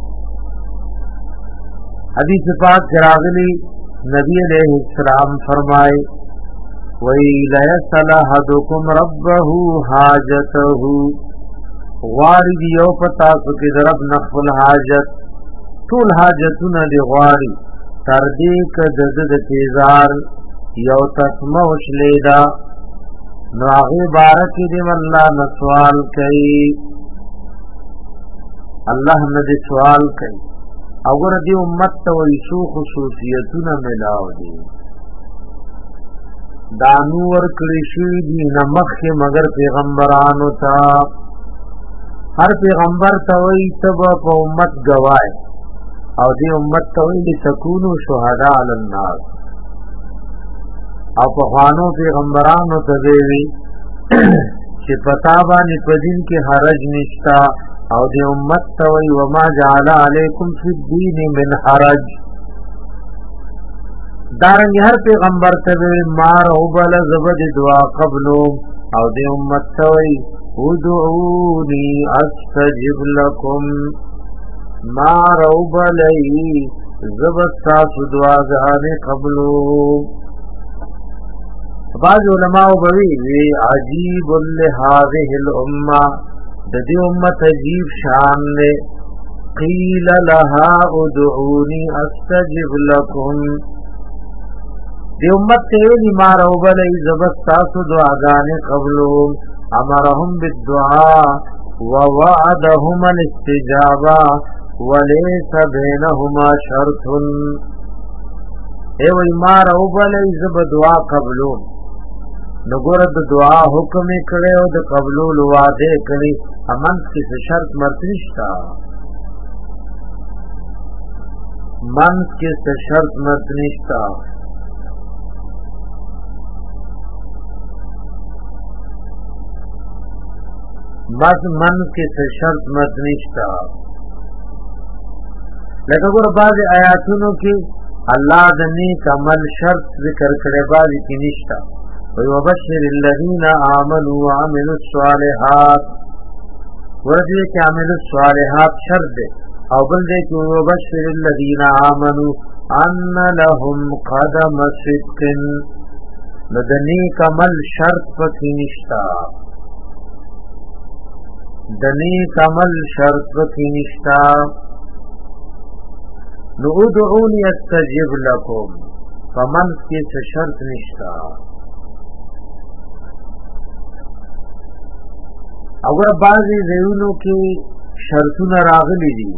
حدیث پاک راغلی نبی علیہ السلام فرمائے وَإِلَّا يَسْأَلَ أَحَدُكُمْ رَبَّهُ حَاجَتَهُ غواړي یو پتا سو کې رب نخل حاجت ټول حاجتونه دی غواړي تر دې کده د تیزار یو تسمه وشلیدا نو هغه بارک دې الله نو سوال کوي الله نه دې سوال کوي اور دې امت ته ویسو خصوصیتونه ملاو دي دانو ور کړی شي دي نمخ مگر پیغمبرانو ته هر پیغمبر ته وی تبا په امت گواي او دې امت ته وی تکونو شهدا علی الناس او په خوانو پیغمبرانو ته وی چې پتا باندې پدین کې حرج نشتا او دې امت ته وی وما جعل علیکم فی الدین من حرج دارنګ هر پیغمبر ته مار او بل زبد دعا قبلو او دې امت ته وی ادعونی استجب لکم ما روب لئی زبستا سدواغان قبلو. بعض علماء بوی عجیب لهذه الامه ددی امت عجیب شان نے قیل لها ادعونی استجب لکم دی امت تیلی ما روب لئی زبستا سدواغان قبلو امرهم بالدعاء ووعدهم الاستجابه وليس بينهما شرط. اے وی ما روب لئی زب دعا قبلو نګور د دعا حکم کړي او د قبول وعده کړي امن کې شرط مرتبه نشتا من کې شرط مرتبه نشتا بس من کې شرط مرتبه نشتا. لکه ګور بعض آیاتونو کې الله د نیک عمل شرط ذکر کړي بعض کې نشتا. وَيُبَشِّرِ الَّذِينَ آمَنُوا وَعَمِلُوا الصَّالِحَاتِ ورته کې عمل الصالحات شرط ده او بل دې کې وَيُبَشِّرِ الَّذِينَ آمَنُوا أَنَّ لَهُمْ قَدَمَ صِدْقٍ لدنی کمل شرط پکې نشتا دنی کمل شرط پکې نشتا. نو ادعوني استجب لكم فمن کې شرط نشتا. اگر بعضی ځایونو کې شرطونه راغلي دي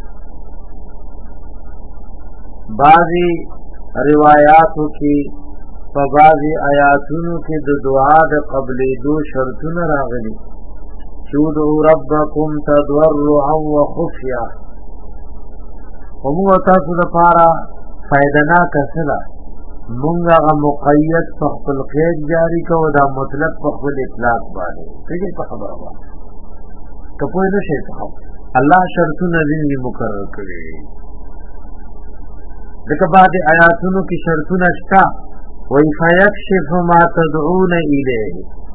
بعضی روایاتو کې په بعضی آیاتونو کې د دعا د قبلې دو شرطونه راغلي چودعوا ربکم تضرعا وخفیا. ومو تاسو لپاره فائدنا کسلا مونږه مقید په خپل قید جاری کو دا مطلب په خپل اطلاق باندې څنګه په خبره وه کپوی نشي ته الله شرطونه دې مقرر کړی دغه بعد آیاتونو کې شرطونه شته وای فیکشف ما تدعون الیه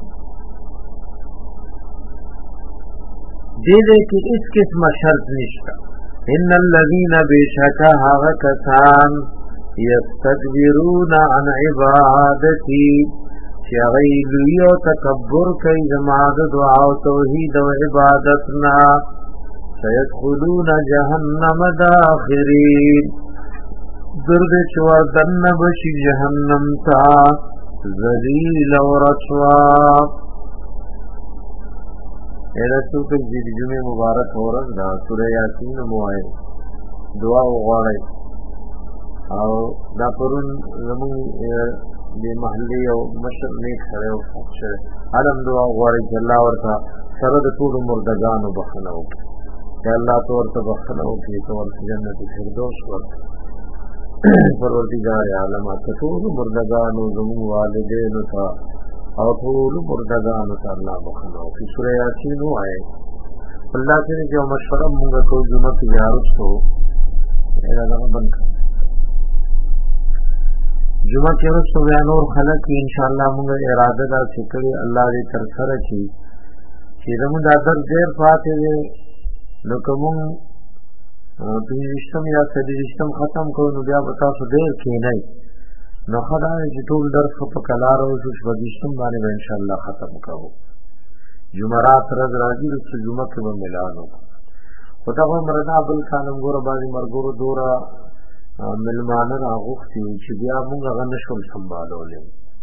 دې کې اس قسم شرط نشته. ان الذين بشكا کسان یستكبرون عن عبادتي شغیلوی و تکبر کئی زماد دعا و توحید و عبادتنا سیدخلون جہنم داخرین درد چوردن بشی جہنم تا ذلیل و رسوا. اے رسول کے جمعہ مبارک ہو رہا دا سورہ یاسین موائے دعا و غاڑے او دا پرون زمون دی محلی او مشر نیک سره او فخشه علم دعا غواړي چې الله ورته سره د ټول مردگانو بخنه وکړي چې الله تو ورته بخنه وکړي تو ورته جنت فردوس ورته پروردگار عالم ټول مردگانو زمون والدینو ته او ټول مردگانو ته الله بخنه وکړي. سورہ یاسین وایي الله دې جو مشوره موږ ټول جمعه کې یارستو دا بند جمعه کې ورسو بیا نور خلک ان شاء الله موږ اراده دا چې الله دې تر سره شي چې زموږ د در ډیر پاتې وي نو کوم پنځم یا سدیشتم ختم کوو نو بیا به تاسو ډیر کېنئ نو خدای دې ټول درس په کلار او شپږشتم باندې ان شاء الله ختم کوو. جمعرات ورځ راځي چې جمعه کې به ملانو خدا په مردا بل کانم ګور باندې مرګورو دورا ملمانه راغوختي چې بیا موږ هغه نشول سنبالولې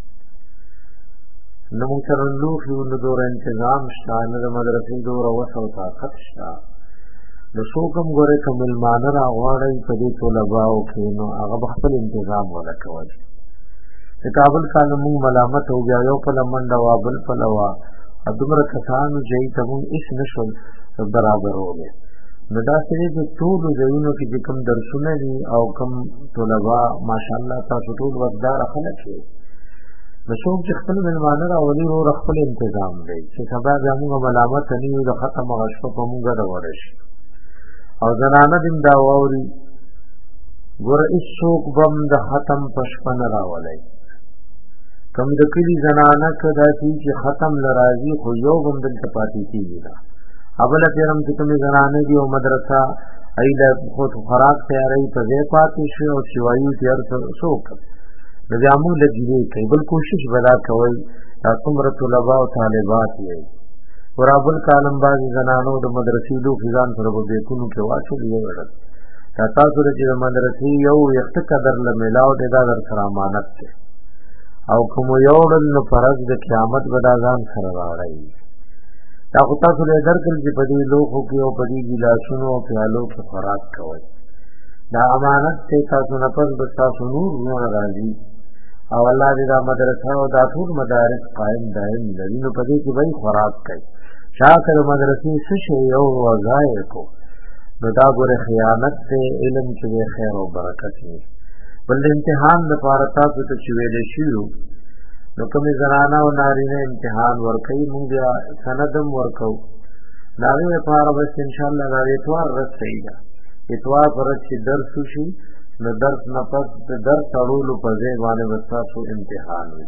نو موږ سره لوښي نو دور انتظام شته نه د مدرسې دور وسو طاقت شته نو څوک هم ګوره که ملمانه راغواړئ په دې طلباو کې نو هغه خپل انتظام ولا کوي. د کابل کانه موږ ملامت او بیا یو پله منډه وه بل پله وه دومره کسانو چې ته موږ هېڅ نشول برابرولی نو داسې دی چې ټولو ځایونو کې چې کوم درسونه دي او کوم طلبا ماشاءالله تاسو ټول وقتداره خلک یې نو څوک چې خپل مېلمانه راولي ورور خپل انتظام دی چې سبا بیا موږ ملامت نه یو د ختم هغه شپه په موږ ګډوډه شي او زنانه دې دا واوري ګوره هېڅوک به هم د ختم په شپه نه راولی کم د کلی زنانه کدا چې ختم لراځي خو یو بندل ته پاتې کیږي دا اوله پیرم چې کوم زنانه دی او مدرسه ایله خو خوراک تیاری په ځای پاتې شي او سیوایو تیار څوک د جامو لګیږي کوي بل کوشش ودا کوي تاسو مرته طلباء او طالبات یې ورابل کالم باز زنانو د مدرسې لو خزان سره به کونو کې واچو دی ورته تاسو چې د مدرسې یو یخت قدر لملاو د در سره امانت ده او کوم یو ډول فرض د قیامت بدازان سره راړی دا خو تاسو له درکل چې په دې لوخو کې او په دې ګلاسونو او پیالو کې خوراک کوي دا امانت ته تاسو نه پس د تاسو نور راځي او الله دې دا مدرسه او دا ټول مدارس قائم دائم لري نو په دې کې وایي خوراک کوي شاکر مدرسې څه شی یو وظایف کو نو دا ګوره خیانت ته علم کې خیر او برکت دی بل امتحان د پاره تاسو ته چې ویل شي نو کوم زنانه او نارینه امتحان ورکوي موږ سندم ورکو ناوی لپاره بس ان شاء الله دا اتوار رسېږي اتوار پر چې درس شي نو درس نه پس درس اړولو په ځای باندې وساتو امتحان وي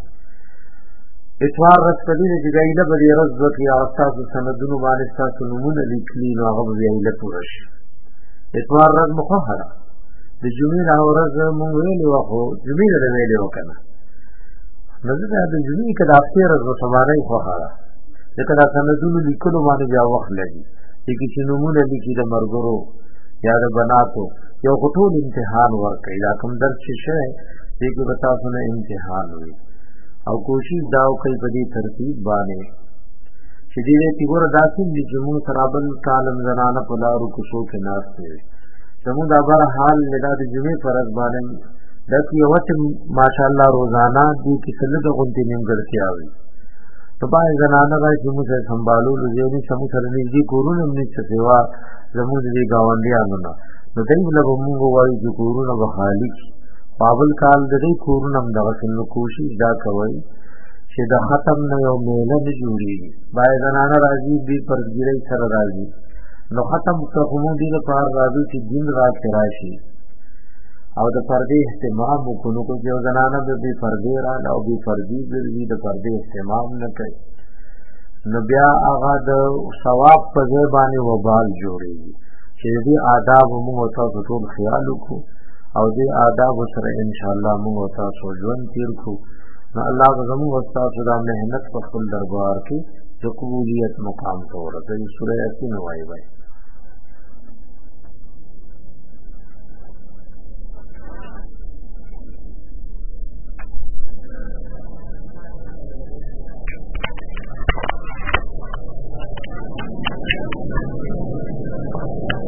اتوار رسېږي چې ګایله به ورځ وکي او تاسو سندونو باندې تاسو نمونه لیکلي نو هغه به ایله پوره شي اتوار ورځ مخهره د جمعې له ورځ مونږ ویلو خو جمعې له ویلو وکنه نو دا د جمعې کدا اخیر ورځ سماره خوخاره دا سندونو لیکلو باندې بیا وخت لګي چې نمونه لیکي د مرګرو یا د بناتو یو ټول امتحان ورکړي دا کوم درس شي چې به تاسو نه امتحان وي او کوشش دا کوي په دې ترتیب باندې چې دې ته ګور داسې دي چې موږ سرابل کالم زنانه په لارو کو شو کې ناشته زموږ دا بر حال لدا د جمعې فرض باندې د یو وخت ماشاءالله روزانه دې کې څلګه غونډې نیمګړتیا وي په باندې زنانه راځي چې موږ سمبالو لږه سمو سره دې کورونه موږ څه سیوا زموږ دې گاونډیانو نه نو دې له موږ وایي چې کورونه به خالی پاول کال دې کورونه هم دغه څنګه کوشش دا کوي چې د ختم نه یو میله نه جوړیږي باید زنانه راځي دې پرګیري سره راځي نو ختم کومو دې لپاره راځي چې دین رات راشي او د پردې اهتمام وکړو کو چې زنانه به پردې را او به پردې دې د پردې اهتمام نه کوي نو بیا هغه د ثواب په ځای باندې وبال جوړیږي چې دې آداب موږ تاسو ټول خیال وکړو او دې آداب سره ان شاء الله موږ تاسو ژوند تیر کو نو الله زموږ استاد دا مهنت په خپل دربار کې د قبولیت مقام ته ورسوي سورہ یاسین وایي